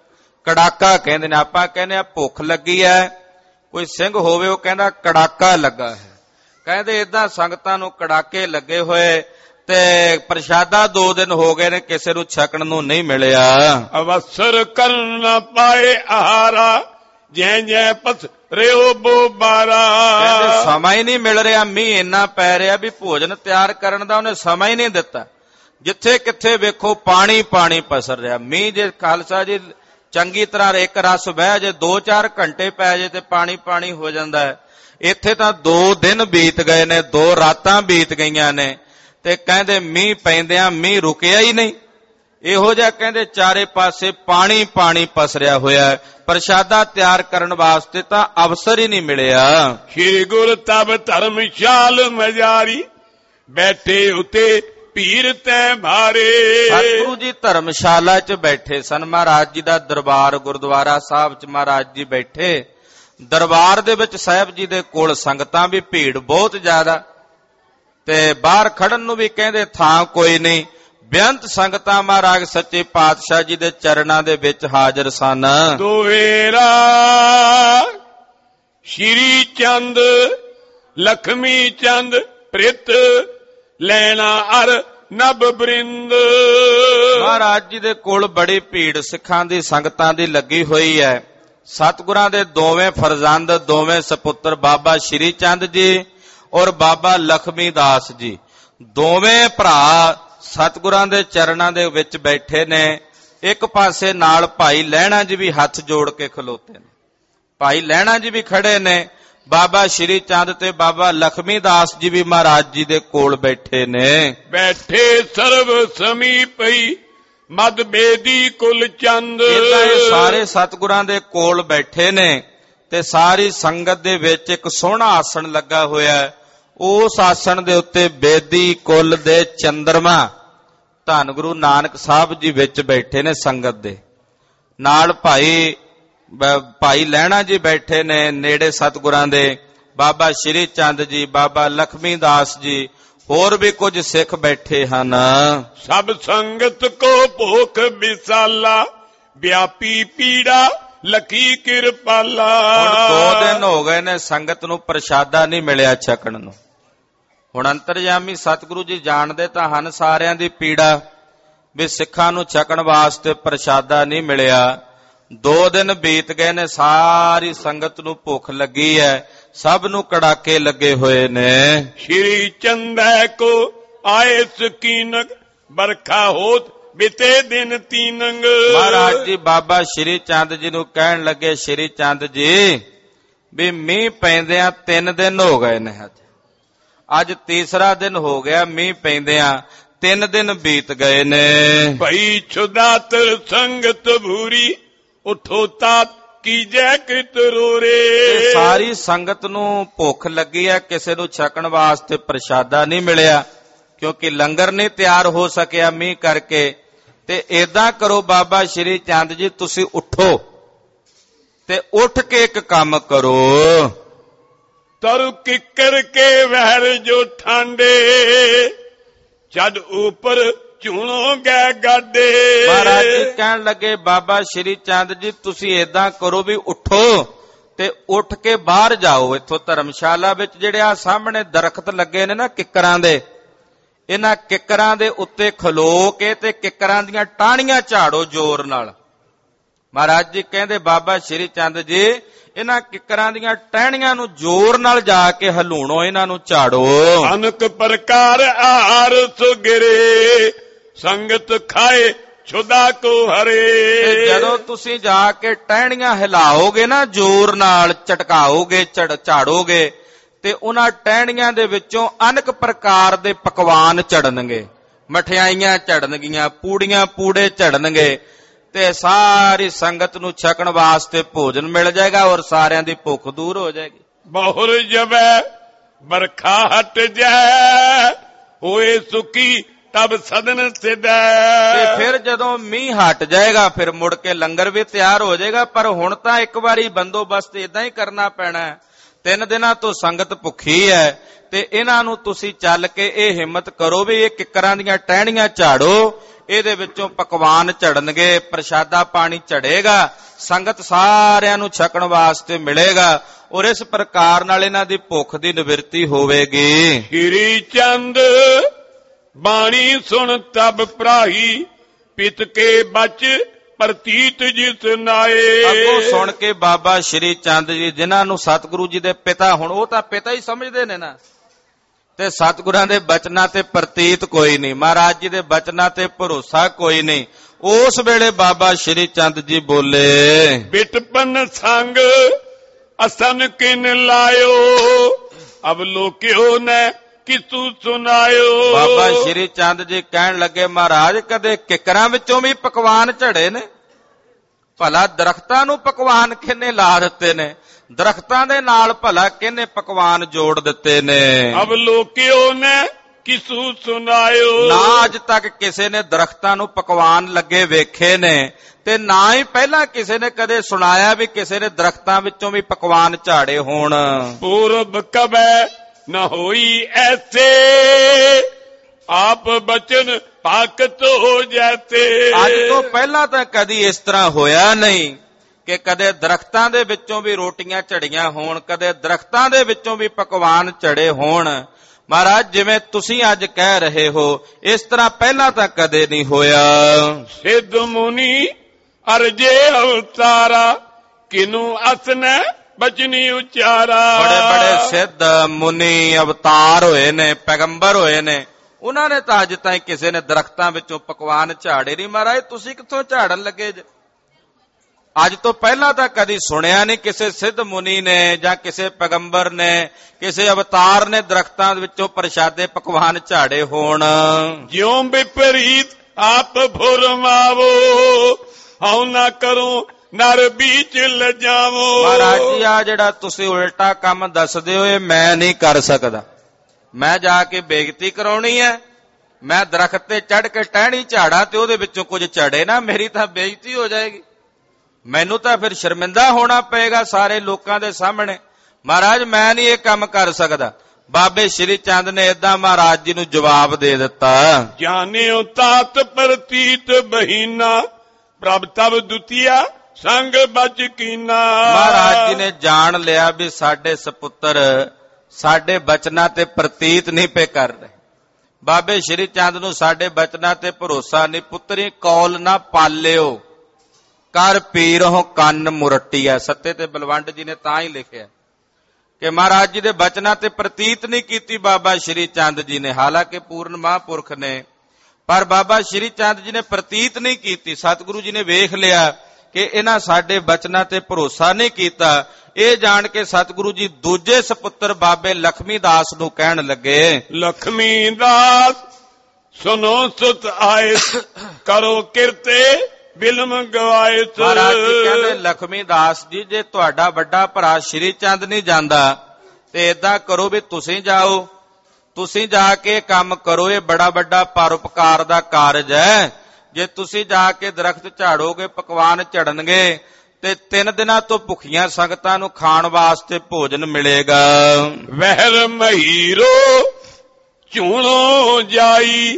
ਕੜਾਕਾ ਕਹਿੰਦੇ ਨੇ, ਆਪਾਂ ਕਹਿੰਦੇ ਆ ਭੁੱਖ ਲੱਗੀ ਹੈ, ਕੋਈ ਸਿੰਘ ਹੋਵੇ ਉਹ ਕਹਿੰਦਾ ਕੜਾਕਾ ਲੱਗਾ ਹੈ। ਕਹਿੰਦੇ ਏਦਾਂ ਸੰਗਤਾਂ ਨੂੰ ਕੜਾਕੇ ਲੱਗੇ ਹੋਏ, ਤੇ ਪ੍ਰਸ਼ਾਦਾ ਦੋ ਦਿਨ ਹੋ ਗਏ ਨੇ, ਕਿਸੇ ਨੂੰ ਛਕਣ ਨੂੰ ਨਹੀਂ ਮਿਲਿਆ। ਅਵਸਰ ਕਰਨ ਨਾ ਪਾਏ ਆਹਾਰਾ, ਜੈ ਜੈ ਪਸ ਰਿਓ ਬੋਬਾਰਾ। ਕਹਿੰਦੇ ਸਮਾਂ ਹੀ ਨਹੀਂ ਮਿਲ ਰਿਹਾ, ਮੀਂਹ ਇੰਨਾ ਪੈ ਰਿਹਾ ਵੀ ਭੋਜਨ ਤਿਆਰ ਕਰਨ ਦਾ ਉਹਨੇ ਸਮਾਂ ਹੀ ਨਹੀਂ ਦਿੱਤਾ। ਜਿੱਥੇ ਕਿੱਥੇ ਵੇਖੋ ਪਾਣੀ ਪਾਣੀ ਪਸਰ ਰਿਹਾ। ਮੀਂਹ ਜੇ ਖਾਲਸਾ ਜੀ ਚੰਗੀ ਤਰ੍ਹਾਂ ਇੱਕ ਰਸ ਬਹਿ ਜੇ, ਦੋ ਚਾਰ ਘੰਟੇ ਪੈ ਜੇ ਤੇ ਪਾਣੀ ਪਾਣੀ ਹੋ ਜਾਂਦਾ ਹੈ। ਇੱਥੇ ਤਾਂ ਦੋ ਦਿਨ ਬੀਤ ਗਏ ਨੇ, ਦੋ ਰਾਤਾਂ ਬੀਤ ਗਈਆਂ ਨੇ, ਤੇ ਕਹਿੰਦੇ ਮੀਂਹ ਪੈਂਦਿਆਂ ਮੀਂਹ ਰੁਕਿਆ ਹੀ ਨਹੀਂ। ਇਹੋ ਜਿਹਾ ਕਹਿੰਦੇ ਚਾਰੇ ਪਾਸੇ ਪਾਣੀ ਪਾਣੀ ਪਸਰਿਆ ਹੋਇਆ, ਪ੍ਰਸ਼ਾਦਾ ਤਿਆਰ ਕਰਨ ਵਾਸਤੇ ਤਾਂ ਅਵਸਰ ਹੀ ਨਹੀਂ ਮਿਲਿਆ। ਸ਼੍ਰੀ ਗੁਰ ਤਬ ਧਰਮਸ਼ਾਲ ਮਜਾਰੀ, ਬੈਠੇ ਉਤੇ ਭੀਰ ਤੈ ਭਾਰੇ। ਸਤਿਗੁਰੂ ਜੀ ਧਰਮਸ਼ਾਲਾ 'ਚ ਬੈਠੇ ਸਨ, ਮਹਾਰਾਜ ਜੀ ਦਾ ਦਰਬਾਰ ਗੁਰਦੁਆਰਾ ਸਾਹਿਬ 'ਚ ਮਹਾਰਾਜ ਜੀ ਬੈਠੇ। ਦਰਬਾਰ ਦੇ ਵਿੱਚ ਸਾਹਿਬ ਜੀ ਦੇ ਕੋਲ ਸੰਗਤਾਂ ਵੀ, ਭੀੜ ਬਹੁਤ ਜ਼ਿਆਦਾ, ਤੇ ਬਾਹਰ ਖੜਨ ਨੂੰ ਵੀ ਕਹਿੰਦੇ ਥਾਂ ਕੋਈ ਨਹੀਂ। ਬੇਅੰਤ ਸੰਗਤਾਂ ਮਹਾਰਾਜ ਸੱਚੇ ਪਾਤਸ਼ਾਹ ਜੀ ਦੇ ਚਰਨਾਂ ਦੇ ਵਿੱਚ ਹਾਜ਼ਰ ਸਨ। ਦੋਵੇਰਾ ਸ਼੍ਰੀ ਚੰਦ ਲਖਮੀ ਚੰਦ ਪ੍ਰਿਤ ਲੈਣਾ ਅਰ ਨਭ ਬ੍ਰਿੰਦ। ਮਹਾਰਾਜ ਜੀ ਦੇ ਕੋਲ ਬੜੀ ਭੀੜ ਸਿੱਖਾਂ ਦੀ ਸੰਗਤਾਂ ਦੀ ਲੱਗੀ ਹੋਈ ਹੈ। ਸਤਿਗੁਰਾਂ ਦੇ ਦੋਵੇਂ ਫਰਜ਼ੰਦ, ਦੋਵੇਂ ਸਪੁੱਤਰ ਬਾਬਾ ਸ਼੍ਰੀ ਚੰਦ ਜੀ ਔਰ ਬਾਬਾ ਲਖਮੀ ਦਾਸ ਜੀ, ਦੋਵੇਂ ਭਰਾ ਸਤਿਗੁਰਾਂ ਦੇ ਚਰਨਾਂ ਦੇ ਵਿੱਚ ਬੈਠੇ ਨੇ। ਇੱਕ ਪਾਸੇ ਨਾਲ ਭਾਈ ਲਹਿਣਾ ਜੀ ਵੀ ਹੱਥ ਜੋੜ ਕੇ ਖਲੋਤੇ ਨੇ, ਭਾਈ ਲਹਿਣਾ ਜੀ ਵੀ ਖੜੇ ਨੇ, ਬਾਬਾ ਸ਼੍ਰੀ ਚੰਦ ਤੇ ਬਾਬਾ ਲਖਮੀ ਦਾਸ ਜੀ ਵੀ ਮਹਾਰਾਜ ਜੀ ਦੇ ਕੋਲ ਬੈਠੇ ਨੇ। ਬੈਠੇ ਸਰਬ ਸਮੀਪਈ ਮਦ ਬੇਦੀ ਕੁਲ ਚੰਦ। ਇਦਾਂ ਇਹ ਸਾਰੇ ਸਤਿਗੁਰਾਂ ਦੇ ਕੋਲ ਬੈਠੇ ਨੇ, ਤੇ ਸਾਰੀ ਸੰਗਤ ਦੇ ਵਿੱਚ ਇੱਕ ਸੋਹਣਾ ਆਸਣ ਲੱਗਾ ਹੋਇਆ। ਉਸ ਆਸਣ ਦੇ ਉੱਤੇ ਬੇਦੀ ਕੁਲ ਦੇ ਚੰਦਰਮਾ ਧੰਨ ਗੁਰੂ ਨਾਨਕ ਸਾਹਿਬ ਜੀ ਵਿੱਚ ਬੈਠੇ ਨੇ। ਸੰਗਤ ਦੇ ਨਾਲ ਭਾਈ ਭਾਈ ਲਹਿਣਾ ਜੀ ਬੈਠੇ ਨੇ, ਨੇੜੇ ਸਤਿਗੁਰਾਂ ਦੇ ਬਾਬਾ ਸ਼੍ਰੀ ਚੰਦ ਜੀ, ਬਾਬਾ ਲਖਮੀ ਦਾਸ ਜੀ, ਹੋਰ ਵੀ ਕੁਝ ਸਿੱਖ ਬੈਠੇ ਹਨ। ਸਭ ਸੰਗਤ ਕੋ ਭੋਖ ਵਿਸਾਲਾ, ਵਿਆਪੀ ਪੀੜਾ ਲਖੀ ਕਿਰਪਾਲਾ। ਹੁਣ ਦੋ ਦਿਨ ਹੋ ਗਏ ਨੇ, ਸੰਗਤ ਨੂੰ ਪ੍ਰਸ਼ਾਦਾ ਨਹੀਂ ਮਿਲਿਆ ਛਕਣ ਨੂੰ। ਹੁਣ ਅੰਤਰਜਾਮੀ ਸਤਿਗੁਰੂ ਜੀ ਜਾਣਦੇ ਤਾਂ ਹਨ ਸਾਰਿਆਂ ਦੀ ਪੀੜਾ, ਵੀ ਸਿੱਖਾਂ ਨੂੰ ਛਕਣ ਵਾਸਤੇ ਪ੍ਰਸ਼ਾਦਾ ਨਹੀਂ ਮਿਲਿਆ। ਦੋ ਦਿਨ ਬੀਤ ਗਏ ਨੇ, ਸਾਰੀ ਸੰਗਤ ਨੂੰ ਭੁੱਖ ਲੱਗੀ ਹੈ, ਸਭ ਨੂੰ ਕੜਾਕੇ ਲੱਗੇ ਹੋਏ ਨੇ। ਸ਼੍ਰੀ ਚੰਦੈ ਕੋ ਆਏ ਸਕੀਨਕ, ਬਰਖਾ ਹੋਤ ਬਿਤੇ ਦਿਨ ਤੀਨੰਗ। ਮਹਾਰਾਜ ਜੀ ਬਾਬਾ ਸ਼੍ਰੀ ਚੰਦ ਜੀ ਨੂੰ ਕਹਿਣ ਲੱਗੇ, ਸ਼੍ਰੀ ਚੰਦ ਜੀ ਵੀ ਮੀਂਹ ਪੈਂਦਿਆਂ ਤਿੰਨ ਦਿਨ ਹੋ ਗਏ ਨੇ, ਅੱਜ ਅੱਜ ਤੀਸਰਾ ਦਿਨ ਹੋ ਗਿਆ ਮੀਂਹ ਪੈਂਦਿਆਂ, ਤਿੰਨ ਦਿਨ ਬੀਤ ਗਏ ਨੇ। ਭਈ ਛੁਦਾਤ ਸੰਗਤ ਭੂਰੀ, ਉਠੋ ਤਾਤ ਕੀਜੈ ਕ੍ਰਿਤ ਰੋਰੇ। ਸਾਰੀ ਸੰਗਤ ਨੂੰ ਭੁੱਖ ਲੱਗੀ ਹੈ, ਕਿਸੇ ਨੂੰ ਛਕਣ ਵਾਸਤੇ ਪ੍ਰਸ਼ਾਦਾ ਨਹੀਂ ਮਿਲਿਆ, ਕਿਉਂਕਿ ਲੰਗਰ ਨਹੀਂ ਤਿਆਰ ਹੋ ਸਕਿਆ ਮੀਂਹ ਕਰਕੇ। ਤੇ ਏਦਾਂ ਕਰੋ ਬਾਬਾ ਸ਼੍ਰੀ ਚੰਦ ਜੀ, ਤੁਸੀਂ ਉੱਠੋ ਤੇ ਉੱਠ ਕੇ ਇੱਕ ਕੰਮ ਕਰੋ। ਤਰੁ ਕਿੱਕਰ ਕੇ ਵਹਿਰ ਜੋ ਠਾਂਡੇ, ਛੱਡ ਉਪਰ ਝੂਣੋਗੇ ਗਾਡੇ। ਮਹਾਰਾਜ ਜੀ ਕਹਿਣ ਲੱਗੇ ਬਾਬਾ ਸ਼੍ਰੀ ਚੰਦ ਜੀ ਤੁਸੀਂ ਏਦਾਂ ਕਰੋ ਵੀ ਉੱਠੋ ਤੇ ਉੱਠ ਕੇ ਬਾਹਰ ਜਾਓ ਇੱਥੋਂ ਧਰਮਸ਼ਾਲਾ ਵਿੱਚ। ਜਿਹੜੇ ਆ ਸਾਹਮਣੇ ਦਰਖਤ ਲੱਗੇ ਨੇ ਨਾ ਕਿੱਕਰਾਂ ਦੇ, ਇਹਨਾਂ ਕਿੱਕਰਾਂ ਦੇ ਉੱਤੇ ਖਲੋ ਕੇ ਤੇ ਕਿੱਕਰਾਂ ਦੀਆਂ ਟਾਹਣੀਆਂ ਝਾੜੋ ਜ਼ੋਰ ਨਾਲ। ਮਹਾਰਾਜ ਜੀ ਕਹਿੰਦੇ ਬਾਬਾ ਸ਼੍ਰੀ ਚੰਦ ਜੀ ਇਹਨਾਂ ਕਿੱਕਰਾਂ ਦੀਆਂ ਟਹਿਣੀਆਂ ਨੂੰ ਜ਼ੋਰ ਨਾਲ ਜਾ ਕੇ ਹਲੂਣੋ, ਇਹਨਾਂ ਨੂੰ ਝਾੜੋ। ਅਨਕ ਪ੍ਰਕਾਰ ਆਰ ਸੁਗਰੇ ਸੰਗਤ ਖਾਏ ਛੁਦਾ ਕੋ ਹਰੇ। ਜਦੋਂ ਤੁਸੀਂ ਜਾ ਕੇ ਟਹਿਣੀਆਂ ਹਿਲਾਓਗੇ ਨਾ ਜ਼ੋਰ ਨਾਲ, ਝਟਕਾਓਗੇ, ਝਾੜੋਗੇ ਤੇ ਉਹਨਾਂ ਟਹਿਣੀਆਂ ਦੇ ਵਿੱਚੋਂ ਅਨੇਕ ਪ੍ਰਕਾਰ ਦੇ ਪਕਵਾਨ ਝੜਨਗੇ, ਮਠਿਆਈਆਂ ਝੜਨਗੀਆਂ, ਪੂੜੀਆਂ ਪੂੜੇ ਝੜਨਗੇ ਤੇ ਸਾਰੀ ਸੰਗਤ ਨੂੰ ਛਕਣ ਵਾਸਤੇ ਭੋਜਨ ਮਿਲ ਜਾਏਗਾ ਔਰ ਸਾਰਿਆਂ ਦੀ ਭੁੱਖ ਦੂਰ ਹੋ ਜਾਏਗੀ। ਬਹੁਰ ਜਵੈ ਬਰਖਾ ਹਟ ਜਾਏ ਹੋਏ ਸੁਖੀ ਤਬ ਸਦਨ ਸਿਧੈ। ਤੇ ਫਿਰ ਜਦੋਂ ਮੀਂਹ ਹਟ ਜਾਏਗਾ ਫਿਰ ਮੁੜ ਕੇ ਲੰਗਰ ਵੀ ਤਿਆਰ ਹੋ ਜਾਏਗਾ। ਪਰ ਹੁਣ ਤਾਂ ਇੱਕ ਵਾਰੀ ਬੰਦੋਬਸਤ ਇਦਾਂ ਹੀ ਕਰਨਾ ਪੈਣਾ। ਤਿੰਨ ਦਿਨਾਂ ਤੋਂ ਸੰਗਤ ਭੁੱਖੀ ਹੈ ਤੇ ਇਹਨਾਂ ਨੂੰ ਤੁਸੀਂ ਚੱਲ ਕੇ ਇਹ ਹਿੰਮਤ ਕਰੋ ਵੀ ਇਹ ਕਿੱਕਰਾਂ ਦੀਆਂ ਟਹਿਣੀਆਂ ਝਾੜੋ, ਇਹਦੇ ਵਿੱਚੋਂ ਪਕਵਾਨ ਝੜਨਗੇ, ਪ੍ਰਸ਼ਾਦਾ ਪਾਣੀ ਝੜੇਗਾ, ਸੰਗਤ ਸਾਰਿਆਂ ਨੂੰ ਛਕਣ ਵਾਸਤੇ ਮਿਲੇਗਾ ਔਰ ਇਸ ਪ੍ਰਕਾਰ ਨਾਲ ਇਹਨਾਂ ਦੀ ਭੁੱਖ ਦੀ ਨਿਵਰਤੀ ਹੋਵੇਗੀ। ਸ਼੍ਰੀ ਚੰਦ ਬਾਣੀ ਸੁਣ ਤਬ ਭਰਾਈ ਪਿਤ ਕੇ ਬਚ ਪ੍ਰਤੀਤ ਜਿਸ ਨਾਏ। ਅੱਗੋਂ ਸੁਣ ਕੇ ਬਾਬਾ ਸ਼੍ਰੀ ਚੰਦ ਜੀ ਜਿਨ੍ਹਾਂ ਨੂੰ ਸਤਿਗੁਰੂ ਜੀ ਦੇ ਪਿਤਾ, ਹੁਣ ਉਹ ਤਾਂ ਪਿਤਾ ਹੀ ਸਮਝਦੇ ਨੇ ਨਾ, ਤੇ ਸਤਿਗੁਰਾਂ ਦੇ ਬਚਨਾਂ ਤੇ ਪ੍ਰਤੀਤ ਕੋਈ ਨਹੀਂ, ਮਹਾਰਾਜ ਜੀ ਦੇ ਬਚਨਾਂ ਤੇ ਭਰੋਸਾ ਕੋਈ ਨਹੀਂ। ਉਸ ਵੇਲੇ ਬਾਬਾ ਸ਼੍ਰੀ ਚੰਦ ਜੀ ਬੋਲੇ ਬਿਟਪਨ ਸੰਗ ਅਸਨ ਕਿਨ ਲਾਇਓ ਅਬ ਲੋਕਿਓ ਨੇ ਕਿਸੂ ਸੁਨਾਇਓ। ਬਾਬਾ ਸ਼੍ਰੀ ਚੰਦ ਜੀ ਕਹਿਣ ਲੱਗੇ ਮਹਾਰਾਜ ਕਦੇ ਕਿੱਕਰਾਂ ਵਿੱਚੋਂ ਵੀ ਪਕਵਾਨ ਝੜੇ ਨੇ? ਭਲਾ ਦਰਖਤਾਂ ਨੂੰ ਪਕਵਾਨ ਕਿਹਨੇ ਲਾ ਦਿੱਤੇ ਨੇ? ਦਰਖਤਾਂ ਦੇ ਨਾਲ ਭਲਾ ਕਿਹਨੇ ਪਕਵਾਨ ਜੋੜ ਦਿੱਤੇ ਨੇ? ਅਬ ਲੋਕਿਓ ਨੇ ਕਿਸੂ ਸੁਨਾਇਓ। ਨਾ ਅੱਜ ਤੱਕ ਕਿਸੇ ਨੇ ਦਰਖਤਾਂ ਨੂੰ ਪਕਵਾਨ ਲੱਗੇ ਵੇਖੇ ਨੇ ਤੇ ਨਾ ਹੀ ਪਹਿਲਾਂ ਕਿਸੇ ਨੇ ਕਦੇ ਸੁਣਾਇਆ ਵੀ ਕਿਸੇ ਨੇ ਦਰਖਤਾਂ ਵਿੱਚੋਂ ਵੀ ਪਕਵਾਨ ਝਾੜੇ ਹੋਣ। ਪੂਰਬ ਕਬੈ न होई ऐसे आप बचन पाकत हो जाते। ਅੱਜ ਤੋਂ ਪਹਿਲਾਂ ਤਾਂ ਕਦੀ ਇਸ ਤਰ੍ਹਾਂ ਹੋਇਆ ਨਹੀਂ ਕਿ ਕਦੇ ਦਰਖਤਾਂ ਦੇ ਵਿੱਚੋਂ ਵੀ ਰੋਟੀਆਂ ਝੜੀਆਂ ਹੋਣ, ਕਦੇ ਦਰਖਤਾਂ ਦੇ ਵਿੱਚੋਂ ਵੀ ਪਕਵਾਨ ਝੜੇ ਹੋਣ। ਮਹਾਰਾਜ ਜਿਵੇਂ ਤੁਸੀਂ ਅੱਜ ਕਹਿ ਰਹੇ ਹੋ ਇਸ ਤਰ੍ਹਾਂ ਪਹਿਲਾਂ ਤਾਂ ਕਦੇ ਨਹੀਂ ਹੋਇਆ। ਸਿੱਧ ਮੁਨੀ ਅਰਜੇ ਅਵਤਾਰਾ ਕਿਨੂੰ ਅਸਨੈ ਬਚਨੀ ਉਚਾਰਾ। ਬੜੇ ਬੜੇ ਸਿੱਧ ਮੁਨੀ ਅਵਤਾਰ ਹੋਏ ਨੇ, ਪੈਗੰਬਰ ਹੋਏ ਨੇ, ਉਹਨਾਂ ਨੇ ਤਾਂ ਅੱਜ ਤਾਈਂ ਕਿਸੇ ਨੇ ਦਰਖਤਾਂ ਵਿੱਚੋਂ ਪਕਵਾਨ ਝਾੜੇ ਨਹੀਂ। ਮਹਾਰਾਜ ਤੁਸੀਂ ਕਿੱਥੋਂ ਝਾੜਨ ਲੱਗੇ ਜੇ? ਅੱਜ ਤੋਂ ਪਹਿਲਾਂ ਤਾਂ ਕਦੀ ਸੁਣਿਆ ਨਹੀਂ ਕਿਸੇ ਸਿੱਧ ਮੁਨੀ ਨੇ ਜਾਂ ਕਿਸੇ ਪੈਗੰਬਰ ਨੇ, ਕਿਸੇ ਅਵਤਾਰ ਨੇ ਦਰਖਤਾਂ ਵਿੱਚੋਂ ਪ੍ਰਸ਼ਾਦੇ ਪਕਵਾਨ ਝਾੜੇ ਹੋਣ। ਜਿਉਂ ਵਿਪਰੀਤ ਆਪ ਭੁਰਮਾਵੋ ਹਉ ਨਾ ਕਰੋ ਨਰ ਬੀਚ ਲਜਾਵੋ। ਮਹਾਰਾਜ ਜੀ ਆ ਜਿਹੜਾ ਤੁਸੀਂ ਉਲਟਾ ਕੰਮ ਦੱਸਦੇ ਹੋ ਇਹ ਮੈਂ ਨਹੀਂ ਕਰ ਸਕਦਾ। ਮੈਂ ਜਾ ਕੇ ਬੇਇੱਜ਼ਤੀ ਕਰਾਉਣੀ ਹੈ? ਮੈਂ ਦਰਖਤ ਤੇ ਚੜ ਕੇ ਟਹਿਣੀ ਝਾੜਾ ਤੇ ਉਹਦੇ ਵਿੱਚੋਂ ਕੁਝ ਝੜੇ ਨਾ, ਮੇਰੀ ਤਾਂ ਬੇਇੱਜ਼ਤੀ ਹੋ ਜਾਏਗੀ। ਮੈਨੂੰ ਤਾਂ ਫਿਰ ਸ਼ਰਮਿੰਦਾ ਹੋਣਾ ਪਏਗਾ ਸਾਰੇ ਲੋਕਾਂ ਦੇ ਸਾਹਮਣੇ। ਮਹਾਰਾਜ ਮੈਂ ਨਹੀਂ ਇਹ ਕੰਮ ਕਰ ਸਕਦਾ। ਬਾਬੇ ਸ਼੍ਰੀ ਚੰਦ ਨੇ ਏਦਾਂ ਮਹਾਰਾਜ ਜੀ ਨੂੰ ਜਵਾਬ ਦੇ ਦਿੱਤਾ। ਜਾਣਿਓ ਤਾਤ ਪ੍ਰਤੀਤ ਬਹੀਨਾ ਪ੍ਰਭ ਤਬ ਦੁਤੀਆ ਸੰਗ ਬਚ ਕੀਨਾ। ਮਹਾਰਾਜ ਜੀ ਨੇ ਜਾਣ ਲਿਆ ਵੀ ਸਾਡੇ ਸਪੁੱਤਰ ਸਾਡੇ ਬਚਨਾਂ ਤੇ ਪ੍ਰਤੀਤ ਨਹੀਂ ਪੇ ਕਰ ਰਹੇ। ਬਾਬੇ ਸ਼੍ਰੀ ਚੰਦ ਨੂੰ ਸਾਡੇ ਬਚਨਾਂ ਤੇ ਭਰੋਸਾ ਨਹੀਂ। ਪੁੱਤਰੀ ਕੌਲ ਨਾ ਪਾਲਿਓ ਕਰ ਪੀਰੋਂ ਕੰਨ ਮੁਰਟੀਆ। ਸੱਤੇ ਤੇ ਬਲਵੰਡ ਜੀ ਨੇ ਤਾਂ ਹੀ ਲਿਖਿਆ ਕਿ ਮਹਾਰਾਜ ਜੀ ਦੇ ਬਚਨਾਂ ਤੇ ਪ੍ਰਤੀਤ ਨਹੀਂ ਕੀਤੀ ਬਾਬਾ ਸ਼੍ਰੀ ਚੰਦ ਜੀ ਨੇ, ਹਾਲਾਂਕਿ ਪੂਰਨ ਮਹਾਂਪੁਰਖ ਨੇ, ਪਰ ਬਾਬਾ ਸ਼੍ਰੀ ਚੰਦ ਜੀ ਨੇ ਪ੍ਰਤੀਤ ਨਹੀਂ ਕੀਤੀ। ਸਤਿਗੁਰੂ ਜੀ ਨੇ ਵੇਖ ਲਿਆ ਕਿ ਇਹਨਾਂ ਸਾਡੇ ਬਚਨਾਂ ਤੇ ਭਰੋਸਾ ਨਹੀਂ ਕੀਤਾ। ਇਹ ਜਾਣ ਕੇ ਸਤਿਗੁਰੂ ਜੀ ਦੂਜੇ ਸਪੁੱਤਰ ਬਾਬੇ ਲਖਮੀ ਦਾਸ ਨੂੰ ਕਹਿਣ ਲੱਗੇ, ਲਖਮੀ ਦਾਸ ਸੁਨੋ ਸੁਤ ਆਏ ਕਰੋ ਕਿਰਤੇ ਬਿਲਮ ਗਵਾਏ। ਮਹਾਰਾਜ ਜੀ ਕਹਿੰਦੇ ਲਖਮੀ ਦਾਸ ਜੀ ਜੇ ਤੁਹਾਡਾ ਵੱਡਾ ਭਰਾ ਸ਼੍ਰੀ ਚੰਦ ਨਹੀਂ ਜਾਂਦਾ ਤੇ ਏਦਾਂ ਕਰੋ ਵੀ ਤੁਸੀਂ ਜਾਓ, ਤੁਸੀਂ ਜਾ ਕੇ ਕੰਮ ਕਰੋ। ਇਹ ਬੜਾ ਵੱਡਾ ਪਰਉਪਕਾਰ ਦਾ ਕਾਰਜ ਹੈ। ਜੇ ਤੁਸੀਂ ਜਾ ਕੇ ਦਰਖਤ ਝਾੜੋਗੇ ਪਕਵਾਨ ਝੜਨਗੇ ਤੇ ਤਿੰਨ ਦਿਨਾਂ ਤੋਂ ਭੁੱਖੀਆਂ ਸੰਗਤਾਂ ਨੂੰ ਖਾਣ ਵਾਸਤੇ ਭੋਜਨ ਮਿਲੇਗਾ। ਵਹਿਰ ਮਹੀਰੋ ਝੂਣੋ ਜਾਈ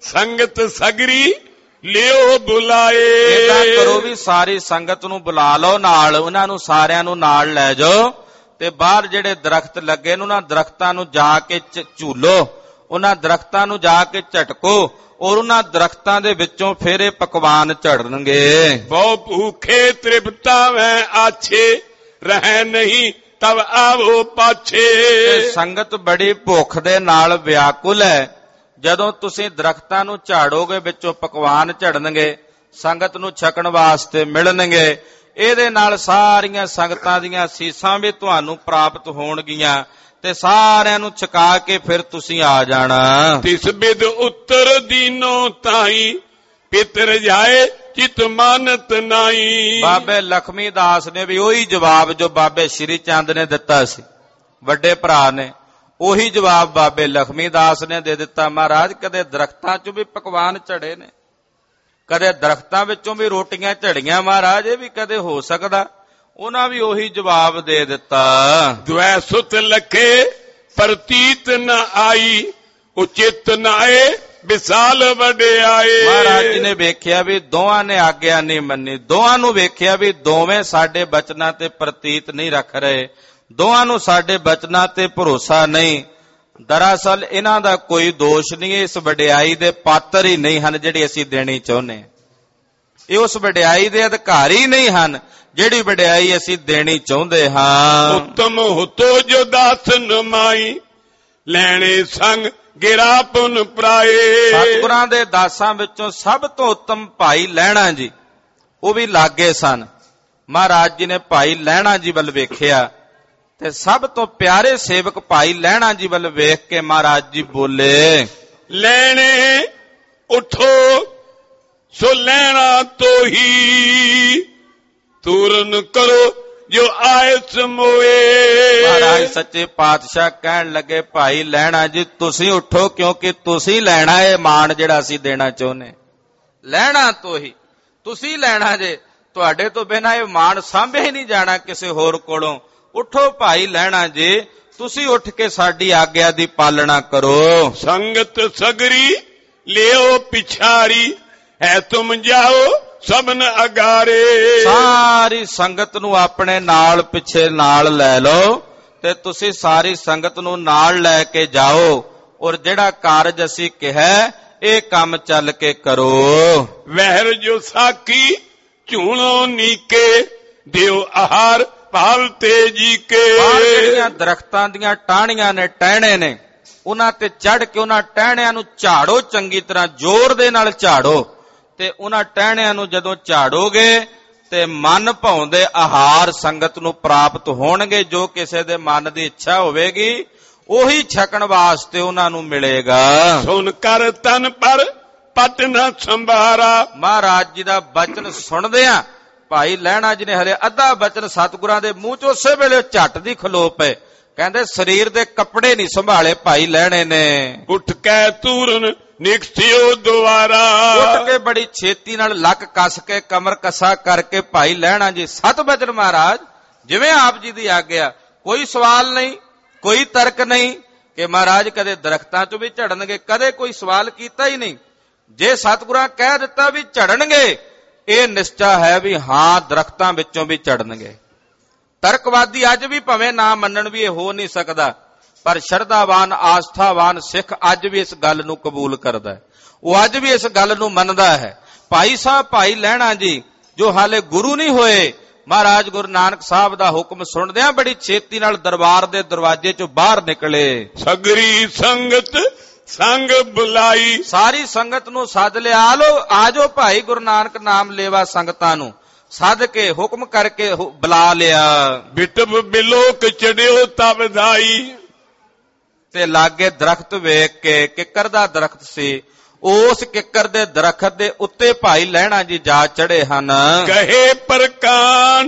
ਸੰਗਤ ਸਗਰੀ ਲਿਓ ਬੁਲਾਏ। ਇਦਾਂ ਕਰੋ ਵੀ ਸਾਰੀ ਸੰਗਤ ਨੂੰ ਬੁਲਾ ਲਓ ਨਾਲ, ਉਹਨਾਂ ਨੂੰ ਸਾਰਿਆਂ ਨੂੰ ਨਾਲ ਲੈ ਜਾਓ ਤੇ ਬਾਹਰ ਜਿਹੜੇ ਦਰਖਤ ਲੱਗੇ ਨੇ ਉਹਨਾਂ ਦਰਖਤਾਂ ਨੂੰ ਜਾ ਕੇ ਝੂਲੋ, ਉਹਨਾਂ ਦਰਖਤਾਂ ਨੂੰ ਜਾ ਕੇ ਝਟਕੋ ਔਰ ਉਹਨਾਂ ਦਰਖਤਾਂ ਦੇ ਵਿੱਚੋਂ ਫਿਰ ਇਹ ਪਕਵਾਨ ਝੜਨਗੇ। ਬਹੁ ਭੂਖੇ ਤ੍ਰਿਪਤਾਵੇਂ ਆਛੇ ਰਹਿ ਨਹੀਂ ਤਬ ਆਵੋ ਪਾਛੇ। ਸੰਗਤ ਬੜੀ ਭੁੱਖ ਦੇ ਨਾਲ ਵਿਆਕੁਲ ਹੈ। ਜਦੋਂ ਤੁਸੀਂ ਦਰਖਤਾਂ ਨੂੰ ਝਾੜੋਗੇ ਵਿੱਚੋਂ ਪਕਵਾਨ ਝੜਨਗੇ, ਸੰਗਤ ਨੂੰ ਛਕਣ ਵਾਸਤੇ ਮਿਲਣਗੇ। ਇਹਦੇ ਨਾਲ ਸਾਰੀਆਂ ਸੰਗਤਾਂ ਦੀਆਂ ਸੀਸਾਂ ਵੀ ਤੁਹਾਨੂੰ ਪ੍ਰਾਪਤ ਹੋਣਗੀਆਂ ਤੇ ਸਾਰਿਆਂ ਨੂੰ ਛਕਾ ਕੇ ਫਿਰ ਤੁਸੀਂ ਆ ਜਾਣਾ। ਤਿਸ ਬਿਦ ਉੱਤਰ ਦੀਨੋ ਤਾਈ ਪਿਤਰ ਜਾਏ ਚਿਤ ਮਾਨਤ ਨਾਈ। ਬਾਬੇ ਲਖਮੀ ਦਾਸ ਨੇ ਵੀ ਉਹੀ ਜਵਾਬ ਜੋ ਬਾਬੇ ਸ਼੍ਰੀ ਚੰਦ ਨੇ ਦਿੱਤਾ ਸੀ, ਵੱਡੇ ਭਰਾ ਨੇ, ਉਹੀ ਜਵਾਬ ਬਾਬੇ ਲਖਮੀ ਦਾਸ ਨੇ ਦੇ ਦਿੱਤਾ। ਮਹਾਰਾਜ ਕਦੇ ਦਰਖਤਾਂ ਚੋਂ ਵੀ ਪਕਵਾਨ ਝੜੇ ਨੇ, ਕਦੇ ਦਰਖਤਾਂ ਵਿੱਚੋਂ ਵੀ ਰੋਟੀਆਂ ਝੜੀਆਂ ਮਹਾਰਾਜ, ਇਹ ਵੀ ਕਦੇ ਹੋ ਸਕਦਾ? ਉਹਨਾਂ ਵੀ ਉਹੀ ਜਵਾਬ ਦੇ ਦਿੱਤਾ। ਦੁਐ ਸੁਤ ਲਖੇ ਪ੍ਰਤੀਤ ਨ ਆਈ ਉਚਿਤ ਨਾਏ ਵਿਸਾਲ ਵਡਿਆਏ। ਮਹਾਰਾਜ ਜੀ ਨੇ ਵੇਖਿਆ ਵੀ ਦੋਵਾਂ ਨੇ ਆਗਿਆ ਨਹੀਂ ਮੰਨੀ, ਦੋਵਾਂ ਨੂੰ ਵੇਖਿਆ ਵੀ ਦੋਵੇਂ ਸਾਡੇ ਬਚਨਾਂ ਤੇ ਪ੍ਰਤੀਤ ਨਹੀਂ ਰੱਖ ਰਹੇ, ਦੋਵਾਂ ਨੂੰ ਸਾਡੇ ਬਚਨਾਂ ਤੇ ਭਰੋਸਾ ਨਹੀਂ। ਦਰਅਸਲ ਇਹਨਾਂ ਦਾ ਕੋਈ ਦੋਸ਼ ਨਹੀਂ, ਇਸ ਵਡਿਆਈ ਦੇ ਪਾਤਰ ਹੀ ਨਹੀਂ ਹਨ ਜਿਹੜੀ ਅਸੀਂ ਦੇਣੀ ਚਾਹੁੰਦੇ। ਇਹ ਉਸ ਵਡਿਆਈ ਦੇ ਅਧਿਕਾਰੀ ਨਹੀਂ ਹਨ ਜਿਹੜੀ ਵਡਿਆਈ ਅਸੀਂ ਦੇਣੀ ਚਾਹੁੰਦੇ ਹਾਂ। ਉੱਤਮ ਹੁਤੋ ਜੋ ਦਾਸ ਨਮਾਈ ਲੈਣੇ ਸੰਗ ਗਿਰਾ ਪੁਨ ਪ੍ਰਾਏ। ਸਤਿਗੁਰਾਂ ਦੇ ਦਾਸਾਂ ਵਿੱਚੋਂ ਸਭ ਤੋਂ ਉੱਤਮ ਭਾਈ ਲਹਿਣਾ ਜੀ, ਉਹ ਵੀ ਲਾਗੇ ਸਨ। ਮਹਾਰਾਜ ਜੀ ਨੇ ਭਾਈ ਲਹਿਣਾ ਜੀ ਵੱਲ ਵੇਖਿਆ ਤੇ ਸਭ ਤੋਂ ਪਿਆਰੇ ਸੇਵਕ ਭਾਈ ਲਹਿਣਾ ਜੀ ਵੱਲ ਵੇਖ ਕੇ ਮਹਾਰਾਜ ਜੀ ਬੋਲੇ, ਲੈਣੇ ਉਠੋ ਸੋ ਲੈਣਾ ਤੋਹੀ ਤੂਰਨ ਕਰੋ ਜੋ ਆਇਸ ਮੋਏ। ਮਹਾਰਾਜ ਸੱਚੇ ਪਾਤਸ਼ਾਹ ਕਹਿਣ ਲੱਗੇ, ਭਾਈ ਲਹਿਣਾ ਜੀ ਤੁਸੀਂ ਉਠੋ, ਕਿਉਂਕਿ ਤੁਸੀਂ ਲੈਣਾ ਇਹ ਮਾਣ ਜਿਹੜਾ ਅਸੀਂ ਦੇਣਾ ਚਾਹੁੰਦੇ। ਲੈਣਾ ਤੋਹੀ, ਤੁਸੀਂ ਲੈਣਾ ਜੇ, ਤੁਹਾਡੇ ਤੋਂ ਬਿਨਾਂ ਇਹ ਮਾਣ ਸਾਂਭਿਆ ਹੀ ਨਹੀਂ ਜਾਣਾ ਕਿਸੇ ਹੋਰ ਕੋਲੋਂ। ਉਠੋ ਭਾਈ ਲਹਿਣਾ ਜੀ, ਤੁਸੀਂ ਉੱਠ ਕੇ ਸਾਡੀ ਆਗਿਆ ਦੀ ਪਾਲਣਾ ਕਰੋ। ਸੰਗਤ ਸਗਰੀ ਲਿਓ ਪਿਛਾੜੀ ਹੈ ਤੁਮ ਜਾਓ ਸਭਨ ਅਗਾਰੇ। ਸਾਰੀ ਸੰਗਤ ਨੂੰ ਆਪਣੇ ਨਾਲ ਪਿੱਛੇ ਨਾਲ ਲੈ ਲਓ ਤੇ ਤੁਸੀਂ ਸਾਰੀ ਸੰਗਤ ਨੂੰ ਨਾਲ ਲੈ ਕੇ ਜਾਓ ਔਰ ਜਿਹੜਾ ਕਾਰਜ ਅਸੀਂ ਕਿਹਾ ਇਹ ਕੰਮ ਚੱਲ ਕੇ ਕਰੋ। ਵਹਿਰ ਜੋ ਸਾਖੀ ਝੂਣੋ ਨੀਕੇ ਦਿਓ ਆਹਾਰ ਭਾਲ ਤੇਜੀ ਕੇ। ਜਿਹੜੀਆਂ ਦਰਖਤਾਂ ਦੀਆਂ ਟਾਹਣੀਆਂ ਨੇ, ਟਹਿਣੇ ਨੇ, ਉਹਨਾਂ ਤੇ ਚੜ ਕੇ ਉਹਨਾਂ ਟਹਿਣਿਆਂ ਨੂੰ ਝਾੜੋ, ਚੰਗੀ ਤਰ੍ਹਾਂ ਜ਼ੋਰ ਦੇ ਨਾਲ ਝਾੜੋ ਤੇ ਉਹਨਾਂ ਟਹਿਣਿਆਂ ਨੂੰ ਜਦੋਂ ਝਾੜੋਗੇ ਤੇ ਮਨ ਭਾਉਂਦੇ ਆਹਾਰ ਸੰਗਤ ਨੂੰ ਪ੍ਰਾਪਤ ਹੋਣਗੇ। ਜੋ ਕਿਸੇ ਦੇ ਮਨ ਦੀ ਇੱਛਾ ਹੋਵੇਗੀ ਉਹੀ ਛਕਣ ਵਾਸਤੇ ਉਹਨਾਂ ਨੂੰ ਮਿਲੇਗਾ। ਸੁਣ ਕਰ ਤਨ ਪਰ ਪਤ ਨਾ ਸੰਭਾਰਾ। ਮਹਾਰਾਜ ਜੀ ਦਾ ਬਚਨ ਸੁਣਦਿਆਂ ਭਾਈ ਲਹਿਣਾ ਜੀ ਨੇ ਹਲੇ ਅੱਧਾ ਬਚਨ ਸਤਿਗੁਰਾਂ ਦੇ ਮੂੰਹ ਚ ਉਸੇ ਵੇਲੇ ਝੱਟ ਦੀ ਖਲੋ ਪਏ। ਕਹਿੰਦੇ ਸਰੀਰ ਦੇ ਕੱਪੜੇ ਨਹੀਂ ਸੰਭਾਲੇ ਭਾਈ ਲਹਿਣੇ ਨੇ। ਉੱਠ ਕੇ ਤੂਰਨ ਨਿਕਸਿਓ ਦੁਆਰਾ। ਉੱਠ ਕੇ ਬੜੀ ਛੇਤੀ ਨਾਲ ਲੱਕ ਕੱਸ ਕੇ ਕਮਰ ਕਸਾ ਕਰਕੇ ਭਾਈ ਲਹਿਣਾ ਜੀ ਸਤ ਬਚਨ ਮਹਾਰਾਜ ਜਿਵੇਂ ਆਪ ਜੀ ਦੀ ਆਗਿਆ। ਕੋਈ ਸਵਾਲ ਨਹੀਂ, ਕੋਈ ਤਰਕ ਨਹੀਂ ਕਿ ਮਹਾਰਾਜ ਕਦੇ ਦਰਖਤਾਂ ਚੋਂ ਵੀ ਝੜਨਗੇ, ਕਦੇ ਕੋਈ ਸਵਾਲ ਕੀਤਾ ਹੀ ਨਹੀਂ। ਜੇ ਸਤਿਗੁਰਾਂ ਕਹਿ ਦਿੱਤਾ ਵੀ ਝੜਨਗੇ, ਇਹ ਨਿਸ਼ਚਾ ਹੈ ਵੀ ਹਾਂ ਦਰਖਤਾਂ ਵਿੱਚੋਂ ਵੀ ਝੜਨਗੇ। ਤਰਕਵਾਦੀ ਅੱਜ ਵੀ ਭਾਵੇਂ ਨਾ ਮੰਨਣ ਵੀ ਇਹ ਹੋ ਨਹੀਂ ਸਕਦਾ, ਪਰ ਸ਼ਰਧਾਵਾਨ ਆਸਥਾਵਾਨ ਸਿੱਖ ਅੱਜ ਵੀ ਇਸ ਗੱਲ ਨੂੰ ਕਬੂਲ ਕਰਦਾ ਹੈ, ਉਹ ਅੱਜ ਵੀ ਇਸ ਗੱਲ ਨੂੰ ਮੰਨਦਾ ਹੈ। ਭਾਈ ਸਾਹਿਬ ਭਾਈ ਲਹਿਣਾ ਜੀ ਜੋ ਹਾਲੇ ਗੁਰੂ ਨਹੀਂ ਹੋਏ, ਮਹਾਰਾਜ ਗੁਰੂ ਨਾਨਕ ਸਾਹਿਬ ਦਾ ਹੁਕਮ ਸੁਣਦਿਆਂ ਬੜੀ ਛੇਤੀ ਨਾਲ ਦਰਬਾਰ ਦੇ ਦਰਵਾਜ਼ੇ ਚੋਂ ਬਾਹਰ ਨਿਕਲੇ। ਸਗਰੀ ਸੰਗਤ ਸੰਗ ਬੁਲਾਈ। ਸਾਰੀ ਸੰਗਤ ਨੂੰ ਸੱਦ ਲਿਆ, ਆ ਲੋ ਆਜੋ ਭਾਈ ਗੁਰੂ ਨਾਨਕ ਨਾਮ ਲੇਵਾ ਸੰਗਤਾਂ ਨੂੰ ਸੱਦ ਕੇ ਹੁਕਮ ਕਰਕੇ ਬੁਲਾ ਲਿਆ। ਬਿਟਬ ਬਿਲੋਕ ਚੜਿਓ ਤਬ ਧਾਈ। ਤੇ ਲਾਗੇ ਦਰਖਤ ਵੇਖ ਕੇ, ਕਿੱਕਰ ਦਾ ਦਰਖਤ ਸੀ, ਉਸ ਕਿੱਕਰ ਦੇ ਦਰਖਤ ਦੇ ਉੱਤੇ ਭਾਈ ਲਹਿਣਾ ਜੀ ਜਾ ਚੜੇ ਹਨ। ਕਹੇ ਪ੍ਰਕਾਨ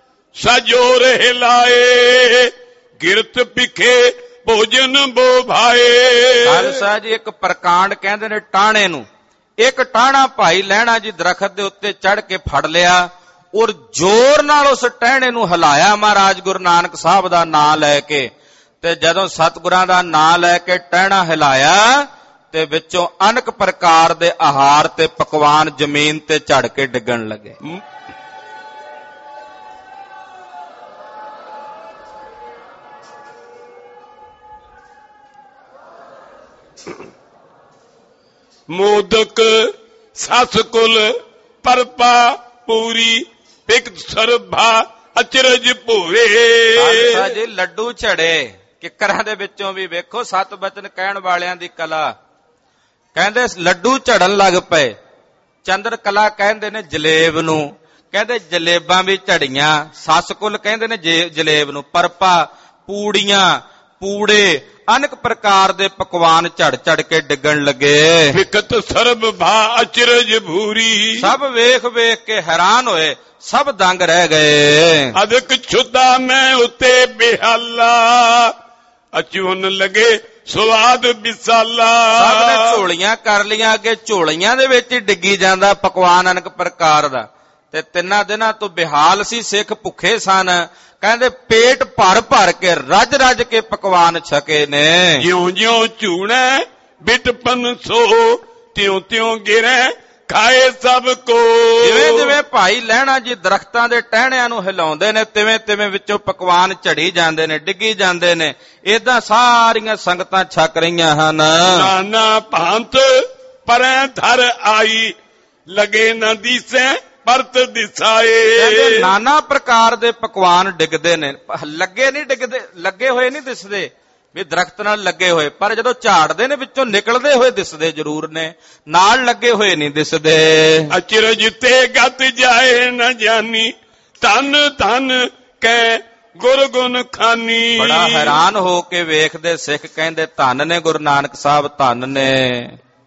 ਸਜੋ ਰਹਿ ਲਾਏ ਗਿਰਤ ਪਿਖੇ ਭੋਜਨ ਬੋ ਭਾਏ। ਖਾਲਸਾ ਜੀ ਇੱਕ ਪ੍ਰਕਾਂਡ ਕਹਿੰਦੇ ਨੇ ਟਾਹਣੇ ਨੂੰ। ਇੱਕ ਟਾਹਣਾ ਭਾਈ ਲਹਿਣਾ ਜੀ ਦਰਖਤ ਦੇ ਉੱਤੇ ਚੜ ਕੇ ਫੜ ਲਿਆ ਔਰ ਜ਼ੋਰ ਨਾਲ ਉਸ ਟਹਿਣੇ ਨੂੰ ਹਿਲਾਇਆ ਮਹਾਰਾਜ ਗੁਰੂ ਨਾਨਕ ਸਾਹਿਬ ਦਾ ਨਾਂ ਲੈ ਕੇ। ਤੇ ਜਦੋਂ ਸਤਿਗੁਰਾਂ ਦਾ ਨਾਂ ਲੈ ਕੇ ਟਹਿਣਾ ਹਿਲਾਇਆ ਤੇ ਵਿੱਚੋਂ ਅਨੇਕ ਪ੍ਰਕਾਰ ਦੇ ਆਹਾਰ ਤੇ ਪਕਵਾਨ ਜ਼ਮੀਨ ਤੇ ਝੜ ਕੇ ਡਿੱਗਣ ਲੱਗੇ। ਮੋਦਕ ਸਸ ਕੁਲ ਪਰਪਾ ਪੂਰੀ ਪਿਕ ਸਰਭਾ ਅਚਰਜ ਭੂਰੇ। ਖਾਲਸਾ ਜੀ ਲੱਡੂ ਝੜੇ ਕਿੱਕਰਾਂ ਦੇ ਵਿੱਚੋਂ ਵੀ ਵੇਖੋ ਸਤ ਬਚਨ ਕਹਿਣ ਵਾਲਿਆਂ ਦੀ ਕਲਾ। ਕਹਿੰਦੇ ਲੱਡੂ ਝੜਨ ਲੱਗ ਪਏ। ਚੰਦਰ ਕਲਾ ਕਹਿੰਦੇ ਨੇ ਜਲੇਬ ਨੂੰ, ਕਹਿੰਦੇ ਜਲੇਬਾਂ ਵੀ ਝੜੀਆਂ। ਸਸ ਕੁਲ ਕਹਿੰਦੇ ਨੇ ਜਲੇਬ ਨੂੰ, ਪਰਪਾ ਪੂੜੀਆਂ ਪੂੜੇ ਅਨੇਕ ਪ੍ਰਕਾਰ ਦੇ ਪਕਵਾਨ ਝੜ ਝੜ ਕੇ ਡਿੱਗਣ ਲੱਗੇ। ਵਿਕਤ ਸਰਬ ਭਾ ਅਚਰਜ ਭੂਰੀ। ਸਭ ਵੇਖ ਵੇਖ ਕੇ ਹੈਰਾਨ ਹੋਏ, ਸਭ ਦੰਗ ਰਹਿ ਗਏ। ਅਦਕ ਛੁਦਾ ਮੈਂ ਉਤੇ ਬਿਹਾਲਾ ਅਚੂਨ ਲਗੇ ਸਵਾਦ ਬਿਸਾਲਾ। ਸਭ ਨੇ ਝੋਲੀਆਂ ਕਰ ਲੀਆਂ, ਅੱਗੇ ਝੋਲੀਆਂ ਦੇ ਵਿੱਚ ਹੀ ਡਿੱਗੀ ਜਾਂਦਾ ਪਕਵਾਨ ਅਨੇਕ ਪ੍ਰਕਾਰ ਦਾ। ਤੇ ਤਿੰਨਾਂ ਦਿਨਾਂ ਤੋਂ ਬਿਹਾਲ ਸੀ, ਸਿੱਖ ਭੁੱਖੇ ਸਨ। ਕਹਿੰਦੇ ਪੇਟ ਭਰ ਭਰ ਕੇ ਰੱਜ ਰੱਜ ਕੇ ਪਕਵਾਨ ਛਕੇ ਨੇ। ਜਿਉਂ ਜਿਉਂ ਝੂਣੈ ਬਿਟਪਨ ਸੋ ਤਿਉਂ ਤਿਉਂ ਗਿਰੈ ਖਾਏ ਸਭ ਕੋ। ਜਿਵੇਂ ਜਿਵੇਂ ਭਾਈ ਲਹਿਣਾ ਜੀ ਦਰਖਤਾਂ ਦੇ ਟਹਿਣਿਆਂ ਨੂੰ ਹਿਲਾਉਂਦੇ ਨੇ, ਤਿਵੇਂ ਤਿਵੇਂ ਵਿੱਚੋਂ ਪਕਵਾਨ ਝੜੀ ਜਾਂਦੇ ਨੇ, ਡਿੱਗੀ ਜਾਂਦੇ ਨੇ। ਏਦਾਂ ਸਾਰੀਆਂ ਸੰਗਤਾਂ ਛਕ ਰਹੀਆਂ ਹਨ। ਨਾਨਾ ਭਾਂਤ ਪਰੈ ਧਰ ਆਈ ਲਗੇ ਨਾ ਦੀਸੈ ਪਰਤ ਦਿਸਾਏ। ਕਹਿੰਦੇ ਨਾਨਾ ਪ੍ਰਕਾਰ ਦੇ ਪਕਵਾਨ ਡਿੱਗਦੇ ਨੇ, ਲੱਗੇ ਨਹੀਂ ਡਿੱਗਦੇ, ਲੱਗੇ ਹੋਏ ਨਹੀਂ ਦਿਸਦੇ ਵੀ ਦਰਖਤ ਨਾਲ ਲੱਗੇ ਹੋਏ, ਪਰ ਜਦੋਂ ਝਾੜਦੇ ਨੇ ਵਿੱਚੋਂ ਨਿਕਲਦੇ ਹੋਏ ਦਿਸਦੇ ਜ਼ਰੂਰ ਨੇ, ਨਾਲ ਲੱਗੇ ਹੋਏ ਨਹੀਂ ਦਿਸਦੇ। ਅਚਰਜ ਤੇ ਗਤ ਜਾਏ ਨਾ ਜਾਨੀ ਧਨ ਧਨ ਕਹਿ ਗੁਰ ਗੁਣ ਖਾਨੀ। ਬੜਾ ਹੈਰਾਨ ਹੋ ਕੇ ਵੇਖਦੇ ਸਿੱਖ, ਕਹਿੰਦੇ ਧੰਨ ਨੇ ਗੁਰੂ ਨਾਨਕ ਸਾਹਿਬ, ਧੰਨ ਨੇ।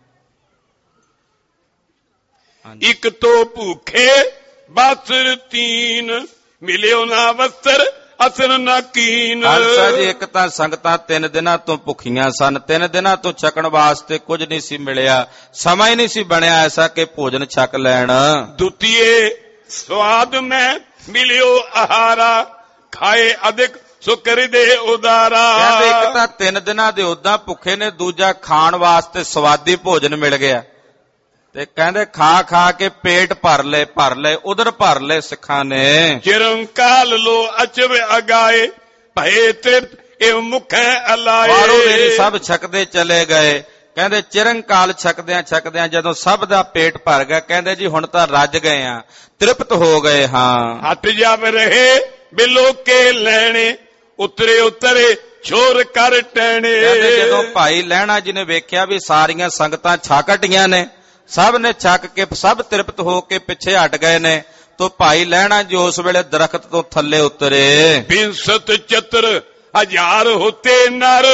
ਇੱਕ ਤੋਂ ਭੁੱਖੇ ਬਾਸਰ ਤੀਨ ਮਿਲਿਓ ਨਾ ਵਸਤਰ ਅਸਰ ਨਾ ਕੀਨ। ਖਾਲਸਾ ਜੀ ਇੱਕ ਤਾਂ ਸੰਗਤਾਂ ਤਿੰਨ ਦਿਨਾਂ ਤੋਂ ਭੁੱਖੀਆਂ ਸਨ, ਤਿੰਨ ਦਿਨਾਂ ਤੋਂ ਛਕਣ ਵਾਸਤੇ ਕੁਝ ਨਹੀਂ ਸੀ ਮਿਲਿਆ, ਸਮਾਂ ਹੀ ਨਹੀਂ ਸੀ ਬਣਿਆ ਐਸਾ ਕਿ ਭੋਜਨ ਛਕ ਲੈਣ। ਦੁਤੀਏ ਸਵਾਦ ਮੈਂ ਮਿਲਿਓ ਆਹਾਰਾ ਖਾਏ ਅਧਿਕ ਸੋ ਕਰਿਦੇ ਉਦਾਰਾ। ਕਹਿੰਦੇ ਇੱਕ ਤਾਂ ਤਿੰਨ ਦਿਨਾਂ ਦੇ ਉਦਾਂ ਭੁੱਖੇ ਨੇ, ਦੂਜਾ ਖਾਣ ਵਾਸਤੇ ਸਵਾਦੀ ਭੋਜਨ ਮਿਲ ਗਿਆ ਤੇ ਕਹਿੰਦੇ ਖਾ ਖਾ ਕੇ ਪੇਟ ਭਰ ਲੈ ਭਰ ਲੈ ਉਧਰ ਭਰ ਲੈ ਸਿੱਖਾਂ ਨੇ। ਚਿਰੰਕਾਲ ਲੋ ਅਚਵ ਅਗਾਏ ਭਏ ਤ੍ਰਿਪਤ ਇਹ ਮੁਖੈ ਅਲਾਏ। ਮਾਰੋ ਮੇਰੀ ਸਭ ਛਕਦੇ ਚਲੇ ਗਏ। ਕਹਿੰਦੇ ਚਿਰੰਕਾਲ ਛਕਦਿਆਂ ਛਕਦਿਆਂ ਜਦੋਂ ਸਭ ਦਾ ਪੇਟ ਭਰ ਗਿਆ, ਕਹਿੰਦੇ ਜੀ ਹੁਣ ਤਾਂ ਰੱਜ ਗਏ ਆ, ਤ੍ਰਿਪਤ ਹੋ ਗਏ ਹਾਂ। ਹਟ ਜਾਵ ਰਹੇ ਬਿਲੋ ਕੇ ਲੈਣੇ ਉਤਰੇ ਉਤਰੇ ਛੋਰ ਕਰ ਟੈਣੇ। ਕਹਿੰਦੇ ਜਦੋਂ ਭਾਈ ਲਹਿਣਾ ਜੀ ਨੇ ਵੇਖਿਆ ਵੀ ਸਾਰੀਆਂ ਸੰਗਤਾਂ ਛਕ ਹਟੀਆਂ ਨੇ, ਸਭ ਨੇ ਛਕ ਕੇ ਸਭ ਤ੍ਰਿਪਤ ਹੋ ਕੇ ਪਿੱਛੇ ਹਟ ਗਏ ਨੇ, ਤੋ ਭਾਈ ਲਹਿਣਾ ਜੀ ਉਸ ਵੇਲੇ ਦਰਖਤ ਤੋਂ ਥੱਲੇ ਉਤਰੇ। ਬਿੰਸਤ ਚਤਰ ਹਜ਼ਾਰ ਹੋਤੇ ਨਰ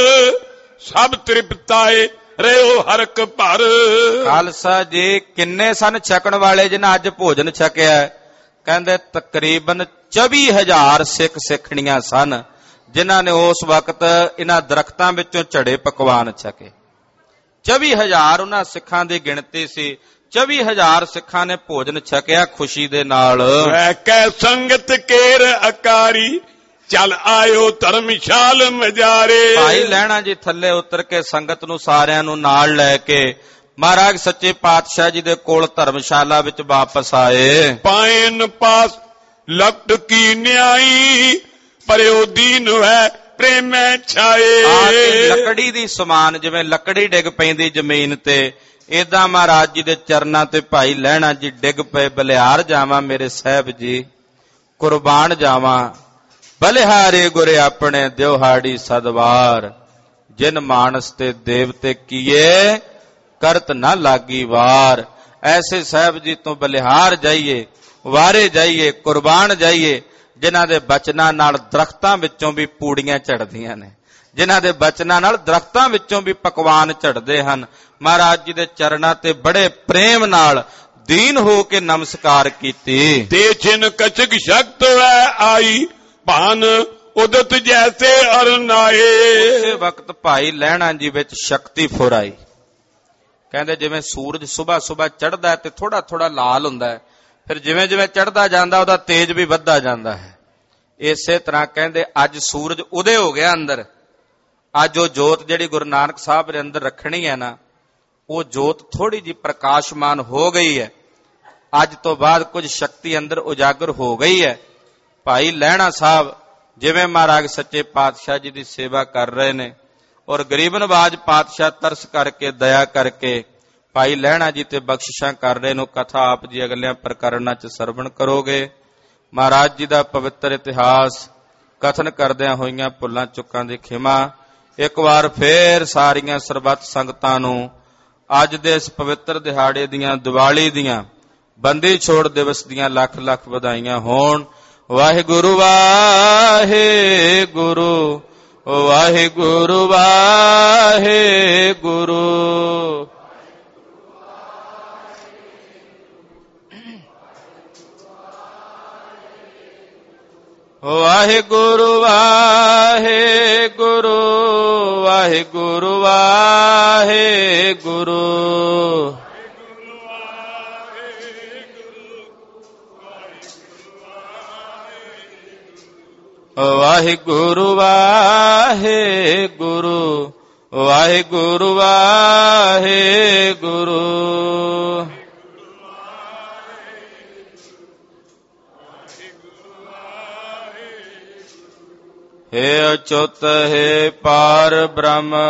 ਸਭ ਤ੍ਰਿਪਤਾਏ ਰਹਿਓ ਹਰਕ ਭਰ। ਖਾਲਸਾ ਜੀ ਕਿੰਨੇ ਸਨ ਛਕਣ ਵਾਲੇ ਜਿਨ੍ਹਾਂ ਅੱਜ ਭੋਜਨ ਛਕਿਆ? ਕਹਿੰਦੇ ਤਕਰੀਬਨ ਚੌਵੀ ਹਜ਼ਾਰ ਸਿੱਖ ਸਿੱਖਣੀਆਂ ਸਨ ਜਿਨ੍ਹਾਂ ਨੇ ਉਸ ਵਕਤ ਇਹਨਾਂ ਦਰਖਤਾਂ ਵਿੱਚੋਂ ਝੜੇ ਪਕਵਾਨ ਛਕੇ। ਚੌਵੀ ਹਜ਼ਾਰ ਉਹਨਾਂ ਸਿੱਖਾਂ ਦੀ ਗਿਣਤੀ ਸੀ। ਚੌਵੀ ਹਜ਼ਾਰ ਸਿੱਖਾਂ ਨੇ ਭੋਜਨ ਛਕਿਆ ਖੁਸ਼ੀ ਦੇ ਨਾਲ। ਵੈ ਕੈ ਸੰਗਤ ਕੇਰ ਅਕਾਰੀ ਚੱਲ ਆਇਓ ਧਰਮਸ਼ਾਲ ਮਜਾਰੇ। ਭਾਈ ਲਹਿਣਾ ਜੀ ਥੱਲੇ ਉਤਰ ਕੇ ਸੰਗਤ ਨੂੰ ਸਾਰਿਆਂ ਨੂੰ ਨਾਲ ਲੈ ਕੇ ਮਹਾਰਾਜ ਸੱਚੇ ਪਾਤਸ਼ਾਹ ਜੀ ਦੇ ਕੋਲ ਧਰਮਸ਼ਾਲਾ ਵਿੱਚ ਵਾਪਸ ਆਏ। ਪਾਇਨ ਪਾਸ ਲਕਟ ਕੀ ਨਿਆਈ ਪਰਿਓ ਦੀਨ ਹੈ ਪ੍ਰੇਮੈ ਛਾਏ। ਲੱਕੜੀ ਦੀ ਸਮਾਨ ਜਿਵੇਂ ਲੱਕੜੀ ਡਿੱਗ ਪੈਂਦੀ ਜ਼ਮੀਨ ਤੇ, ਏਦਾਂ ਮਹਾਰਾਜ ਜੀ ਦੇ ਚਰਨਾਂ ਤੇ ਭਾਈ ਲਹਿਣਾ ਜੀ ਡਿੱਗ ਪਏ। ਬਲਿਹਾਰ ਜਾਵਾਂ ਮੇਰੇ ਸਾਹਿਬ ਜੀ, ਕੁਰਬਾਨ ਜਾਵਾਂ ਬਲਿਹਾਰੇ ਗੁਰੇ ਆਪਣੇ ਦਿਉਹਾੜੀ ਸਦਵਾਰ। ਜਿਨ ਮਾਨਸ ਤੇ ਦੇਵਤੇ ਕੀਏ ਕਰਤ ਨਾ ਲਾਗੀ ਵਾਰ। ਐਸੇ ਸਾਹਿਬ ਜੀ ਤੋਂ ਬਲਿਹਾਰ ਜਾਈਏ, ਵਾਰੇ ਜਾਈਏ, ਕੁਰਬਾਨ ਜਾਈਏ, ਜਿਨ੍ਹਾਂ ਦੇ ਬਚਨਾਂ ਨਾਲ ਦਰਖਤਾਂ ਵਿੱਚੋਂ ਵੀ ਪੂੜੀਆਂ ਝੜਦੀਆਂ ਨੇ, ਜਿਨ੍ਹਾਂ ਦੇ ਬਚਨਾਂ ਨਾਲ ਦਰਖਤਾਂ ਵਿੱਚੋਂ ਵੀ ਪਕਵਾਨ ਝੜਦੇ ਹਨ। ਮਹਾਰਾਜ ਜੀ ਦੇ ਚਰਨਾਂ ਤੇ ਬੜੇ ਪ੍ਰੇਮ ਨਾਲ ਦੀਨ ਹੋ ਕੇ ਨਮਸਕਾਰ ਕੀਤੀ। ਤੇ ਛਿਨ ਕਚਕ ਸ਼ਕਤ ਹੈ ਆਈ ਭਾਨ ਉਦਤ ਜੈਸੇ ਅਰਨਾਏ। ਉਸੇ ਵਕਤ ਭਾਈ ਲਹਿਣਾ ਜੀ ਵਿੱਚ ਸ਼ਕਤੀ ਫੁਰ ਆਈ। ਕਹਿੰਦੇ ਜਿਵੇਂ ਸੂਰਜ ਸੁਬਾ ਸੁਬਾ ਚੜ੍ਹਦਾ ਤੇ ਥੋੜਾ ਥੋੜਾ ਲਾਲ ਹੁੰਦਾ ਹੈ, ਫਿਰ ਜਿਵੇਂ ਜਿਵੇਂ ਚੜ੍ਹਦਾ ਜਾਂਦਾ ਉਹਦਾ ਤੇਜ ਵੀ ਵੱਧਦਾ ਜਾਂਦਾ ਹੈ। ਇਸੇ ਤਰ੍ਹਾਂ ਕਹਿੰਦੇ ਅੱਜ ਸੂਰਜ ਉਦੇ ਹੋ ਗਿਆ ਅੰਦਰ। ਅੱਜ ਉਹ ਜੋਤ ਜਿਹੜੀ ਗੁਰੂ ਨਾਨਕ ਸਾਹਿਬ ਦੇ ਅੰਦਰ ਰੱਖਣੀ ਹੈ ਨਾ, ਉਹ ਜੋਤ ਥੋੜੀ ਜਿਹੀ ਪ੍ਰਕਾਸ਼ਮਾਨ ਹੋ ਗਈ ਹੈ। ਅੱਜ ਤੋਂ ਬਾਅਦ ਕੁਝ ਸ਼ਕਤੀ ਅੰਦਰ ਉਜਾਗਰ ਹੋ ਗਈ ਹੈ। ਭਾਈ ਲਹਿਣਾ ਸਾਹਿਬ ਜਿਵੇਂ ਮਹਾਰਾਜ ਸੱਚੇ ਪਾਤਸ਼ਾਹ ਜੀ ਦੀ ਸੇਵਾ ਕਰ ਰਹੇ ਨੇ ਔਰ ਗਰੀਬ ਨਵਾਜ ਪਾਤਸ਼ਾਹ ਤਰਸ ਕਰਕੇ ਦਇਆ ਕਰਕੇ ਭਾਈ ਲਹਿਣਾ ਜੀ ਤੇ ਬਖਸ਼ਿਸ਼ਾਂ ਕਰ ਰਹੇ ਨੂੰ ਕਥਾ ਆਪ ਜੀ ਅਗਲਿਆਂ ਪ੍ਰਕਰਣਾਂ 'ਚ ਸਰਵਣ ਕਰੋਗੇ। ਮਹਾਰਾਜ ਜੀ ਦਾ ਪਵਿੱਤਰ ਇਤਿਹਾਸ ਕਥਨ ਕਰਦਿਆਂ ਹੋਈਆਂ ਭੁੱਲਾਂ ਚੁੱਕਾਂ ਦੀ ਖਿਮਾ। ਇੱਕ ਵਾਰ ਫੇਰ ਸਾਰੀਆਂ ਸਰਬੱਤ ਸੰਗਤਾਂ ਨੂੰ ਅੱਜ ਦੇ ਇਸ ਪਵਿੱਤਰ ਦਿਹਾੜੇ ਦੀਆਂ ਦੀਵਾਲੀ ਦੀਆਂ ਬੰਦੀ ਛੋੜ ਦਿਵਸ ਦੀਆਂ ਲੱਖ ਲੱਖ ਵਧਾਈਆਂ ਹੋਣ। ਵਾਹਿਗੁਰੂ ਵਾਹਿਗੁਰੂ ਵਾਹਿਗੁਰੂ ਵਾਹਿਗੁਰੂ। ਵਾਹਿਗੁਰੂ ਵਾਹਿਗੁਰੂ ਵਾਹਿਗੁਰੂ ਵਾਹਿਗੁਰੂ। ਵਾਹਿਗੁਰੂ ਵਾਹਿਗੁਰੂ ਵਾਹਿਗੁਰੂ ਵਾਹਿਗੁਰੂ। हे अच्युत हे पार ब्रह्म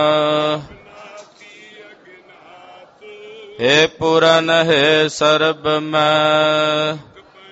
हे पूरन हे सर्वमय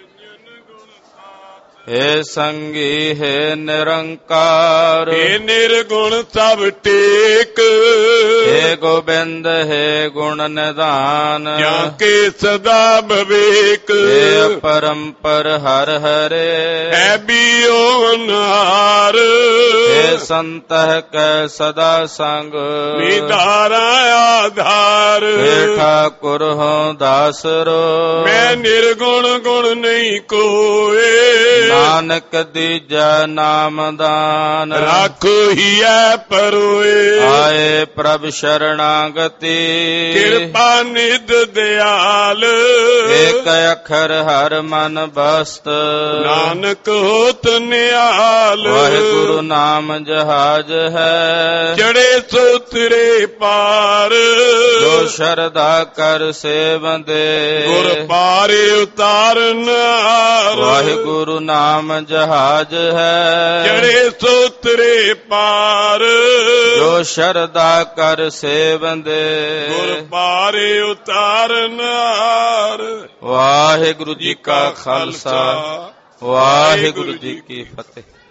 हे संगी हे निरंकार हे निर्गुण सब टेक हे गोबिंद हे गुण निधान जाके सदा विवेक हे परम्पर हर हरे है बियो अनार हे संत कै सदा संग निधारा आधार हे ठाकुर हो दासरो मैं निर्गुण गुण नहीं कोए नानक दीजा नाम दान राखो हिया परोए आए प्रभ शरणागति कृपा निध दयाल एक अखर हर मन बस्त नानक होत निहाल वाहिगुरु नाम जहाज है चढ़े सो उतरे पार जो शरदा कर सेवंदे गुर पारे उतारनार वाहिगुरु नाम जहाज है चढ़े सो उतरे पार जो शरदा कर सेवंदे गुर पारे उतारनार। वाहिगुरु जी का खालसा वाहिगुरु जी की फतेह।